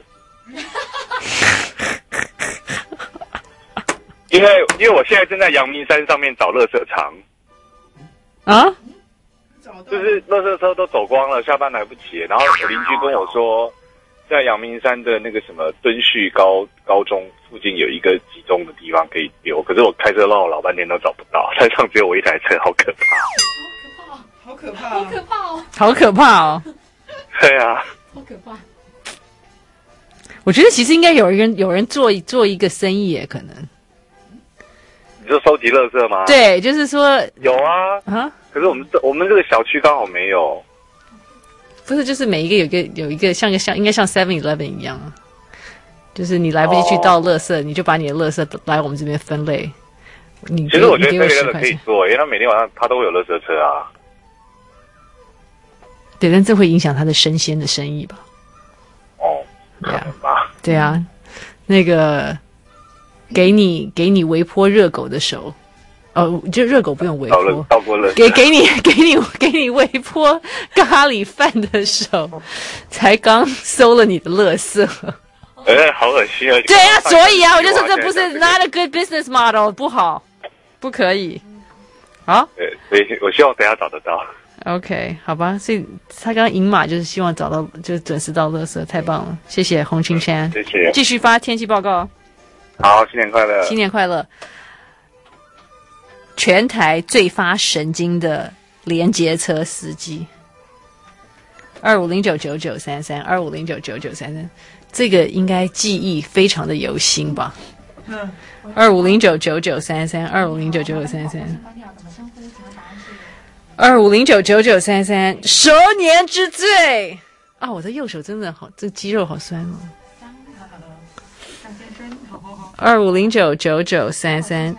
因为我现在正在阳明山上面找垃圾场啊， 就是垃圾车都走光了，下班来不及。然后我邻居跟我说，在阳明山的那个什么敦叙高中附近有一个集中的地方可以丢，可是我开车绕了老半天都找不到，山上只有我一台车，好可怕！ 好可怕！好可怕哦！ 好可怕哦！ 对啊， 好可怕！ 我觉得其实应该有人做一个生意耶，可能。 你说收集垃圾吗？ 对，就是说有啊，可是我们这个小区刚好没有。 不是，就是每一个有一个应该像 7-Eleven 一样啊，就是你来不及去倒垃圾，你就把你的垃圾来我们这边分类。 其实我觉得 7-Eleven 可以做，因为他每天晚上他都会有垃圾车啊。 对，但这会影响他的生鲜的生意吧？ 可能吧。 对啊，那个给你微波热狗的手，就热狗不用微波， 倒过了。 给你微波咖喱饭的手，才刚收了你的垃圾。 好恶心啊！ 对啊，所以啊，我就说这不是 not a good business model， 不好，不可以。好， 所以我希望等一下找得到。 OK， 好吧，所以他刚刚赢马就是希望找到，就是准时到垃圾，太棒了，谢谢洪清山， 谢谢， 继续发天气报告。 好，新年快乐， 新年快乐！全台最发神经的联结车司机，25099933 25099933，这个应该记忆非常的犹新吧？25099933 25099933。25099933，蛇年之最啊！我的右手真的好，这肌肉好酸哦。25099933，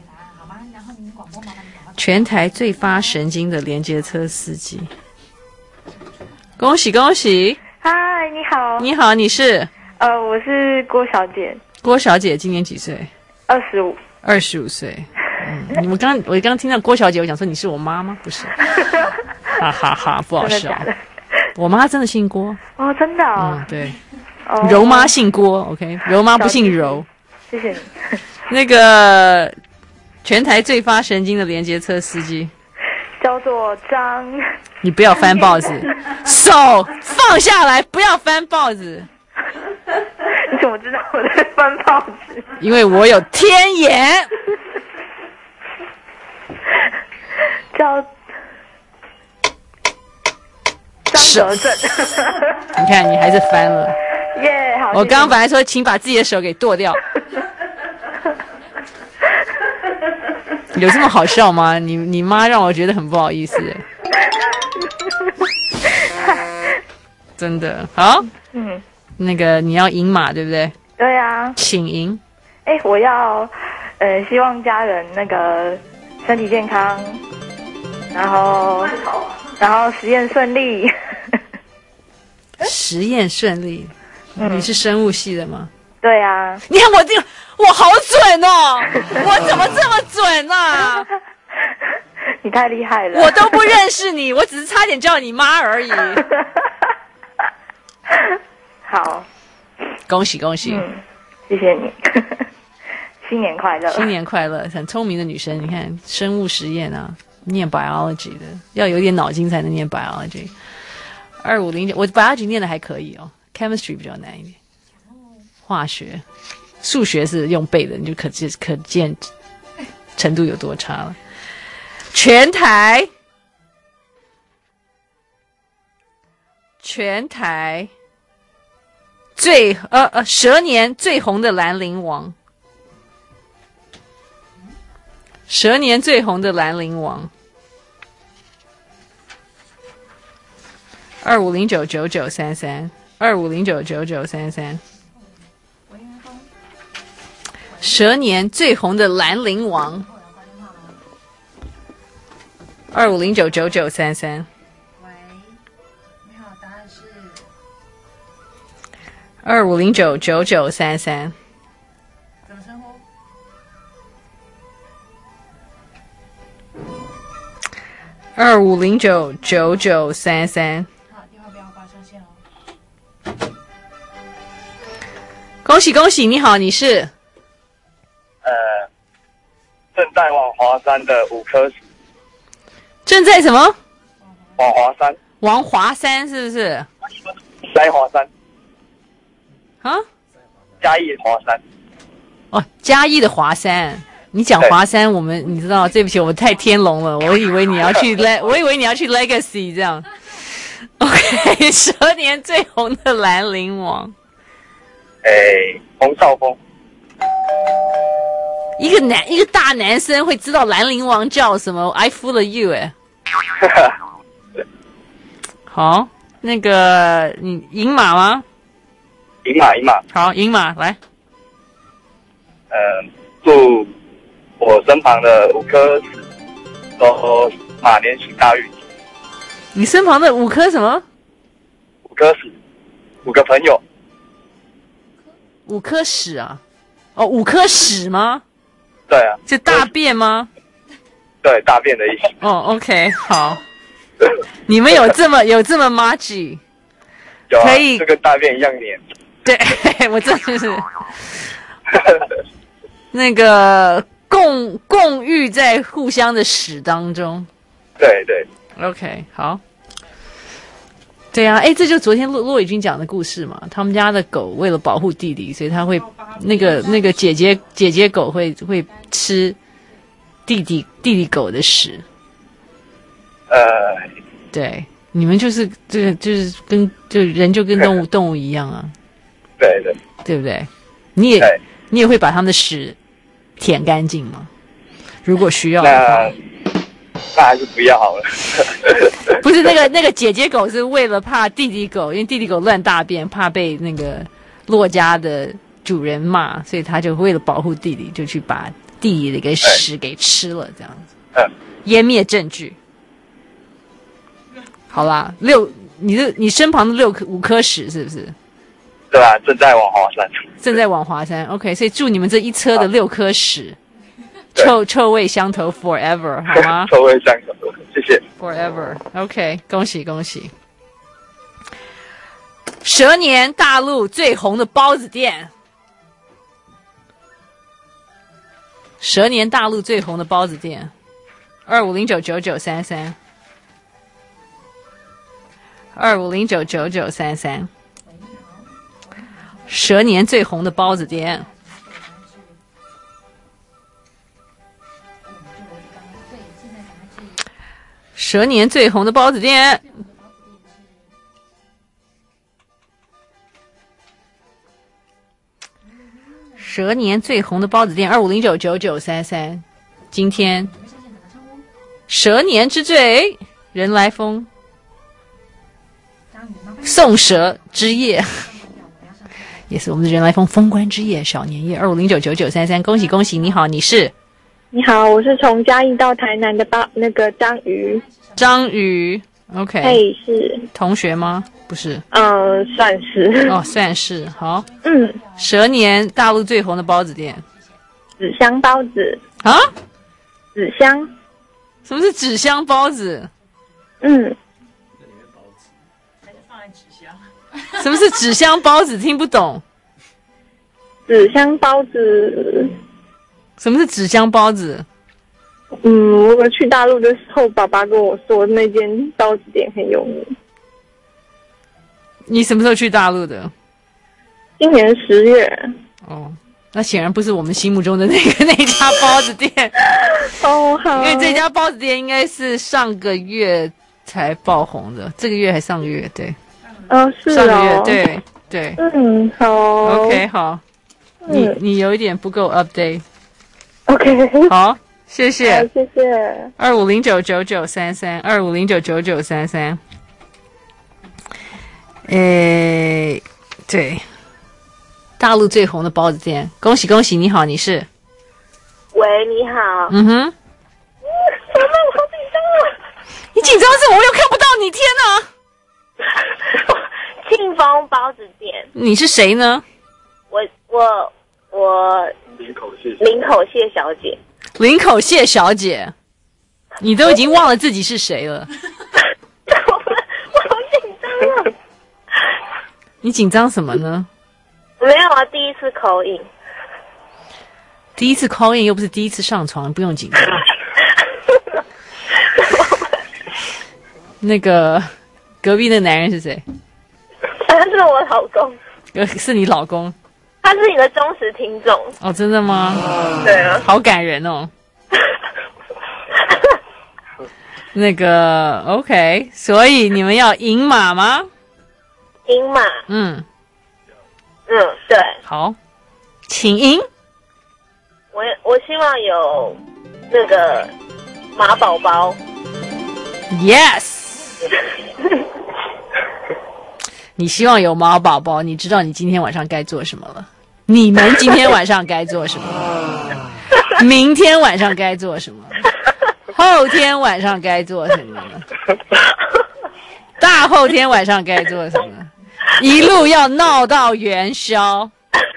全台最发神经的连接车司机，恭喜恭喜！ 嗨，你好。 你好，你是？ 我是郭小姐。 郭小姐今年几岁 ？25。 25岁。我刚听到郭小姐，我想说你是我妈吗？不是，哈哈哈，不好笑。我妈真的姓郭。 哦，真的哦。 对。柔妈姓郭 ，OK， 柔妈不姓柔。 谢谢你。 那个全台最发神经的连接车司机叫做张。 你不要翻报纸，手放下来，不要翻报纸。 你怎么知道我在翻报纸？ 因为我有天眼。 叫张德正。 你看，你还是翻了。 耶，好。 我刚刚本来说，请把自己的手给剁掉。有这么好笑吗？你妈让我觉得很不好意思。真的好。那个你要赢马对不对？ 对啊。 请赢。 我要希望家人那个身体健康。然后实验顺利。 实验顺利，你是生物系的吗？ 对啊。 你看我好准哦，我怎么这么准啊？ 你太厉害了， 我都不认识你，我只是差点叫你妈而已。 好， 恭喜恭喜， 谢谢你。新年快乐， 新年快乐！很聪明的女生，你看生物实验啊。念 biology 的要有点脑筋才能念 biology。2509，我 biology 念的还可以哦 ，chemistry 比较难一点。化学、数学是用背的，你就可见程度有多差了。全台最蛇年最红的兰陵王。蛇年最红的兰陵王，25099933 25099933， 蛇年最红的兰陵王，25099933。 喂，你好，答案是 25099933。 怎么称呼 ？25099933。 好，电话不要挂上线哦。 恭喜恭喜，你好，你是？ 正在往华山的5颗石。 正在什么？ 往华山。 往华山是不是？ 在华山。 啊？ 嘉义华山。 哦，嘉义的华山。你讲华山，你知道，对不起，我太天龙了，我以为你要去Legacy 这样。OK， 蛇年最红的兰陵王。 洪少峰。 一个大男生会知道兰陵王叫什么 ？I fool you 好，那个你赢马吗？ 赢马。 好，赢马来。 祝我身旁的5颗石都马年行大运。 你身旁的5颗什么 ？5颗石，5个朋友。 5颗屎啊？哦，5颗屎吗？ 对啊。 是大便吗？ 对，大便的意思。 哦 ，OK， 好。你们有这么 magic？ 有啊， 可以， 就跟大便一样黏。 对，我真的是那个共浴在互相的屎当中。 对对。 OK， 好。对啊，这就昨天骆以军讲的故事嘛。他们家的狗为了保护弟弟，所以他会那个姐姐狗会吃弟弟狗的屎。对，你们就是这个就是人就跟动物一样啊。 对对。 对不对？你也会把他们的屎舔干净吗？如果需要的话。 那还是不要好了。 不是那个姐姐狗是为了怕弟弟狗，因为弟弟狗乱大便，怕被那个骆家的主人骂，所以他就为了保护弟弟，就去把弟弟的一个屎给吃了，这样子。湮灭证据。好啦你身旁的5颗屎是不是？ 对啊，正在往华山。 正在往华山 ，OK， 所以祝你们这一车的6颗屎。臭味相投 forever 好吗？ 臭味相投，谢谢。 Forever OK， 恭喜恭喜！蛇年大陆最红的包子店，蛇年大陆最红的包子店，25099933，25099933，蛇年最红的包子店。蛇年最红的包子店，蛇年最红的包子店25099933，今天蛇年之最，人来疯，送蛇之夜，也是我们的人来疯封关之夜，小年夜25099933，恭喜恭喜！你好，你是？ 你好，我是从嘉义到台南的那个章鱼。 章鱼 ，OK。 嘿，是同学吗？不是。 算是。 哦，算是。好。蛇年大陆最红的包子店。 纸箱包子。 啊？ 纸箱？ 什么是纸箱包子？什么是纸箱包子？听不懂。 纸箱包子。 什么是纸箱包子？ 我去大陆的时候，爸爸跟我说那间包子店很有名。 你什么时候去大陆的？ 今年10月。 哦，那显然不是我们心目中的那家包子店。 哦，好。 因为这家包子店应该是上个月才爆红的，这个月还上个月？对。 是哦。 上个月，对对。 好。 OK， 好。你有一点不够 update。 OK， 好，谢谢， 谢谢。 25099933，25099933。对， 大陆最红的包子店。恭喜恭喜，你好，你是？ 喂，你好。 嗯哼。 怎么我好紧张啊！ 你紧张什么？我又看不到你，天哪！ 庆丰包子店。 你是谁呢？ 我林口谢小姐。 林口谢小姐，你都已经忘了自己是谁了。 我好紧张啊！ 你紧张什么呢？ 没有啊，第一次call in。 第一次call in又不是第一次上床，不用紧张。那个隔壁的男人是谁？ 他是我老公。 是你老公？ 他是你的忠实听众。 哦，真的吗？ 对啊。 好感人哦。那个 OK， 所以你们要赢马吗？ 赢马。对。 好，请赢。 我希望有那个马宝宝。 Yes。你希望有马宝宝，你知道你今天晚上该做什么了？你们今天晚上该做什么？明天晚上该做什么？后天晚上该做什么？大后天晚上该做什么？一路要闹到元宵，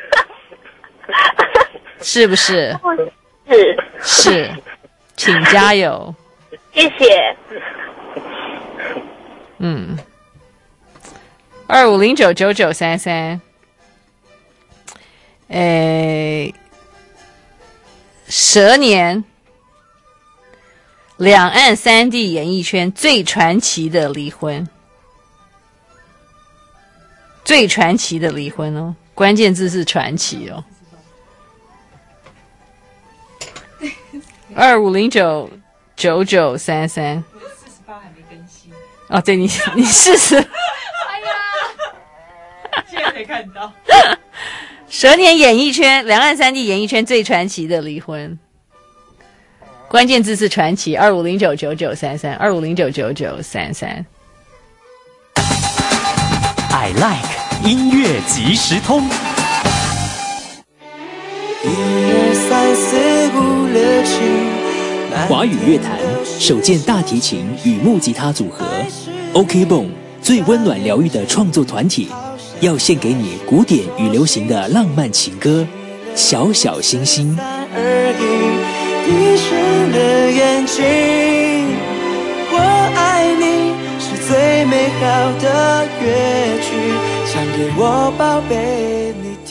是不是？是，请加油。 谢谢。 25099933，蛇年两岸三地演艺圈最传奇的离婚，最传奇的离婚哦，关键字是传奇哦。25099933，哦，对，你40。 现在可以看到。 蛇年演艺圈，两岸三地演艺圈最传奇的离婚，关键字是传奇。25099933，25099933。 I like 音乐即时通。华语乐坛首见大提琴与木吉他组合 OK Bone， 最温暖疗愈的创作团体，要献给你古典与流行的浪漫情歌《小小星星》。 闭上的眼睛，我爱你是最美好的乐曲，唱给我宝贝你听。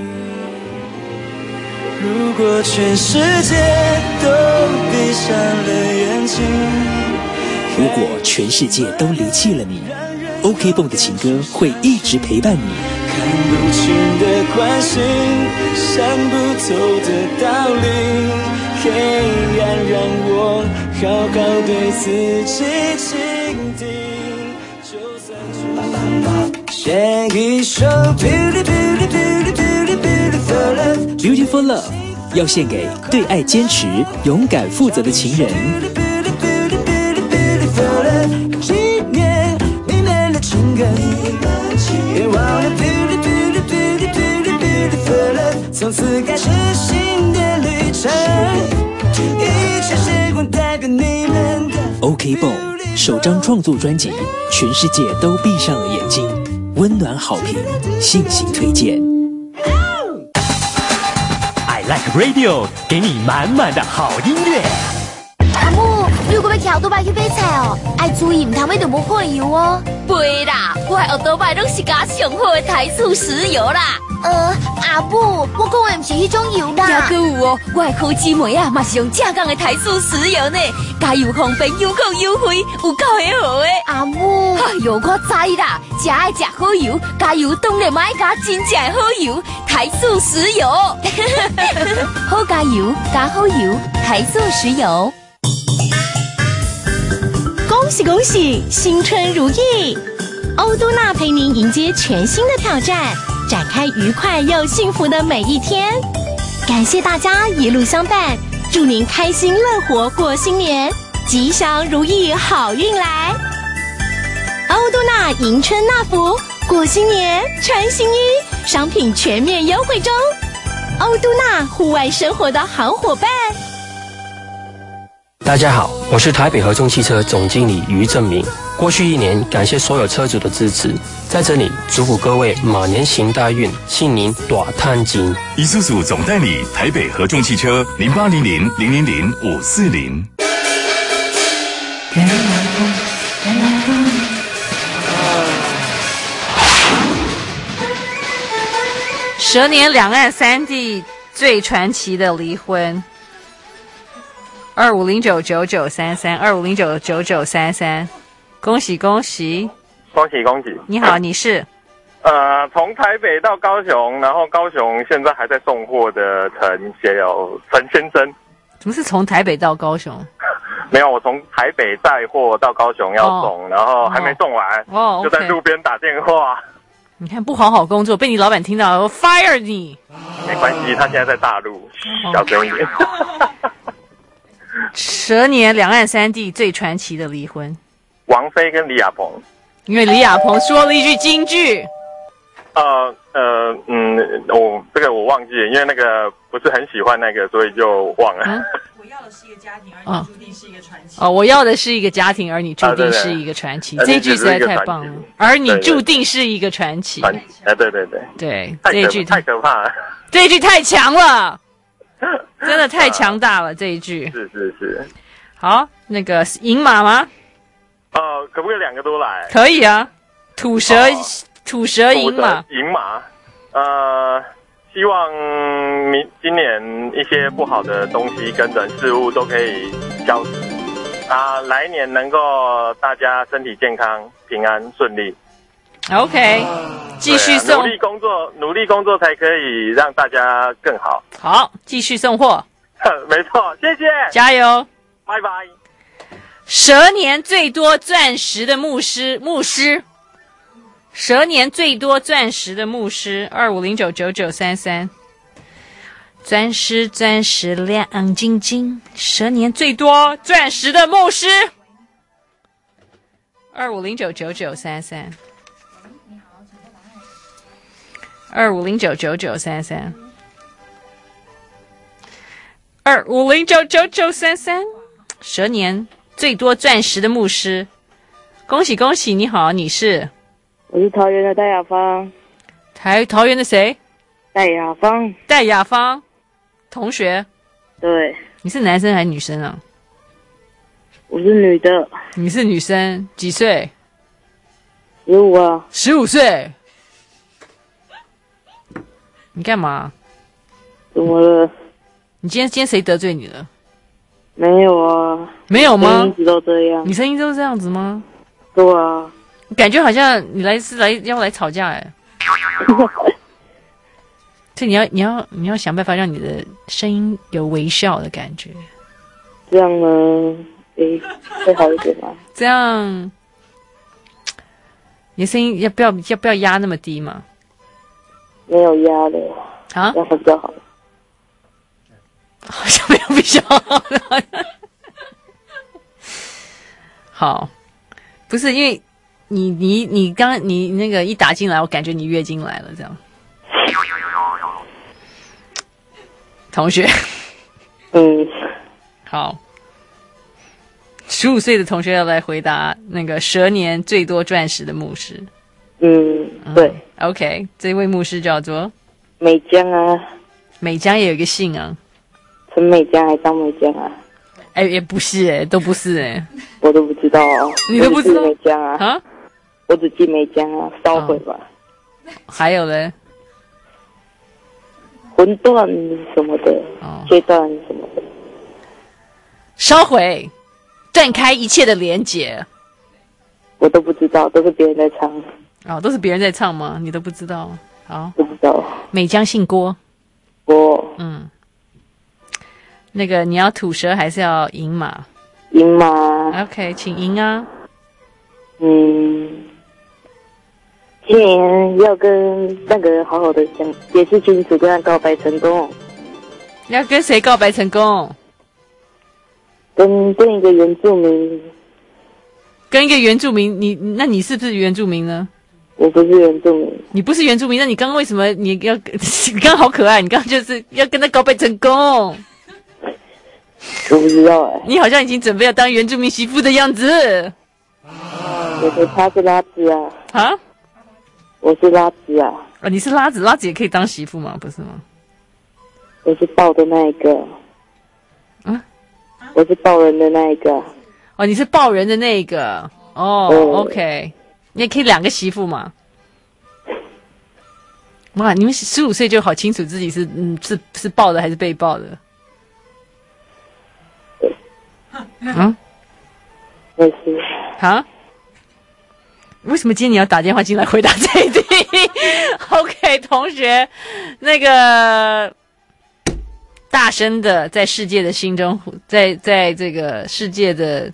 如果全世界都闭上了眼睛， 如果全世界都离弃了你，OK 蹦的情歌会一直陪伴你。 看不清的关心，想不透的道理，黑暗让我好好对自己倾听。就算写一首 Beautiful Love 要献给对爱坚持、勇敢负责的情人。 纪念你们的情感，别忘了 beautiful love， 从此开始新的旅程，一切时光带给你们的。 OK Bone 首张创作专辑，全世界都闭上了眼睛，温暖好评，信心推荐。 I like radio， 给你满满的好音乐。 阿母，你如果要骑奥多拜去买菜哦，要注意唔通买到无看油哦。袂啦，我的奥多拜拢是加上好的台塑石油啦。阿母，我讲的唔是迄种油啦。还佫有哦，我的烤姊妹啊，嘛是用正港的台塑石油呢，加油方便，又够优惠，有够好的。阿母，哎呦，我知啦，食爱食好油，加油当然嘛爱加真正的好油，台塑石油。好加油，加好油，台塑石油。 恭喜恭喜，新春如意！欧都娜陪您迎接全新的挑战，展开愉快又幸福的每一天。感谢大家一路相伴，祝您开心乐活过新年，吉祥如意好运来。欧都娜迎春纳福，过新年穿新衣。 商品全面优惠中。欧都娜户外生活的好伙伴。 大家好，我是台北合众汽车总经理于正明。过去1年，感谢所有车主的支持，在这里祝福各位马年行大运，新年大探金。 伊苏苏总代理台北合众汽车0800000540。 蛇年两岸三地最传奇的离婚。25099933，25099933，恭喜恭喜， 恭喜恭喜！ 你好，你是？ 从台北到高雄，然后高雄现在还在送货的陈先生。 怎么是从台北到高雄？ 没有，我从台北载货到高雄要送，然后还没送完，就在路边打电话。 你看不好好工作，被你老板听到，我 fire 你。 没关系，他现在在大陆，小声一点。 蛇年两岸三地最传奇的离婚， 王菲跟李亚鹏。 因为李亚鹏说了一句金句。 这个我忘记了，因为那个不是很喜欢那个，所以就忘了。 我要的是一个家庭，而你注定是一个传奇。我要的是一个家庭，而你注定是一个传奇。这句实在太棒了，而你注定是一个传奇。对，这一句太可怕了， 这一句太强了，真的太强大了，这一句。 是。 好，那个银马吗？ 可不可以2个都来？ 可以啊，吐蛇银马。 银马，希望今年一些不好的东西跟人事物都可以消失来年能够大家身体健康、平安顺利。 OK， 继续送， 努力工作才可以让大家更好。 好，继续送货。 没错，谢谢， 加油， 拜拜。 蛇年最多钻石的牧师。蛇年最多钻石的牧师，25099933，钻石亮晶晶。蛇年最多钻石的牧师，25099933，25099933。25099933，蛇年最多钻石的牧师，恭喜恭喜！你好，你是？ 我是桃园的戴雅芳。 桃园的谁？ 戴雅芳。 戴雅芳，同学。 对。 你是男生还是女生啊？ 我是女的。 你是女生，几岁 ？15啊。 15岁。你干嘛？ 怎么了？ 你今天谁得罪你了？ 没有啊。 没有吗？ 一直都这样。 你声音都这样子吗？ 对啊。 感觉好像你要来吵架哎。所以你要想办法让你的声音有微笑的感觉。 这样呢，会好一点吗？ 这样，你的声音要不要压那么低嘛？ 没有压的啊， 这样会比较好。 好像没有比较好。好，不是因为你刚你那个一打进来，我感觉你月经来了，这样。同学，好，15岁的同学要来回答那个蛇年最多钻石的牧师。 对 ，OK， 这位牧师叫做美江啊。 美江也有一个姓啊。 陈美江还张美江啊？ 也不是都不是我都不知道啊。 你都不知道美江啊？我只记美江啊，烧毁吧。 还有呢？ 魂断什么的，切断什么的， 烧毁，断开一切的连结。 我都不知道，都是别人在唱。 都是别人在唱吗？你都不知道？好， 不知道。 美江姓郭。 郭。 那个你要吐舌还是要银马？ 银马。 OK， 请银啊。 今年要跟那个好好的解释清楚，跟他告白成功。 要跟谁告白成功？ 跟一个原住民。 跟一个原住民？你是不是原住民呢？ 我不是原住民。 你不是原住民，那你刚刚为什么你要？你刚刚好可爱，你刚刚就是要跟他告白成功。 我不知道哎。 你好像已经准备要当原住民媳妇的样子。 他是拉子啊。 啊？ 我是拉子啊。 啊，你是拉子，拉子也可以当媳妇吗？不是吗？ 我是抱的那一个。 啊？ 我是抱人的那一个。 哦，你是抱人的那一个。哦 ，OK， 你也可以2个媳妇嘛。哇，你们15岁就好清楚自己是抱的还是被抱的。嗯， 我是。 啊？为什么今天你要打电话进来回答这一题？OK， 同学，那个大声的在世界的心中，在这个世界的，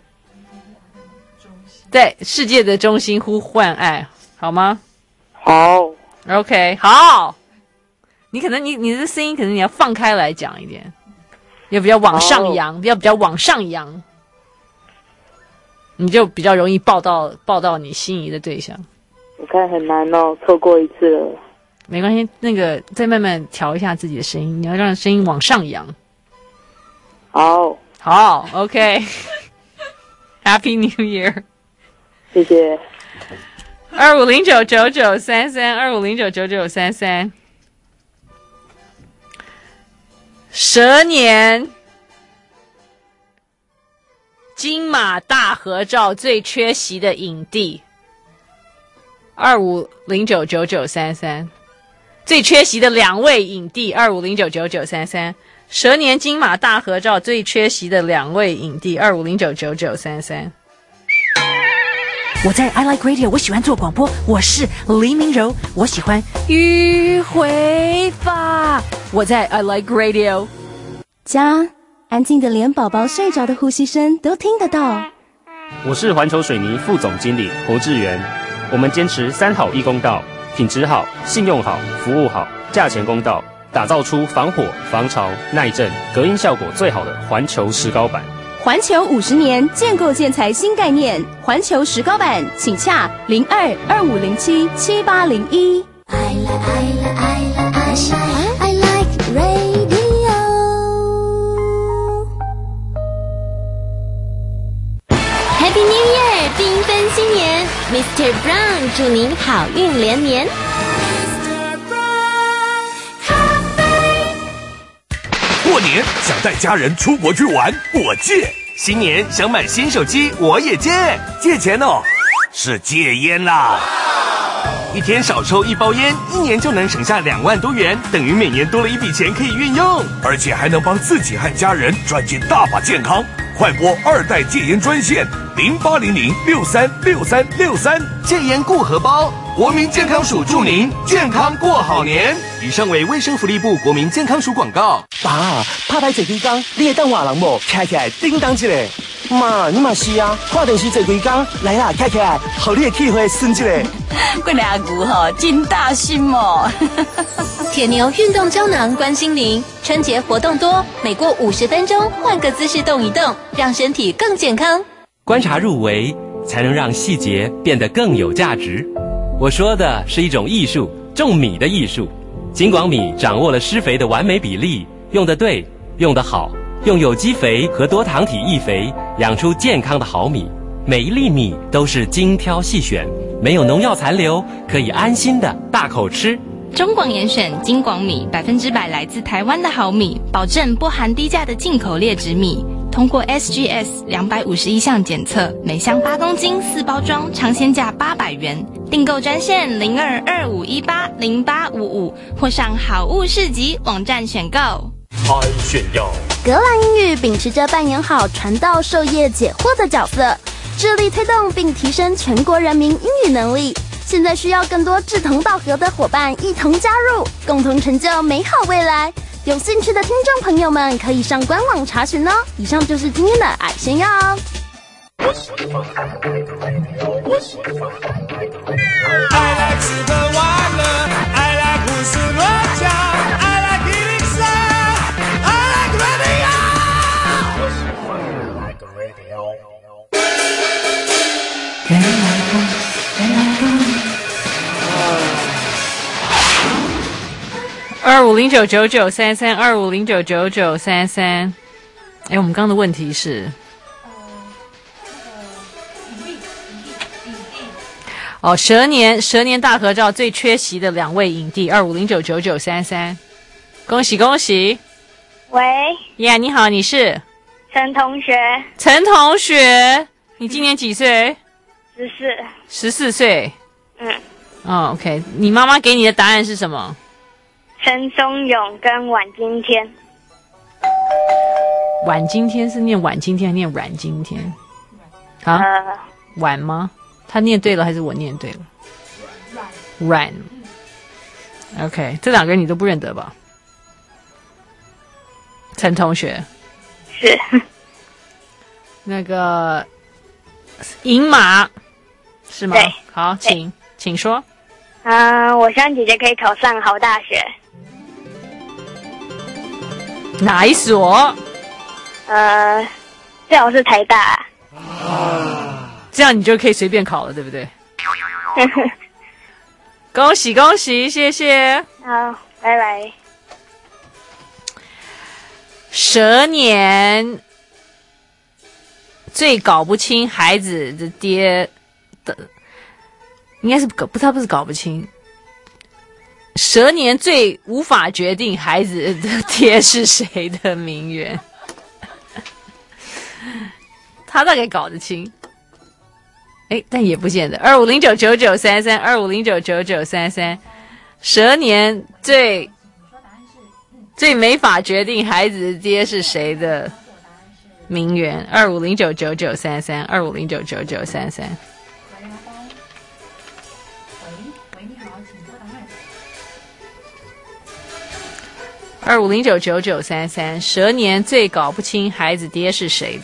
在世界的中心呼唤爱，好吗？ 好。 OK， 好。你可能你的声音可能你要放开来讲一点，要比较往上扬，要比较往上扬。你就比较容易抱到你心仪的对象。 我看很难哦，错过一次了。 没关系，那个再慢慢调一下自己的声音，你要让声音往上扬。 好 ，OK。Happy New Year！ 谢谢。 25099933，25099933。蛇年金马大合照最缺席的影帝，25099933，最缺席的2位影帝，25099933，蛇年金马大合照最缺席的2位影帝，25099933。 我在 I Like Radio， 我喜欢做广播，我是黎明柔，我喜欢迂回法。我在 I Like Radio， 家安静的连宝宝睡着的呼吸声都听得到。 我是环球水泥副总经理侯志源，我们坚持3好1公道，品质好、信用好、服务好、价钱公道，打造出防火、防潮、耐震、隔音效果最好的环球石膏板。 环球50年建构建材新概念，环球石膏板，请洽02-2507-7801。 I like radio。 Happy New Year， 缤纷新年 ，Mr. Brown 祝您好运连连。 过年想带家人出国去玩，我借；新年想买新手机，我也借。借钱哦，是戒烟啦。一天少抽1包烟，1年就能省下2万多元，等于每年多了一笔钱可以运用，而且还能帮自己和家人赚进大把健康。快拨2代戒烟专线0800636363，戒烟顾荷包。国民健康署祝您健康过好年。以上为卫生福利部国民健康署广告。 爸，拍拍坐几工，你会当活人无？徛起来叮当一下。妈，你嘛是啊，看电视坐几工，来啦，徛起来，互你的气血顺一下。 我俩姑吼真大心哦。 铁牛运动胶囊关心您，春节活动多，每过50分钟换个姿势动一动，让身体更健康。 观察入微，才能让细节变得更有价值。我说的是一种艺术，种米的艺术。金广米掌握了施肥的完美比例，用得对，用得好，用有机肥和多糖体易肥，养出健康的好米。每一粒米都是精挑细选，没有农药残留，可以安心的大口吃。 中广严选金广米，100%来自台湾的好米，保证不含低价的进口劣质米。通过 SGS 251项检测，每箱8公斤4包装，尝鲜价800元。订购专线0225180855，或上好物市集网站选购。 爱炫耀。 格兰英语秉持着扮演好传道授业解惑的角色，致力推动并提升全国人民英语能力。现在需要更多志同道合的伙伴一同加入，共同成就美好未来。有兴趣的听众朋友们可以上官网查询哦。以上就是今天的爱炫耀哦。 I like 吃喝玩乐 I like 胡思乱想 I like hearing sound I like radio 人来疯人来疯 25099933，25099933。哎，我们刚刚的问题是，蛇年大合照最缺席的2位影帝，25099933，恭喜恭喜！ 喂， 你好，你是陈同学。 陈同学，你今年几岁？14岁。OK， 你妈妈给你的答案是什么？ 陈松勇跟阮经天。 阮经天是念阮经天还是念阮经天？啊？阮吗？他念对了还是我念对了？阮。OK， 这2个人你都不认得吧？陈同学。 是。 那个银马是吗？ 对。 好，请说。 我希望姐姐可以考上好大学。 哪一所？ 最好是台大。 这样你就可以随便考了，对不对？恭喜恭喜，谢谢。 好，拜拜。 蛇年最搞不清孩子的爹的，应该是他不是搞不清。蛇年最无法决定孩子的爹是谁的名媛，他大概搞得清，但也不见得。25099933，25099933，蛇年最没法决定孩子的爹是谁的名媛，25099933，25099933。25099933，蛇年最搞不清孩子爹是谁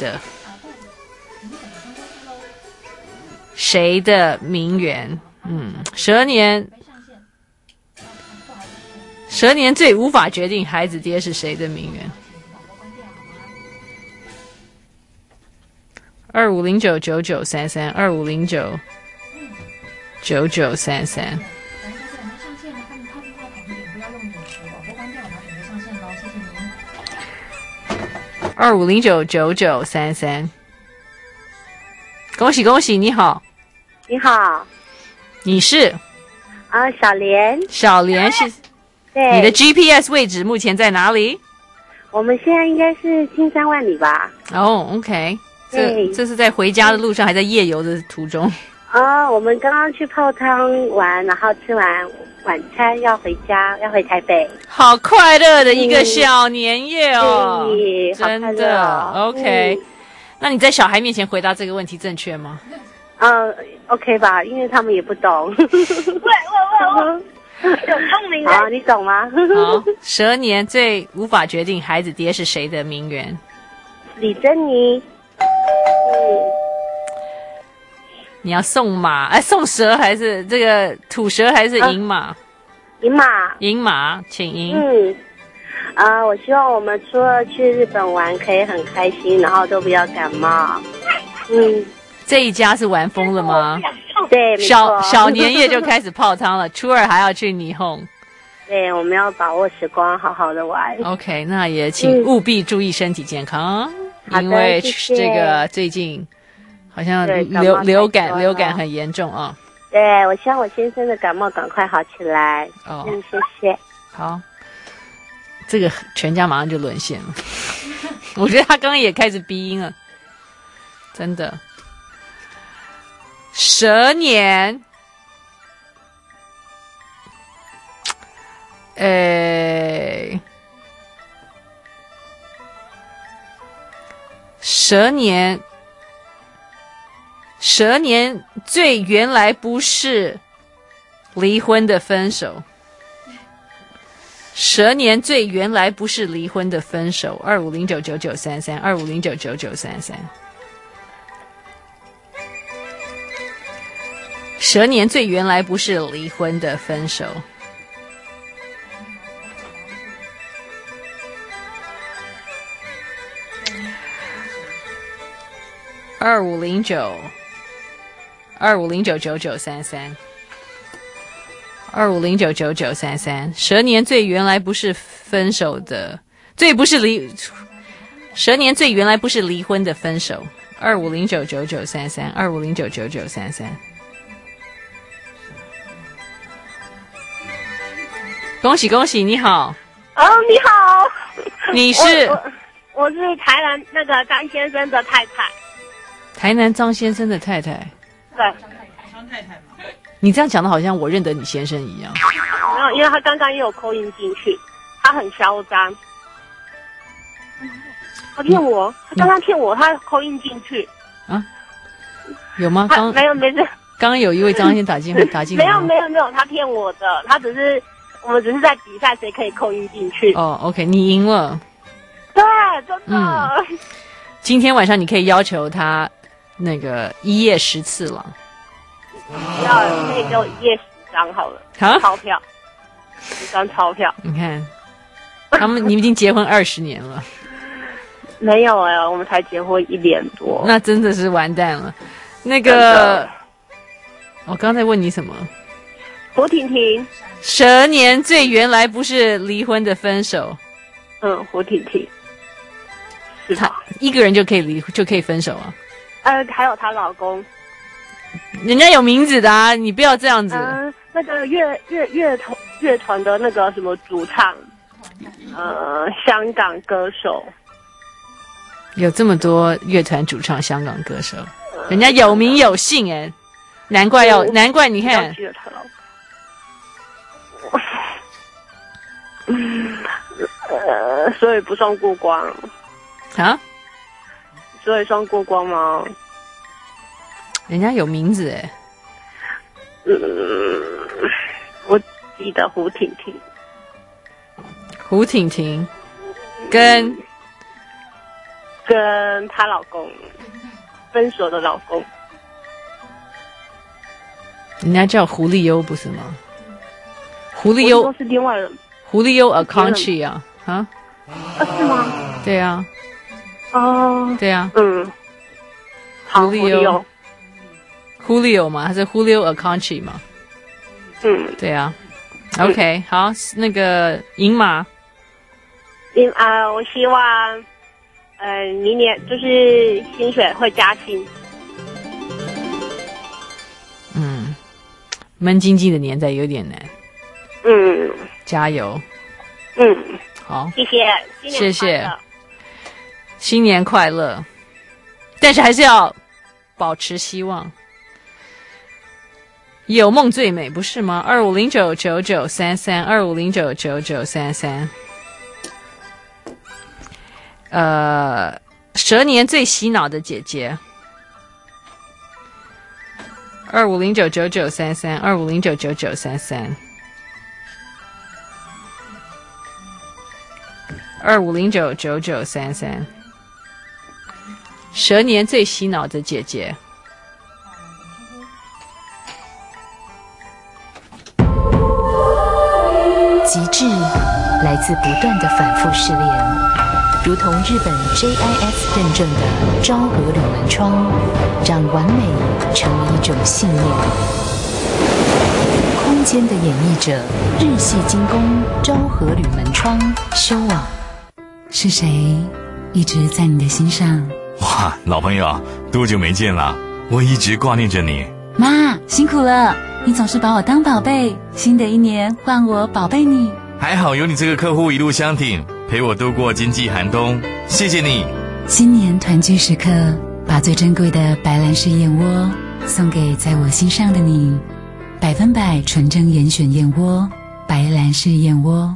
的名媛。蛇年最无法决定孩子爹是谁的名媛。25099933，25099933。25099933，恭喜恭喜！你好， 你好， 你是小莲。 小莲是， 对， 你的 GPS 位置目前在哪里？ 我们现在应该是青山万里吧。 OK， 这是在回家的路上，还在夜游的途中？ 我们刚刚去泡汤玩，然后吃完晚餐要回家，要回台北。 好快乐的一个小年夜哦，真的。OK，那你在小孩面前回答这个问题正确吗 ？OK 吧，因为他们也不懂。喂，有聪明人。你懂吗？ 好，蛇年最无法决定孩子爹是谁的名媛？ 李珍妮。 你要送马？送蛇还是这个土蛇还是银马？ 银马， 请赢。 我希望我们除了去日本玩可以很开心，然后都不要感冒。 这一家是玩疯了吗？ 对， 小年夜就开始泡汤了，初二还要去霓虹。 对，我们要把握时光，好好的玩。 OK， 那也请务必注意身体健康，因为这个最近好像流感很严重啊。 对，我希望我先生的感冒赶快好起来。谢谢。 好，这个全家马上就沦陷了。我觉得他刚刚也开始鼻音了，真的。蛇年，蛇年最原来不是离婚的分手。蛇年最原来不是离婚的分手，25099933，25099933。蛇年最原来不是离婚的分手。25099933 25099933，蛇年最原来不是分手的，蛇年最原来不是离婚的分手。25099933，25099933。恭喜恭喜，你好。 哦，你好。 你是？ 我是台南那个张先生的太太。 台南张先生的太太。 对。 张太太吗？你这样讲的好像我认得你先生一样。 没有，因为他刚刚也有call in进去，他很嚣张。他骗我，他刚刚骗我，他call in进去。 啊？有吗？ 没有，没事。 刚刚有一位张先生打进来。 没有，他骗我的，我们只是在比赛谁可以call in进去。 哦 ，OK， 你赢了。 对，真的。 今天晚上你可以要求他那个1夜10次了。 可以给我1夜10张好了。钞票，10张钞票。 你看，你们已经结婚20年了。 没有我们才结婚1年多。 那真的是完蛋了。那个，我刚才问你什么？ 胡婷婷。 蛇年最原来不是离婚的分手。 胡婷婷。 他一个人就可以分手啊？ 还有她老公。 人家有名字的啊，你不要这样子。 那个乐团的那个什么主唱，香港歌手。 有这么多乐团主唱香港歌手，人家有名有姓难怪你看。 所以不算过关啊？ 所以算过关吗？ 人家有名字我记得胡婷婷。 胡婷婷跟她老公分手的老公， 人家叫胡立优不是吗？胡立优是另外人。 胡立优 Aconchi 啊？ 是吗？ 对啊。对啊。 胡立优。 Julio 嘛，还是 Julio Aconchi 嘛？对啊。OK， 好，那个银马。 我希望明年就是薪水会加薪。 闷经济的年代有点难。加油。好， 谢谢， 谢谢，新年快乐。但是还是要保持希望。有梦最美，不是吗？25099933，25099933。蛇年最洗脑的姐姐。25099933，25099933。25099933，蛇年最洗脑的姐姐。 极致来自不断的反复试炼，如同日本 JIS 认证的昭和铝门窗，让完美成为一种信念。空间的演绎者，日系精工昭和铝门窗修网。是谁一直在你的心上？ 哇，老朋友，多久没见了？我一直挂念着你。 妈，辛苦了，你总是把我当宝贝，新的一年换我宝贝你。 还好有你这个客户一路相挺，陪我度过经济寒冬，谢谢你。 新年团聚时刻，把最珍贵的白兰氏燕窝送给在我心上的你，100%纯正严选燕窝，白兰氏燕窝。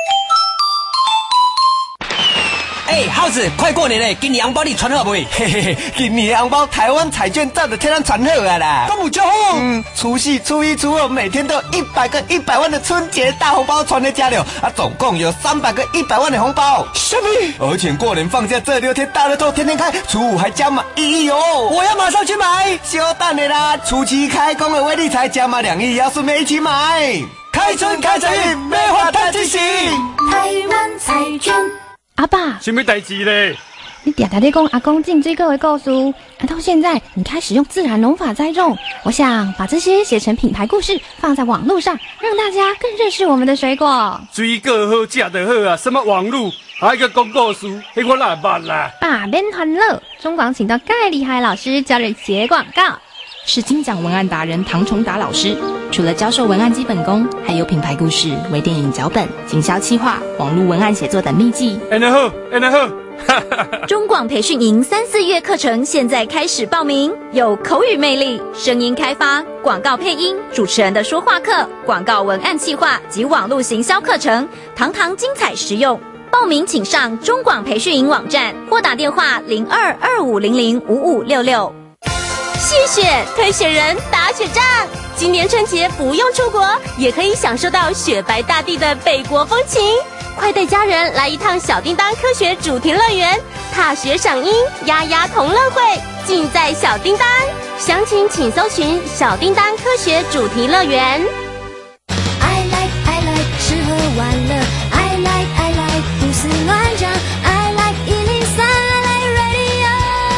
耗子，快过年嘞！今年红包你传好未？嘿嘿嘿，今年的红包台湾彩券早就替咱传好啊啦！都有就好。除夕、初一、初二，每天都有100个100万的春节大红包传回家了，总共有300个100万的红包。什么？而且过年放假这6天，大乐透天天开，初5还加码1亿哦！我要马上去买，稍等的啦！初7开工的威力彩加码2亿，要顺便一起买。开春开财运，梅花探惊喜， 台湾彩券。 阿爸， 什么代志咧？ 你嗲嗲在讲阿公进这个的故事，到现在你开始用自然农法栽种，我想把这些写成品牌故事放在网络上，让大家更认识我们的水果。 水果好吃就好啊，什么网络还个讲故事，迄我哪会捌啦？ 爸免欢乐，中广请到盖厉害老师教人写广告。 是金奖文案达人唐崇达老师，除了教授文案基本功，还有品牌故事、微电影脚本、行销企划、网络文案写作等秘技。 然后， 中广培训营3、4月课程现在开始报名，有口语魅力、声音开发、广告配音、主持人的说话课、广告文案企划及网络行销课程，堂堂精彩实用。报名请上中广培训营网站或打电话0225005566。谢谢推选人打雪仗，今年春节不用出国，也可以享受到雪白大地的北国风情。快带家人来一趟小叮当科学主题乐园，踏雪赏樱，丫丫同乐会，尽在小叮当。详情请搜寻小叮当科学主题乐园。 I like 吃喝玩乐 I like 胡思乱想 I like 103 I like radio。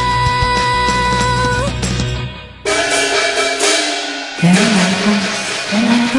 人来疯，人来疯。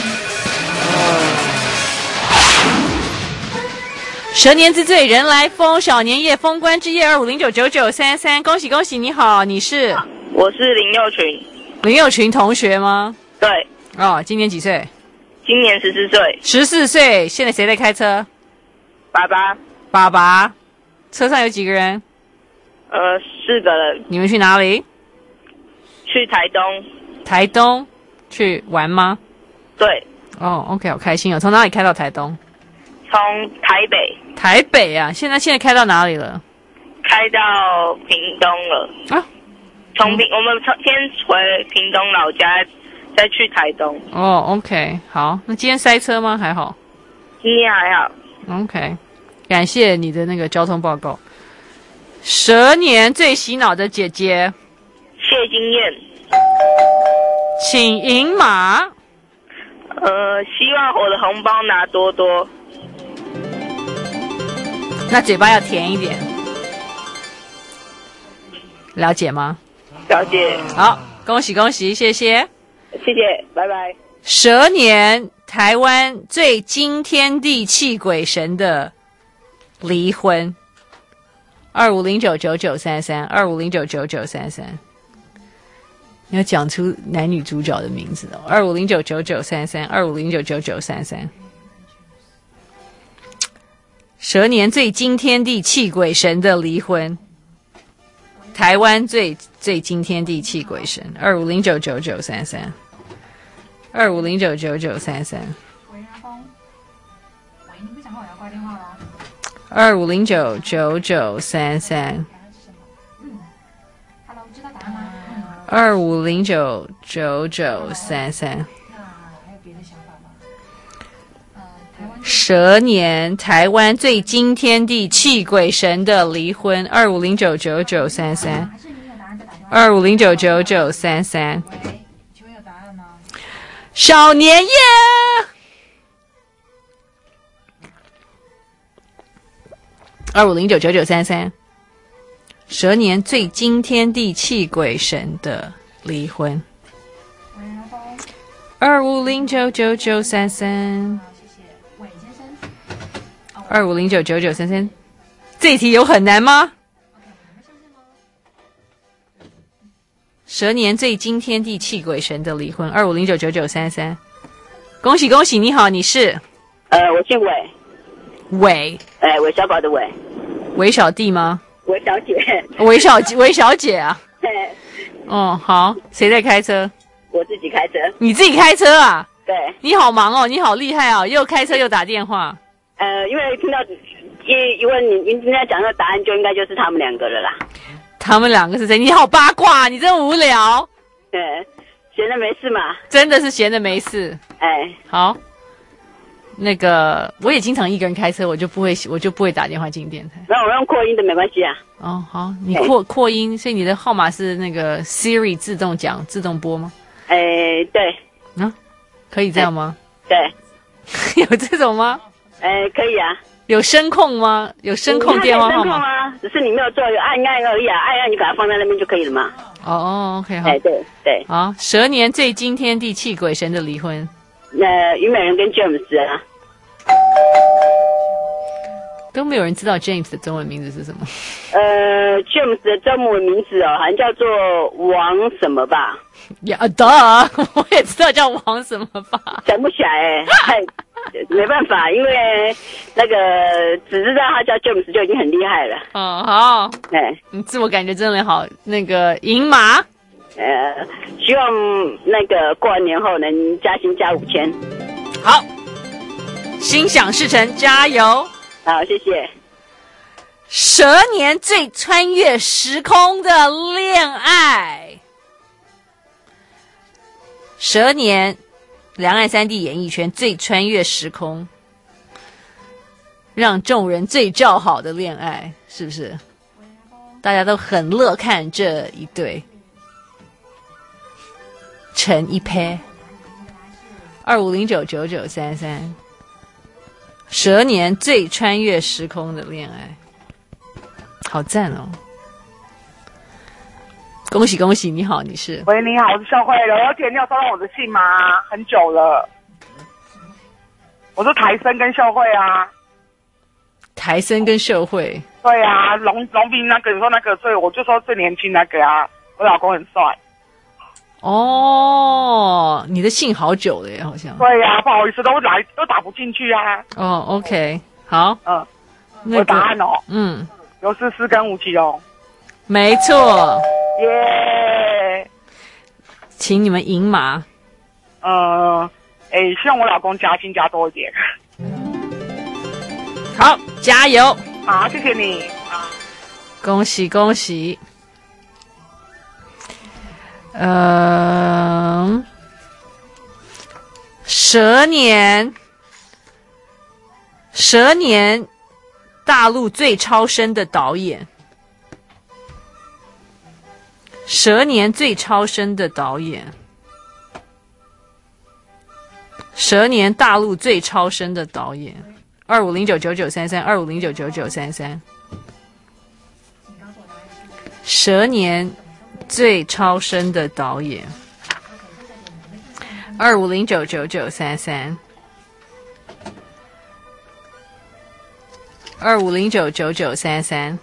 蛇年之最，人来疯，小年夜，封关之夜，25099933，恭喜恭喜！你好，你是？ 我是林佑群。 林佑群同学吗？ 对。 哦，今年几岁？ 今年14岁。 14岁，现在谁在开车？ 爸爸。 爸爸。车上有几个人 ？4个人。 你们去哪里？ 去台东。 台东去玩吗？ 对。 哦 ，OK， 好开心哦！从哪里开到台东？ 从台北。 台北啊，现在开到哪里了？ 开到屏东了。 啊， 我们先回屏东老家，再去台东。 哦 ，OK， 好，那今天塞车吗？还好。 今天还好。 OK， 感谢你的那个交通报告。蛇年最洗脑的姐姐谢金燕， 请赢马。 希望我的红包拿多多。 那嘴巴要甜一点，了解吗？ 了解。 好，恭喜恭喜，谢谢， 谢谢，拜拜。 蛇年台湾最惊天地泣鬼神的离婚，25099933，25099933，你要讲出男女主角的名字哦，25099933，25099933。蛇年最惊天地泣鬼神的离婚，台湾最惊天地泣鬼神，25099933，25099933， 喂，你不讲话，我要挂电话咯。 25099933， Hello， 知道答案吗 ？25099933。蛇年台湾最惊天地泣鬼神的离婚，25099933，25099933。小年夜，25099933。蛇年最惊天地泣鬼神的离婚，25099933。25099933，这一题有很难吗？蛇年最惊天地泣鬼神的离婚，25099933，恭喜恭喜！你好，你是？ 我姓韦。 韦？ 韦小宝的韦。 韦小弟吗？ 韦小姐。 韦小姐啊？哦，好，谁在开车？ 我自己开车。 你自己开车啊？ 对。 你好忙哦，你好厉害哦，又开车又打电话。 因为听到因为你今天讲的答案，就应该就是他们两个了啦。 他们两个是谁？你好八卦，你真无聊。 对，闲着没事嘛。 真的是闲着没事。好。那个，我也经常一个人开车，我就不会打电话进电台。 那我用扩音的没关系啊。 哦，好，你扩音，所以你的号码是那个 Siri 自动讲、自动播吗？ 对。 啊，可以这样吗？ 对。 有这种吗？ 可以啊。 有声控吗？有声控电话号码吗？ 只是你没有做，有按而已啊，按你把它放在那边就可以了嘛。 哦 ，OK， 好， 对， 好，蛇年最惊天地泣鬼神的离婚。 虞美人跟 James 啊。 都没有人知道 James 的中文名字是什么。 James 的中文名字好像叫做王什么吧？ 呀，我也知道叫王什么吧， 想不起来没办法，因为那个只知道他叫 James 就已经很厉害了。 哦，好，你自我感觉真的好。那个银马， 希望那个过完年后能加薪加5000。 好，心想事成，加油！ 好，谢谢。 蛇年最穿越时空的恋爱。蛇年，两岸三地演艺圈最穿越时空，让众人最叫好的恋爱，是不是？大家都很乐看这一对，成一 pair。25099933，蛇年最穿越时空的恋爱，好赞哦！恭喜恭喜！你好，你是？ 喂，你好，我是秀慧。刘姐，你有收到我的信吗？很久了。我是台生跟秀慧啊。 台生跟秀慧。 对啊，龙斌那个，你说那个，所以我就说最年轻那个啊，我老公很帅。 哦，你的信好久了耶，好像。 对呀、不好意思，都打不进去啊。 哦 ，OK， 好。 我答案哦。刘诗诗跟吴奇隆。 没错。 耶！ 请你们赢马。 希望我老公加薪加多一点。 好，加油！ 好，谢谢你。 恭喜恭喜。蛇年大陆最超生的导演。蛇年最超生的导演，蛇年大陆最超生的导演，25099933，25099933，蛇年最超生的导演，25099933，25099933。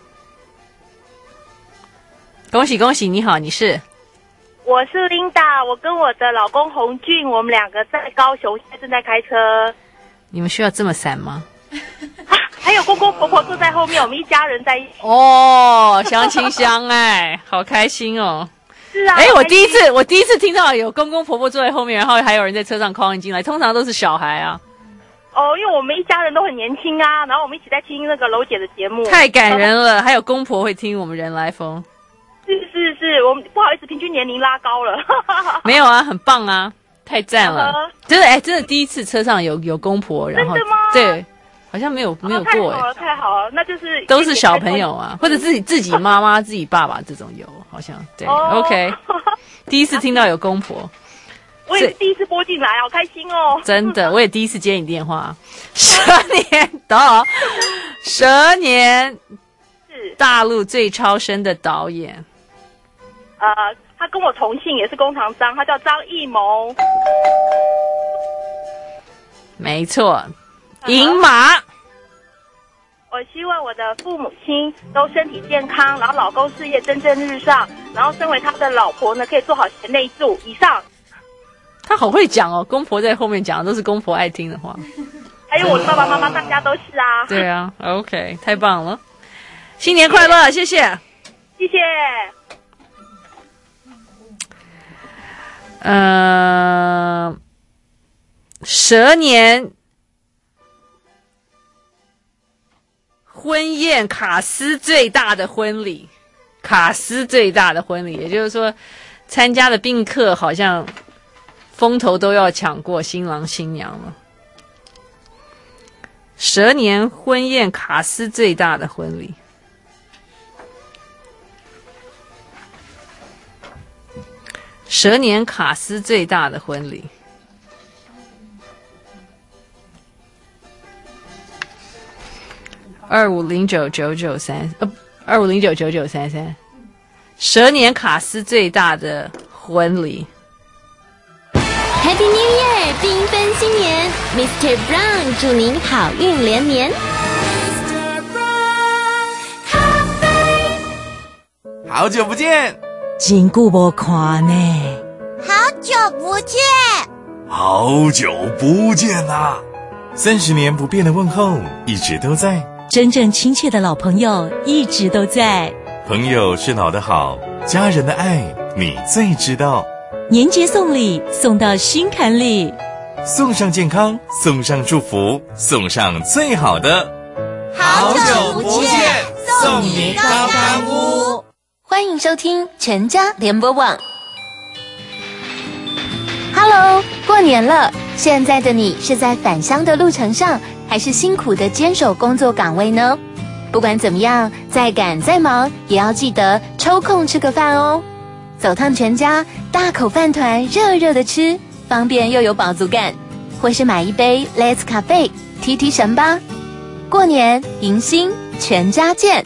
恭喜恭喜！你好，你是？ 我是 Linda， 我跟我的老公洪俊，我们两个在高雄，现在正在开车。 你们需要这么闪吗？ 还有公公婆婆坐在后面，我们一家人在一起。 哦，相亲相爱，好开心哦！ 是啊。 我第一次听到有公公婆婆坐在后面，然后还有人在车上 call 进来，通常都是小孩啊。 哦，因为我们一家人都很年轻啊，然后我们一起在听那个楼姐的节目， 太感人了。还有公婆会听我们人来疯。 是，我们不好意思，平均年龄拉高了。 没有啊，很棒啊，太赞了！真的真的第一次车上有公婆，然后真的吗？ 对，好像没有过太好了，那就是都是小朋友啊，或者自己妈妈、自己爸爸这种有，好像对。OK， 第一次听到有公婆， 我也是第一次拨进来，好开心哦！ 真的，我也第一次接你电话。蛇年是大陆最超生的导演。 他跟我同姓，也是工厂张，他叫张艺谋。 没错，赢马。 我希望我的父母亲都身体健康，然后老公事业蒸蒸日上，然后身为他的老婆呢，可以做好贤内助。以上。 他好会讲哦，公婆在后面讲的都是公婆爱听的话。 还有我的爸爸妈妈，大家都是啊。 对啊 ，OK， 太棒了，新年快乐，谢谢， 谢谢。 蛇年婚宴卡司最大的婚礼，也就是说，参加的宾客好像风头都要抢过新郎新娘了。蛇年婚宴卡司最大的婚礼。蛇年卡司最大的婚礼，25099933， 25099933，蛇年卡司最大的婚礼。 Happy New Year， 缤纷新年 ，Mr. Brown 祝您好运连连。 好久不见， 真久没看呢。 好久不见， 好久不见啊 ！30年不变的问候，一直都在。 真正亲切的老朋友，一直都在。 朋友是老的好，家人的爱你最知道。 年节送礼，送到心坎里， 送上健康，送上祝福，送上最好的。 好久不见，送你高干屋。 欢迎收听全家联播网。Hello， 过年了，现在的你是在返乡的路程上，还是辛苦的坚守工作岗位呢？不管怎么样，再赶再忙，也要记得抽空吃个饭哦。走趟全家，大口饭团热热的吃，方便又有饱足感。或是买一杯 Let's Cafe 提提神吧。过年迎新，全家见。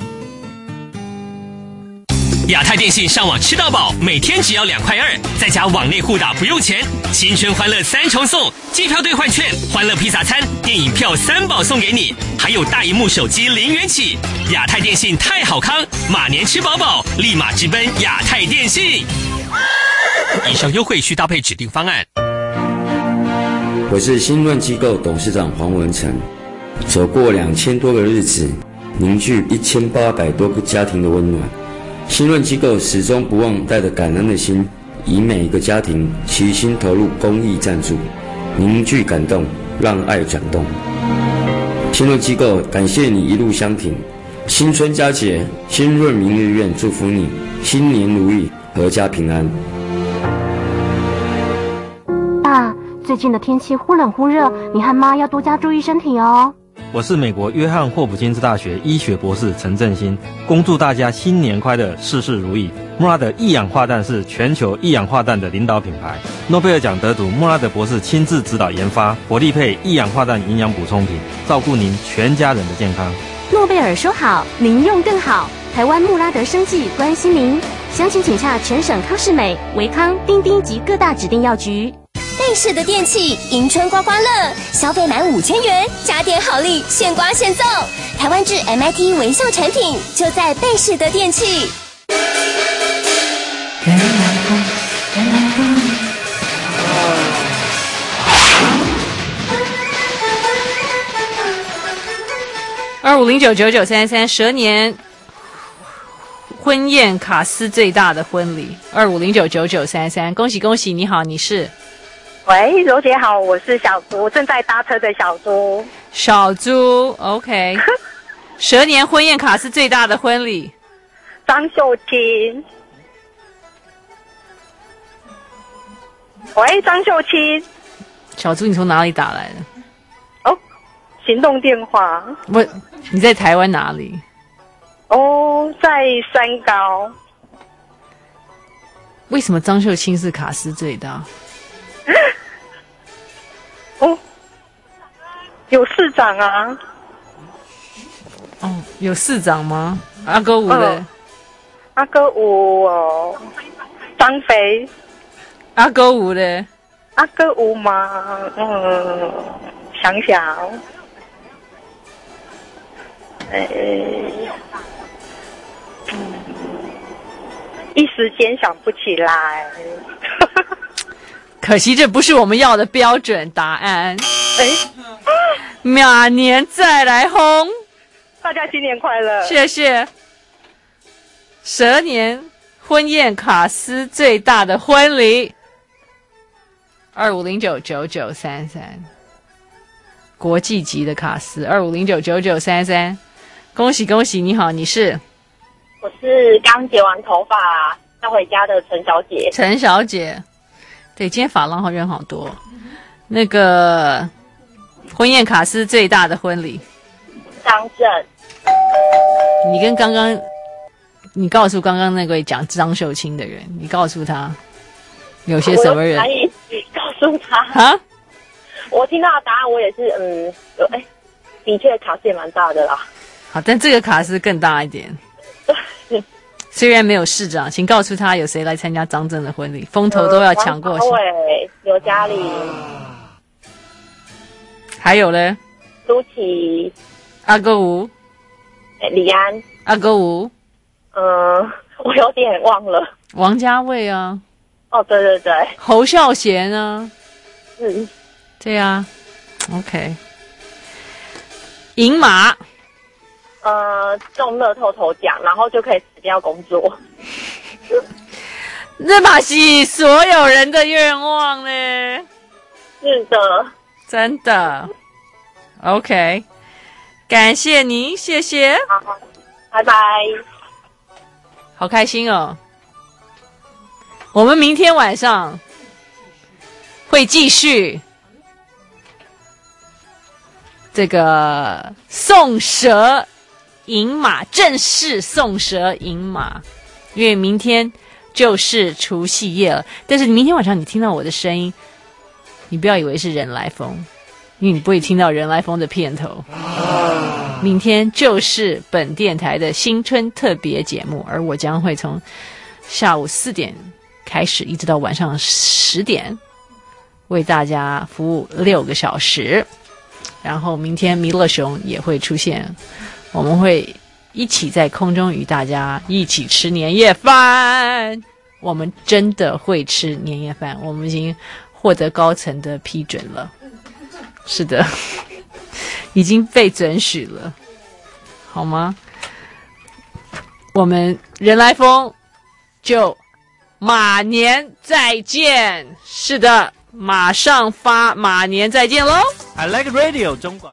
亚太电信上网吃到饱，每天只要2.2块，再加网内互打不用钱，新春欢乐3重送，机票兑换券、欢乐披萨餐、电影票3宝送给你，还有大萤幕手机0元起。亚太电信太好康，马年吃饱饱，立马直奔亚太电信。以上优惠需搭配指定方案。 我是新润机构董事长黄文成，走过2000多个日子，凝聚1800多个家庭的温暖。新润机构始终不忘带着感恩的心，以每一个家庭齐心投入公益赞助，凝聚感动，让爱转动。新润机构感谢你一路相挺，新春佳节，新润明日愿祝福你新年如意，阖家平安。 爸，最近的天气忽冷忽热，你和妈要多加注意身体哦。 我是美国约翰霍普金斯大学医学博士陈振兴，恭祝大家新年快乐，事事如意。莫拉德一氧化氮是全球一氧化氮的领导品牌，诺贝尔奖得主莫拉德博士亲自指导研发活力配一氧化氮营养补充品，照顾您全家人的健康。 诺贝尔说好，您用更好。台湾穆拉德生技关心您，详情请洽全省康士美、维康、丁丁及各大指定药局。 贝氏的电器迎春刮刮乐，消费满5000元，家电好礼现刮现赠。台湾制 MIT 微笑产品就在贝氏的电器。 人来疯，人来疯。 25099933，蛇年婚宴卡司最大的婚礼。25099933，恭喜恭喜！你好，你是？ 喂，柔姐好，我是小猪，正在搭车的小猪。 小猪 ，OK。蛇年婚宴卡司最大的婚礼。 张秀清。喂，张秀清。 小猪，你从哪里打来的？ 哦，行动电话。 你在台湾哪里？ 哦，在三高。 为什么张秀清是卡司最大？ 哦，有市长啊。 哦，有市长吗？阿哥五的。 阿哥五哦，张飞。 阿哥五的。 阿哥五吗？想想。一时间想不起来。 可惜这不是我们要的标准答案。马年再来轰！ 大家新年快乐！ 谢谢。蛇年婚宴卡司最大的婚礼。25099933，国际级的卡司。25099933，恭喜恭喜！你好，你是？ 我是刚剪完头发要回家的陈小姐。 陈小姐。对，今天发廊人好多。那个婚宴卡司最大的婚礼， 张震。 你跟刚刚，你告诉刚刚那位讲张秀清的人，你告诉他有些什么人？ 可以告诉他啊？ 我听到的答案，我也是的确卡司也蛮大的啦。 好，但这个卡司更大一点。 对， 虽然没有市长，请告诉他有谁来参加张正的婚礼，风头都要抢过去。 王朝伟、刘嘉玲， 还有呢？ 舒淇、 阿哥吴、 李安、 阿哥吴， 我有点忘了。 王家卫啊。 哦，对对对。 侯孝贤啊。对啊。OK。赢马。 中乐透头奖，然后就可以辞掉工作。 这把是所有人的愿望呢。 是的。 真的。OK。感谢您，谢谢。 好，拜拜。 好开心哦。我们明天晚上会继续这个送蛇迎马，正式送蛇迎马，因为明天就是除夕夜了。但是明天晚上你听到我的声音，你不要以为是人来疯，因为你不会听到人来疯的片头。明天就是本电台的新春特别节目，而我将会从下午4点开始，一直到晚上10点，为大家服务6个小时。然后明天弥勒熊也会出现，我们会一起在空中与大家一起吃年夜饭。我们真的会吃年夜饭，我们已经获得高层的批准了。是的，已经被准许了，好吗？我们人来疯就马年再见。是的，马上发马年再见喽。 I like radio 中广。